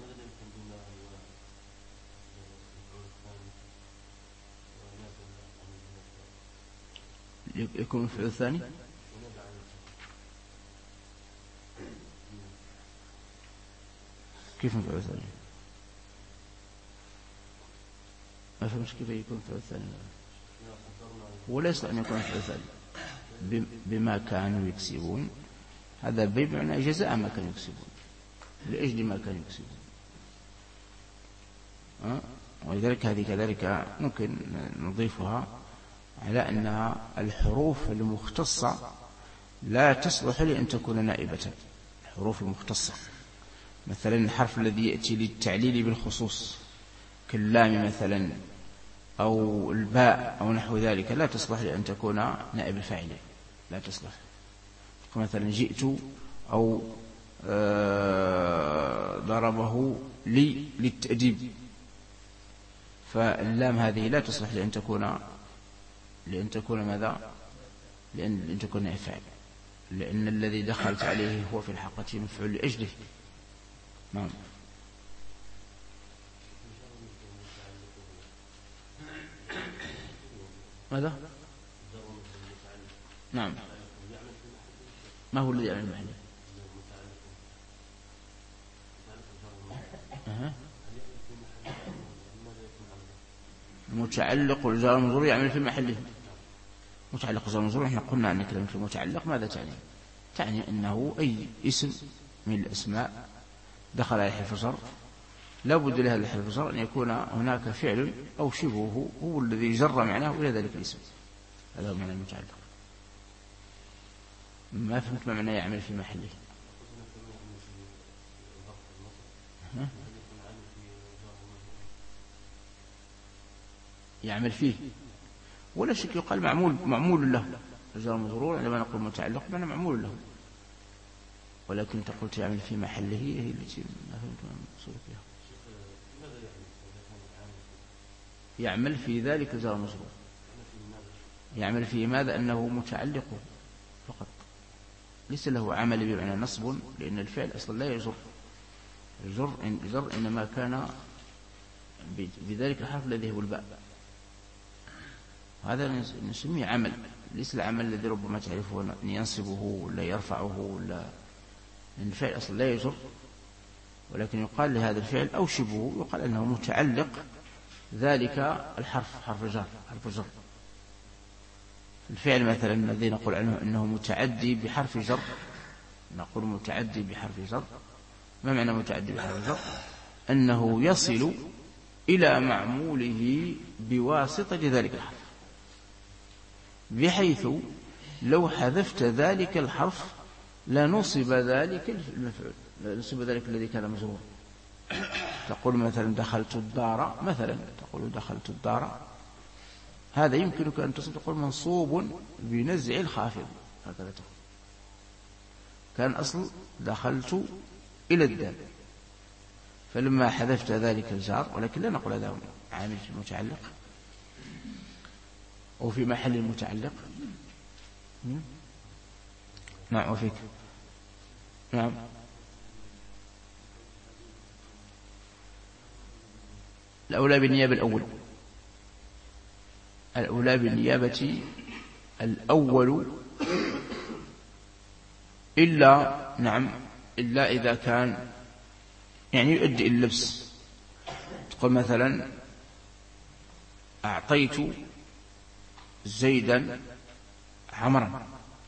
A: يكون الفعل الثاني كيف الفعل الثاني؟ ما فهمش كيف يكون الفعل الثاني. ولا يصلح أن يكون الفعل الثاني بما كانوا يكسبون، هذا بمعنى جزاء ما كانوا يكسبون، لأجل ما كانوا يكسبون. أه؟ ولذلك هذه كذلك ممكن نضيفها على أنها الحروف المختصة لا تصلح لأن تكون نائبة. الحروف المختصة مثلا الحرف الذي يأتي للتعليل بالخصوص كاللام مثلا أو الباء أو نحو ذلك لا تصلح لأن تكون نائب الفاعل، لا تصلح. مثلا جئت أو ضربه لي للتأديب، فاللام هذه لا تصلح لأن تكون لأن تكون ماذا؟ لأن, لأن تكون نائب فاعل، لأن الذي دخلت عليه هو في الحقيقة مفعول لأجله. نعم. ماذا؟ نعم. ما هو الذي يعمل المحل؟ متعلق الجار والمجرور يعمل في محله. متعلق الجار والمجرور احنا قلنا أن كلمة المتعلق ماذا تعني؟ تعني أنه أي اسم من الأسماء دخل على حرف جر لا بد لهذا الحرف الجر أن يكون هناك فعل أو شبهه هو الذي جر معناه إلى ذلك الاسم. هذا هو معنى المتعلق. ما فهمت ما معنى يعمل في محله. ها؟ يعمل فيه ولا شك يقال معمول معمول له. الجار والمجرور عندما نقول متعلق بنا معمول له، ولكن أنت قلت يعمل في محله هي التي ما فهمت ما المقصود فيها. يعمل في ذلك الجار والمجرور يعمل في ماذا؟ أنه متعلق فقط، ليس له عمل بمعنى نصب، لأن الفعل أصلا لا يجر. الجر الجر إنما كان بذلك الحرف الذي هو الباء، هذا نسميه عمل، ليس العمل الذي ربما تعرفه أن ينصبه ولا يرفعه ولا، لأن الفعل أصلا لا يجر، ولكن يقال لهذا الفعل أو شبهه يقال أنه متعلق ذلك الحرف، حرف جر، حرف جر. الفعل مثلا الذي نقول عنه أنه متعدي بحرف جر، نقول متعدي بحرف جر. ما معنى متعدي بحرف جر؟ أنه يصل إلى معموله بواسطة ذلك الحرف، بحيث لو حذفت ذلك الحرف لنصب ذلك المفعول، لنصب ذلك الذي كان مجرور. تقول مثلا دخلت الدار، مثلا تقول دخلت الدار، هذا يمكنك أن تصب تقول منصوب بنزع الخافض، هكذا تقول. كان أصل دخلت إلى الدار، فلما حذفت ذلك الجار، ولكن لا نقول هذا عامل في المتعلق أو في محل المتعلق. نعم وفيك. نعم الأولى بالنيابة الأول، الأولى بالنيابة الأول إلا نعم إلا إذا كان يعني يؤدي إلى اللبس. تقول مثلا أعطيت زيدا عمرا،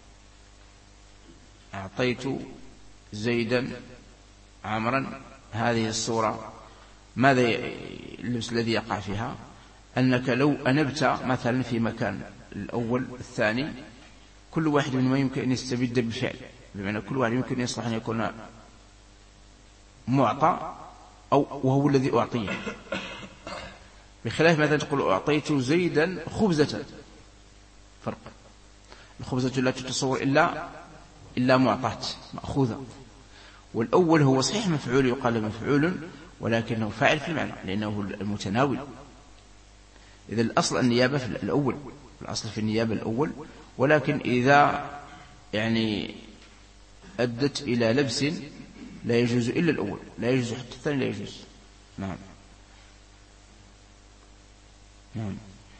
A: أعطيت زيدا عمرا، هذه الصورة ماذا اللبس الذي يقع فيها؟ أنك لو أنبت مثلا في مكان الأول الثاني، كل واحد منهما يمكن أن يستبد بالفعل، بمعنى كل واحد يمكن يصلح أن يكون معطى أو وهو الذي أعطيه، بخلاف مثلا تقول أعطيت زيدا خبزة، فرق. الخبزة لا تتصور إلا إلا معطاة مأخوذة، والأول هو صحيح مفعول يقال مفعول، ولكنه فاعل في المعنى لأنه المتناول. إذا الأصل النيابة في الأول، الأصل في النيابة الأول، ولكن إذا يعني أدت إلى لبس لا يجوز إلا الأول، لا يجوز حتى الثاني لا يجوز. نعم نعم.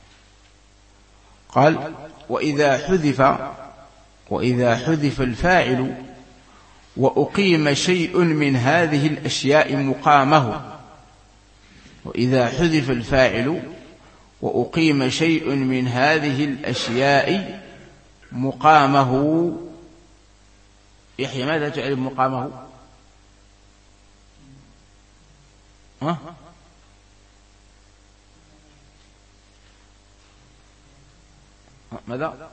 A: قال وإذا حذف وإذا حذف الفاعل وأقيم شيء من هذه الأشياء مقامه، وإذا حذف الفاعل وأقيم شيء من هذه الأشياء مقامه. يحيى ماذا تعرف مقامه؟ ها؟ ماذا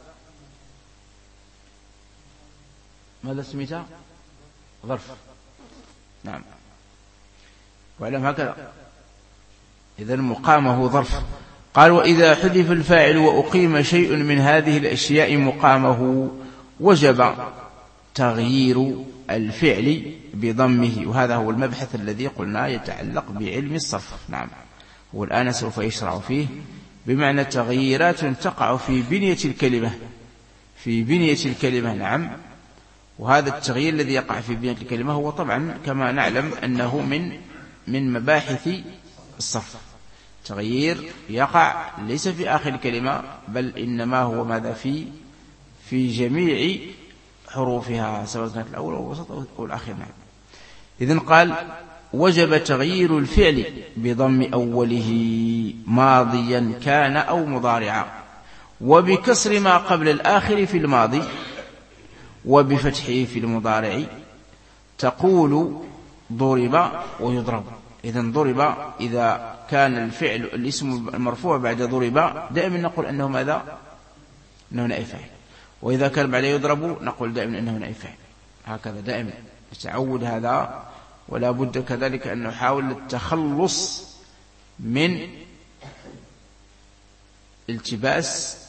A: ماذا سميتها؟ ظرف. نعم واعلم هكذا. إذن مقامه ظرف. قال وإذا حذف الفاعل وأقيم شيء من هذه الأشياء مقامه وجب تغيير الفعل بضمه، وهذا هو المبحث الذي قلنا يتعلق بعلم الصرف. نعم هو الآن سوف يشرع فيه، بمعنى تغييرات تقع في بنية الكلمة، في بنية الكلمة. نعم وهذا التغيير الذي يقع في بنية الكلمة هو طبعا كما نعلم أنه من من مباحث الصرف. تغيير يقع ليس في آخر الكلمة، بل إنما هو ماذا في في جميع حروفها، سواء كانت الأول أو الوسط أو الأخير. نعم إذن قال وجب تغيير الفعل بضم أوله ماضيا كان أو مضارعا، وبكسر ما قبل الآخر في الماضي، وبفتحه في المضارع. تقول ضرب ويضرب. إذن ضرب إذا كان الفعل الاسم المرفوع بعد ضرب دائما نقول أنه ماذا؟ أنه نائب فاعل. وإذا كان بعد يضرب نقول دائما أنه نائب فاعل. هكذا دائما نتعود هذا. ولا بد كذلك أن نحاول التخلص من التباس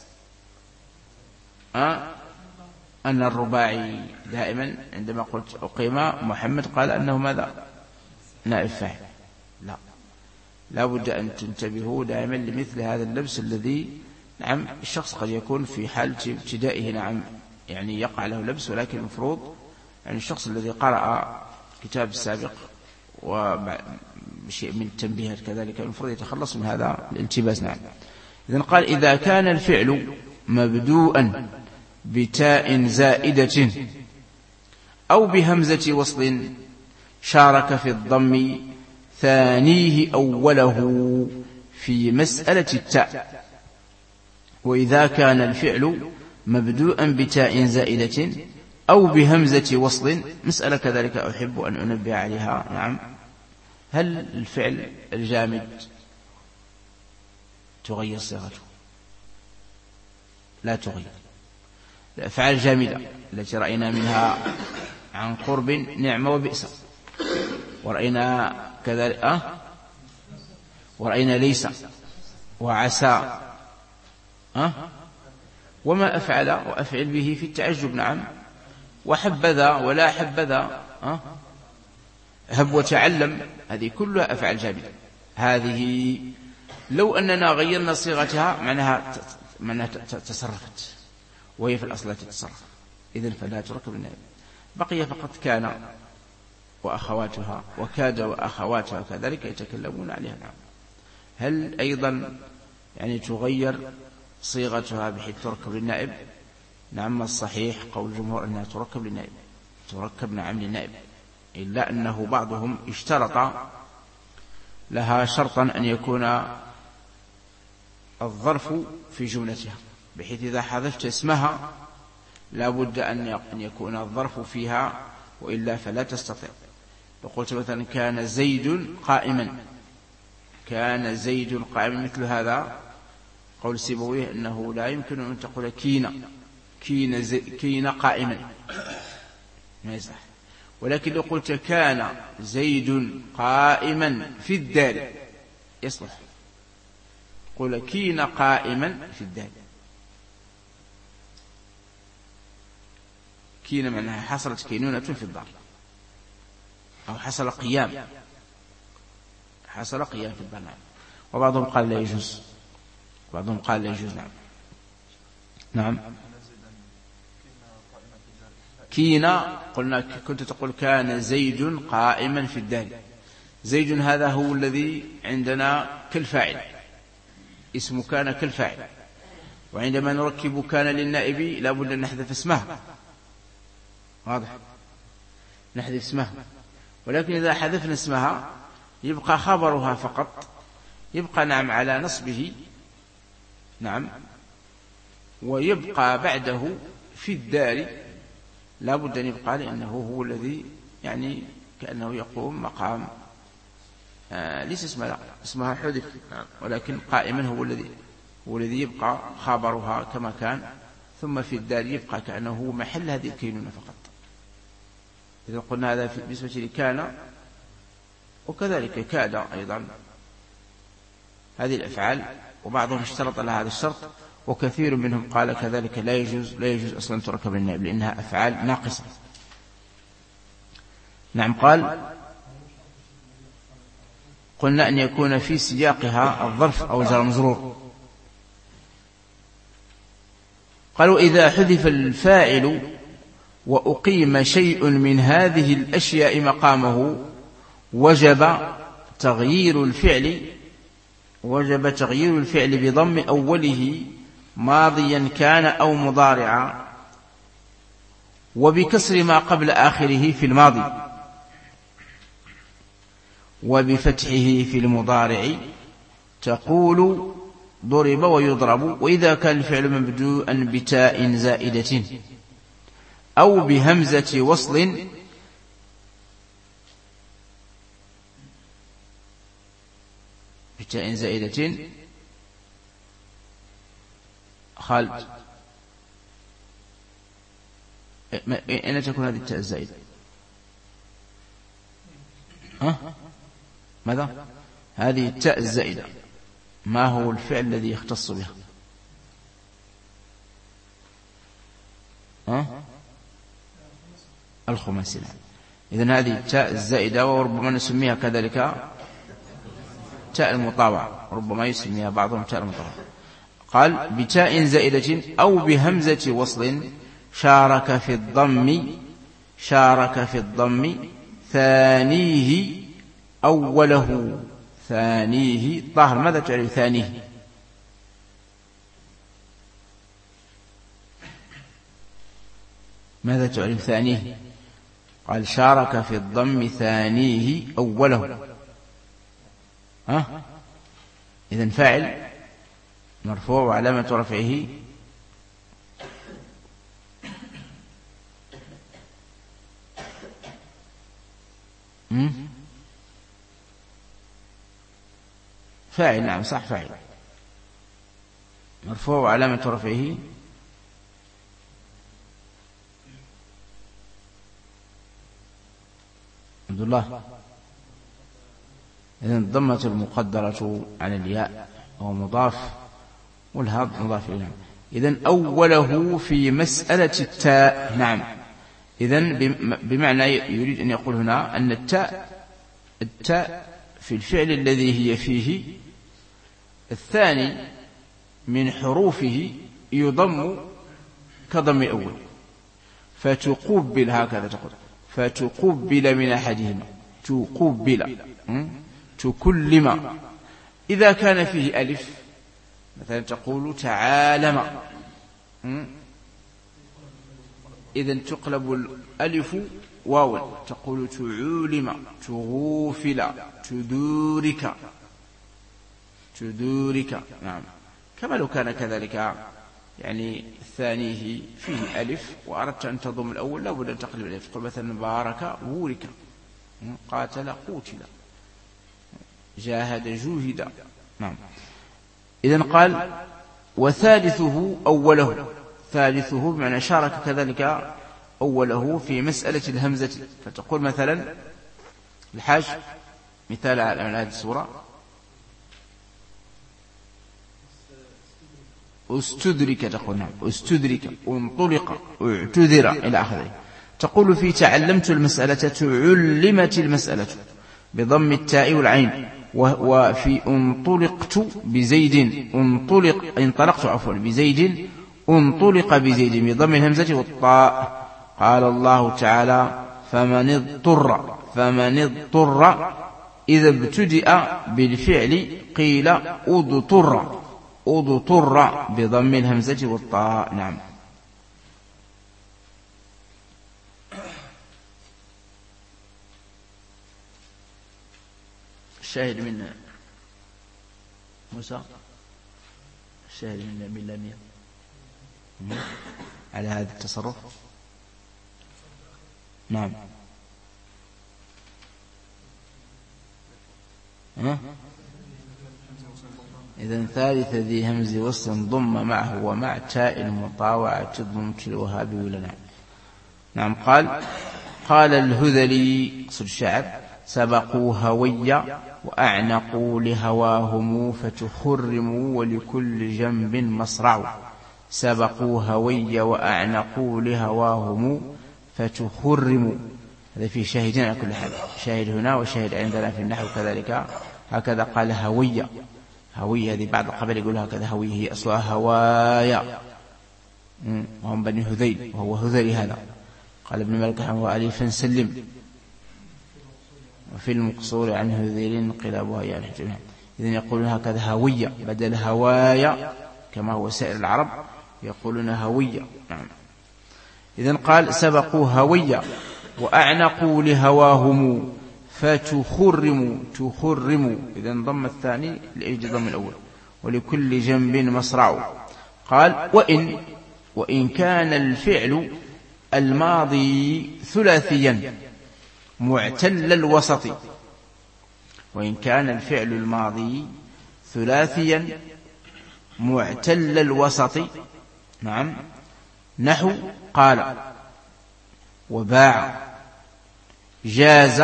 A: أه؟ أن الرباعي دائما عندما قلت أقيم محمد قال أنه ماذا؟ نائب فاعل. لا، لا بد أن تنتبهوا دائما لمثل هذا اللبس الذي نعم الشخص قد يكون في حال ابتدائه نعم يعني يقع له لبس، ولكن المفروض يعني الشخص الذي قرأ كتاب السابق وبشيء من التنبيهات كذلك المفروض يتخلص من هذا الالتباس. نعم. إذن قال إذا كان الفعل مبدوءا بتاء زائدة أو بهمزة وصل شارك في الضم ثانيه أوله في مسألة التاء. وإذا كان الفعل مبدوءا بتاء زائدة أو بهمزة وصل، مسألة كذلك أحب أن أنبه عليها. نعم، هل الفعل الجامد تغير صيغته؟ لا تغير. الأفعال الجامدة التي رأينا منها عن قرب نعمة وبئس، ورأينا كذلك أه؟ ورأينا ليس وعسى أه؟ وما أفعل وأفعل به في التعجب. نعم، وحبذا ولا حبذا أه؟ هب وتعلم، هذه كلها أفعال جامدة. هذه لو أننا غيرنا صيغتها معناها معناها تصرفت، وهي في الأصل لا تتصرف. إذن فلا تركب النائب. بقي فقط كان وأخواتها وكاد وأخواتها كذلك يتكلمون عليها. نعم، هل أيضا يعني تغير صيغتها بحيث تركب للنائب؟ نعم، الصحيح قول الجمهور أنها تركب للنائب، تركب نعم للنائب، إلا أنه بعضهم اشترط لها شرطا أن يكون الظرف في جملتها، بحيث إذا حذفت اسمها لا بد أن يكون الظرف فيها، وإلا فلا تستطيع. فقلت مثلا كان زيد قائما، كان زيد قائما، مثل هذا قول سيبويه أنه لا يمكن أن تقول كين كين, زي كين قائما، ما يصح. ولكن لو قلت كان زيد قائما في الدار يصلح. قل كين قائما في الدار. كين معناها حصلت كينونة في الدار، أو حصل قيام، حصل قيام في الدار. نعم. وبعضهم قال لا يجوز، بعضهم قال لا يجوز. نعم. نعم. كينا قلنا كنت تقول كان زيد قائما في الدار. زيد هذا هو الذي عندنا كالفاعل، اسم كان كالفاعل، وعندما نركب كان للنائب لا بد أن نحذف اسمها، واضح، نحذف اسمها. ولكن إذا حذفنا اسمها يبقى خبرها فقط، يبقى نعم على نصبه، نعم، ويبقى بعده في الدار لا بد أن يبقى، لأنه هو الذي يعني كأنه يقوم مقام آه ليس اسمها، لا اسمها حذف، ولكن قائما هو الذي هو الذي يبقى خبرها كما كان، ثم في الدار يبقى كأنه هو محل هذه الكينونة فقط. إذا قلنا هذا بالنسبة لكان، وكذلك كاد أيضا، هذه الأفعال. وبعضهم اشترط لها هذا الشرط، وكثير منهم قال كذلك لا يجوز، لا يجوز أصلا تركب النائب لأنها أفعال ناقصة. نعم. قال قلنا أن يكون في سياقها الظرف أو جار مجرور. قالوا إذا حذف الفاعل وأقيم شيء من هذه الأشياء مقامه وجب تغيير الفعل وجب تغيير الفعل بضم أوله ماضيا كان أو مضارعا، وبكسر ما قبل آخره في الماضي. وبفتحه في المضارع تقول ضرب ويضرب. وإذا كان الفعل مبدوءا بتاء زائدة أو بهمزة وصل بتاء زائدة خالد أين تكون هذه التاء الزائدة؟ ها؟ ماذا؟ هذه التاء الزائدة ما هو الفعل الذي يختص بها؟ ها؟ الخماسي. إذن هذه التاء الزائدة، وربما نسميها كذلك تاء المطاوعة، ربما يسميها بعضهم تاء المطاوعة. قال بتاء زائدة أو بهمزة وصل شارك في الضم شارك في الضم ثانيه أوله. ثانيه طاهر، ماذا تعرف ثانيه؟ ماذا تعرف ثانيه؟ قال شارك في الضم ثانيه أوله. ها؟ إذن فاعل مرفوع وعلامة رفعه فاعل. نعم صح، فاعل مرفوع وعلامة رفعه عبد الله. إذن الضمة المقدرة على الياء وهو مضاف، والهاء مضاف إليه. إذن أوله في مسألة التاء. نعم، إذن بمعنى يريد أن يقول هنا أن التاء التاء في الفعل الذي هي فيه الثاني من حروفه يضم كضم أول، فتقبل، هكذا تقول فتقبل من أحدهما، تقبل تكلم. إذا كان فيه ألف مثلا تقول تعالم، إذن تقلب الألف واو تقول تعولم، تغوفل، تدورك تدورك. نعم، كما لو كان كذلك يعني ثانيه فيه ألف وأردت أن تضم الأول لا بد أن تقلب الألف، تقول مثلا بارك بورك، قاتل قوتل، جاهد جوهد. نعم. إذن قال وثالثه أوله، ثالثه بمعنى شارك كذلك أوله في مسألة الهمزة، فتقول مثلا الحاج مثال على هذه السورة استدرك، تقول نعم استدرك، انطلق، اعتذر إلى آخره. تقول في تعلمت المسألة تعلمت المسألة بضم التاء والعين. وفي انطلقت بزيد انطلق انطلقت عفوا بزيد انطلق بزيد بضم الهمزة والطاء. قال الله تعالى فمن اضطر فمن اضطر إذا ابتدأ بالفعل قيل اضطر اضطر بضم الهمزة والطاء. نعم. الشاهد من موسى، الشاهد من ميلانيا على هذا التصرف. نعم. ها؟ إذن ثالث ذي همز وصل ضم معه ومع تاء المطاوعة تضم الوهاب ولا. نعم. نعم. قال قال الهذلي صد الشعر سبقوا هويا وأعنقوا لهواهم فتخرموا ولكل جنب مصرع. سبقوا هويا وأعنقوا لهواهم فتخرموا. هذا فيه شاهدين على كل حال، شاهد هنا وشاهد عندنا في النحو كذلك. هكذا قال هويا، هوية هذه بعض القبائل يقول هكذا هوية، هي أصلها هوايا، وهم بني هذيل وهو هذلي. هذا قال ابن مالك هو أليفا سلم، وفي المقصور عن هذيل انقلابها يا الحجم. إذن يقولون هكذا هوية بدل هوايا كما هو سائر العرب يقولون هوية. نعم. إذن قال سبقوا هوية وأعنقوا لهواهم فتخرم تخرم، إذن ضم الثاني لأجل ضم الأول. ولكل جنب مصرع. قال وإن وإن كان الفعل الماضي ثلاثيا معتل الوسط، وإن كان الفعل الماضي ثلاثيا معتل الوسط، نعم، نحو قال وباع جاز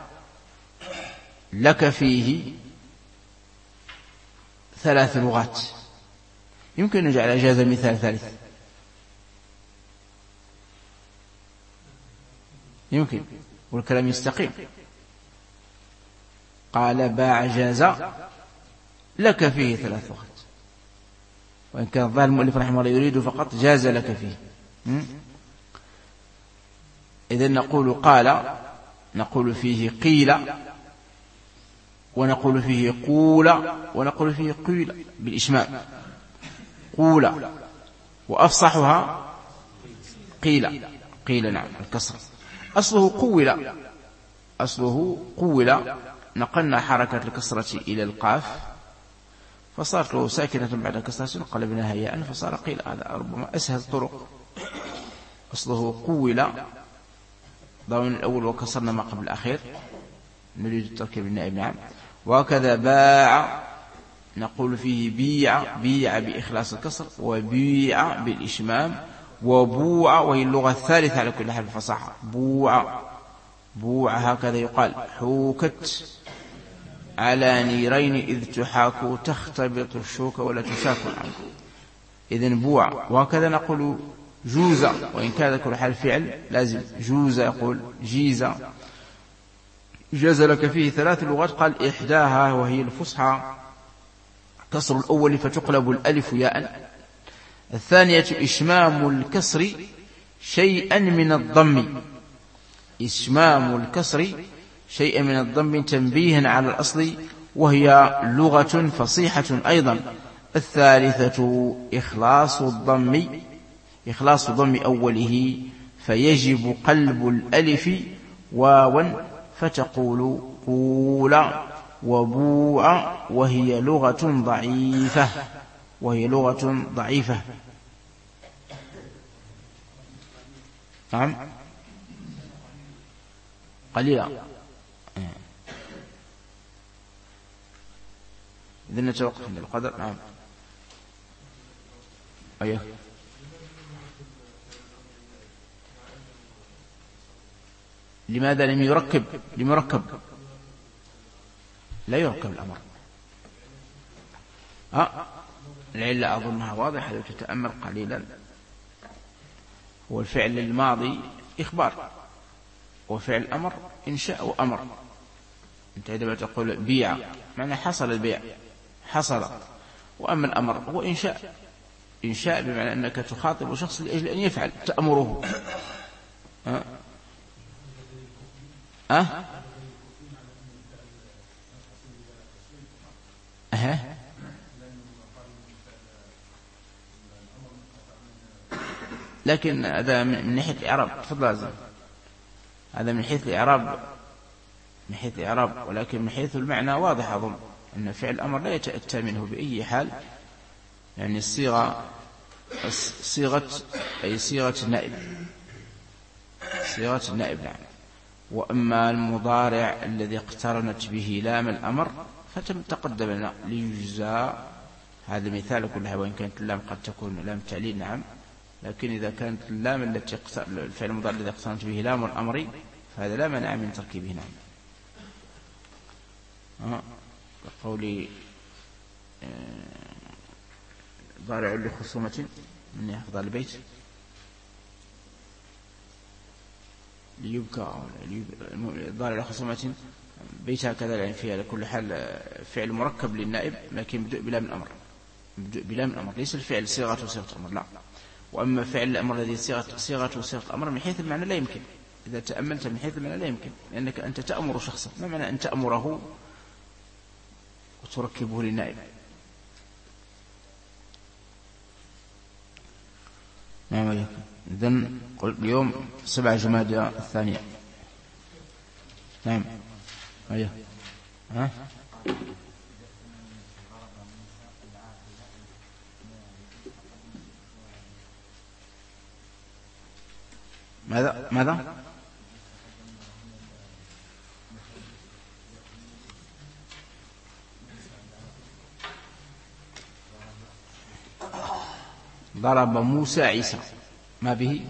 A: لك فيه ثلاث لغات. يمكن نجعل جاز مثال ثالث، يمكن، والكلام يستقيم. قال باع جاز لك فيه ثلاث لغات، وإن كان الظاهر المؤلف رحمه الله يريد فقط جاز لك فيه. إذن نقول قال، نقول فيه قيل، ونقول فيه قول، ونقول فيه قيل بالإشمام، قول، وأفصحها قيل، قيل نعم الكسر. أصله قول، أصله قول، نقلنا حركة الكسرة إلى القاف فصارت له ساكنة بعد كسرة قلبناها ياء فصار قيل. هذا ربما أسهل الطرق. أصله قول، ضمن الأول وكسرنا ما قبل الأخير، نريد التركيب النائب نعم. وكذا باع نقول فيه بيع، بيع بإخلاص الكسر، وبيع بالإشمام، وبوع وهي اللغة الثالثة على كل حال الفصاحة، بوع، بوع هكذا يقال. حوكت على نيرين إذ تحاكوا تختبط الشوك ولا تشاكوا عنك. إذن بوع. وهكذا نقول جوز، وإن كان كل حال فعل لازم، جوز يقول جيزة. جاز لك فيه ثلاث لغات. قال إحداها وهي الفصحى كسر الأول فتقلب الألف ياء. الثانية إشمام الكسر شيئا من الضم، إشمام الكسر شيئا من الضم تنبيها على الأصل، وهي لغة فصيحة أيضا. الثالثة إخلاص الضم، إخلاص ضم أوله فيجب قلب الألف واوا فتقول قول وبوع، وهي لغة ضعيفة، وهي لغة ضعيفة. نعم قليلا. إذن نتوقف عند القدر. نعم أيه. لماذا لم يركب؟ لم يركب؟ لا يركب الأمر. أه العلة أظنها واضحة لو تتأمل قليلا. هو الفعل الماضي إخبار، وفعل الأمر إنشاء وأمر. أنت عندما تقول بيع معنى حصل البيع، حصل. وأما الأمر هو إنشاء، إنشاء بمعنى أنك تخاطب شخص لأجل أن يفعل، تأمره. أه أه أه لكن هذا من ناحية الإعراب. تفضل عزيزي. هذا من حيث الإعراب، من حيث الإعراب، ولكن من حيث المعنى واضح أظن أن فعل الأمر لا يتأتى منه بأي حال. يعني الصيغة، صيغة أي صيغة النائب، صيغة النائب نعم. وأما المضارع الذي اقترنت به لام الأمر فتم تقدم لنا ليجزى. هذا مثال كلها، وإن كانت اللام قد تكون لام تعليل نعم، لكن إذا كانت اللام التي الفعل المضارع الذي اقترنت به لام الأمر فهذا لا منع من تركيبه نعم. آه. قولي ضارع لخصومة من يحفظ البيت ليبكى، ضارع لخصومة بيت هكذا، يعني فيها لكل حال فعل مركب للنائب لكن بدء بلا من أمر، بدء بلا من أمر، ليس الفعل صيغة وصيغة أمر لا. وأما فعل الأمر الذي صيغة صيغة وصيغة أمر من حيث المعنى لا يمكن. إذا تأملت من حيث المعنى لا يمكن، لأنك أنت تأمر شخصا، ما معنى أن تأمره وتركبه للنائب؟ نعم عليكم. إذن اليوم سبعة جمادى الثانية. نعم أيه. ها؟ ماذا ماذا ضرب موسى عيسى ما به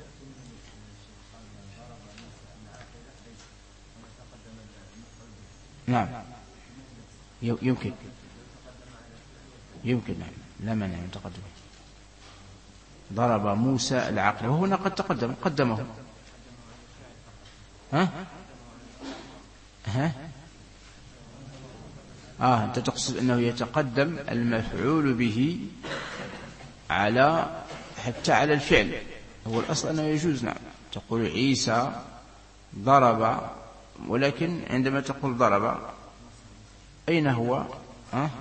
A: نعم يمكن يمكن نعم لا مانع من تقدمه. ضرب موسى العقل وهنا قد تقدم قدمه. ها ها آه أنت تقصد أنه يتقدم المفعول به على حتى على الفعل. هو الأصل أنه يجوز نعم تقول عيسى ضرب، ولكن عندما تقول ضرب أين هو؟ أه؟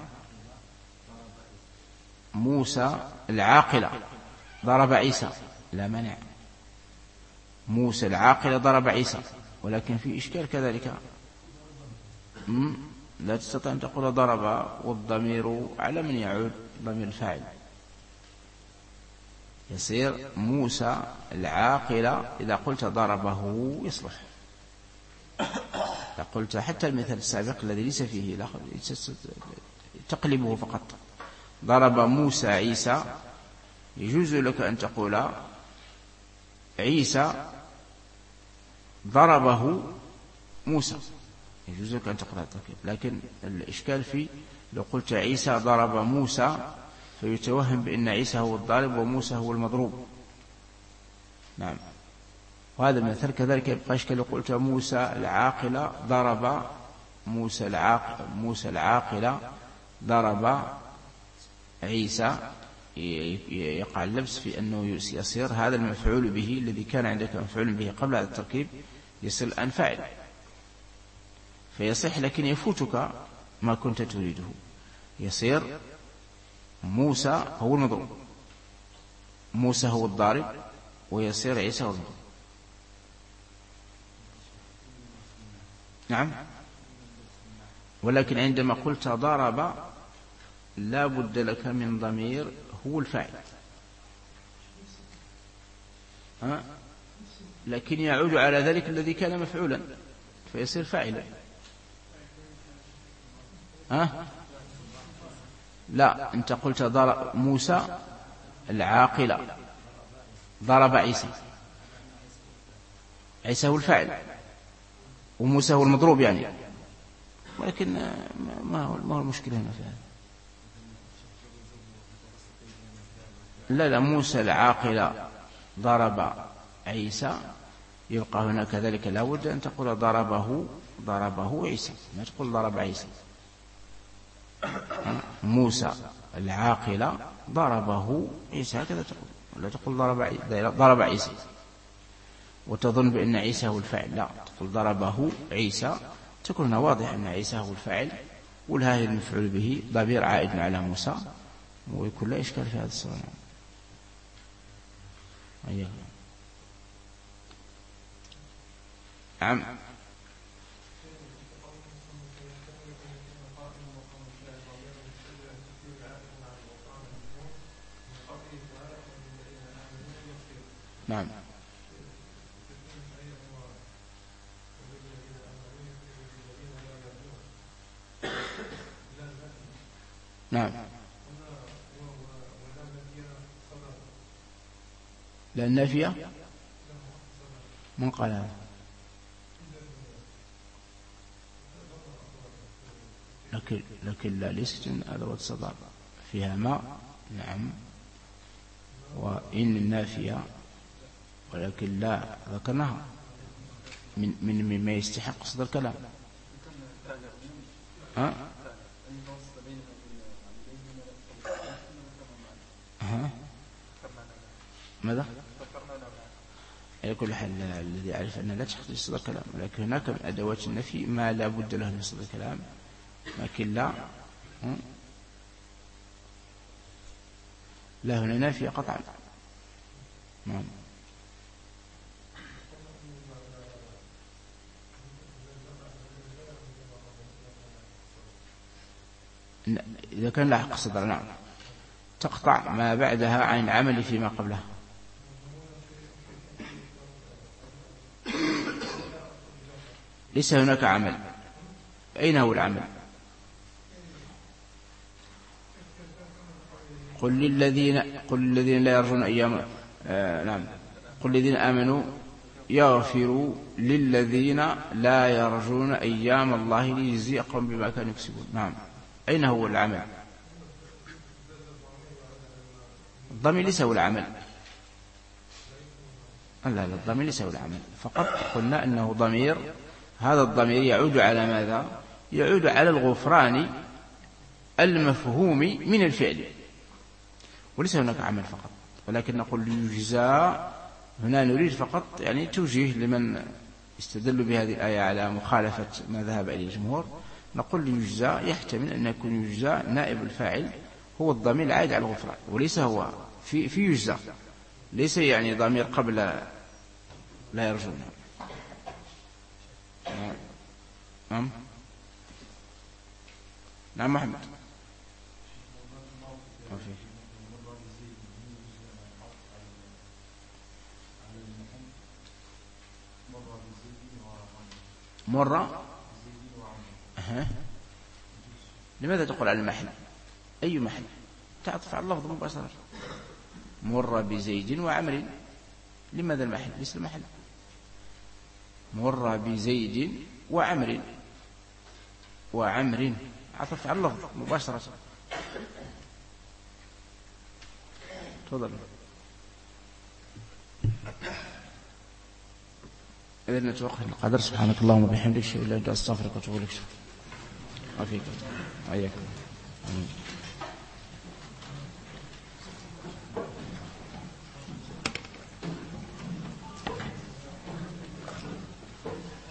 A: موسى العاقلة ضرب عيسى لا مانع. موسى العاقلة ضرب عيسى، ولكن في إشكال كذلك. لا تستطيع أن تقول ضرب والضمير على من يعود؟ ضمير الفاعل. يصير موسى العاقلة إذا قلت ضربه يصلح. إذا قلت حتى المثال السابق الذي ليس فيه لا تقلبه فقط. ضرب موسى عيسى يجوز لك أن تقول عيسى ضربه موسى، يجوز لك أن تقرأ التركيب. لكن الإشكال في لو قلت عيسى ضرب موسى فيتوهم بأن عيسى هو الضارب وموسى هو المضروب. نعم. وهذا المثل كذلك يبقى إشكال لو قلت موسى العاقلة ضرب موسى العاقلة موسى العاقلة ضرب عيسى، يقع اللبس في أنه يصير هذا المفعول به الذي كان عندك مفعول به قبل هذا التركيب يصير الآن فاعل فيصح، لكن يفوتك ما كنت تريده. يصير موسى هو المضروب، موسى هو الضارب، ويصير عيسى هو المضروب. نعم. ولكن عندما قلت ضرب لا بد لك من ضمير هو الفاعل، ها؟ لكن يعود على ذلك الذي كان مفعولا فيصير فاعلا. ها؟ لا، أنت قلت ضرب موسى العاقلة ضرب عيسى، عيسى هو الفاعل وموسى هو المضروب يعني، ولكن ما هو ما هو المشكلة هنا في هذا؟ لا لا، موسى العاقلة ضرب عيسى، يبقى هنا كذلك لا بد أن تقول ضربه ضربه عيسى، ما تقول ضرب عيسى. موسى العاقلة ضربه عيسى هكذا تقول، ولا تقول ضرب ضرب عيسى وتظن بأن عيسى هو الفاعل. لا، تقول ضربه عيسى، تكون واضح أن عيسى هو الفاعل والهاء المفعول به ضمير عائد على موسى، ويكون لا إشكال في هذا السؤال. أيه. نعم. نعم. نعم. لا النافية من قال هذا؟ لكن لكن لا ليست من أدوات الصدر فيها ما. نعم. وإن النافية، ولكن لا ذكرناها من من مما يستحق صدر الكلام. ها؟ ها؟ ماذا؟ على كل حال الذي يعرف أن لا تحتاج صدر الكلام، ولكن هناك من أدوات النفي ما لا بد له من صدر الكلام، لكن لا لا هنا نافية قطعا. نعم. إذا كان لاحق الصدر نعم تقطع ما بعدها عن العمل فيما قبلها. ليس هناك عمل. أين هو العمل؟ قل للذين قل للذين لا يرجون أيام آه نعم قل للذين آمنوا يغفروا للذين لا يرجون أيام الله ليجزي قوم بما كانوا يكسبون. نعم أين هو العمل؟ الضمير ليس هو العمل. لا لا الضمير ليس هو العمل فقط قلنا أنه ضمير. هذا الضمير يعود على ماذا؟ يعود على الغفران المفهوم من الفعل وليس هناك عمل فقط. ولكن نقول يجزى هنا نريد فقط يعني توجيه لمن استدلوا بهذه الآية على مخالفة ما ذهب إليه الجمهور. نقول يجزى يحتمل أن يكون يجزى نائب الفاعل هو الضمير العائد على الغفران وليس هو في في يجزى ليس يعني ضمير قبل لا يرجون. نعم نعم محمد مرة أه. لماذا تقول على المحل؟ أي محل؟ تعطف على اللفظ مباشرة. مر بزيد وعمر. لماذا المحل؟ ليس المحل. مر بزيد وعمر وعمر عطف على اللفظ مباشرة. تفضل. إذن نتوقف القدر. سبحانك اللهم وبحمدك أشهد أن لا إله إلا أنت أستغفرك وأتوب إليك. عافيك. أياك.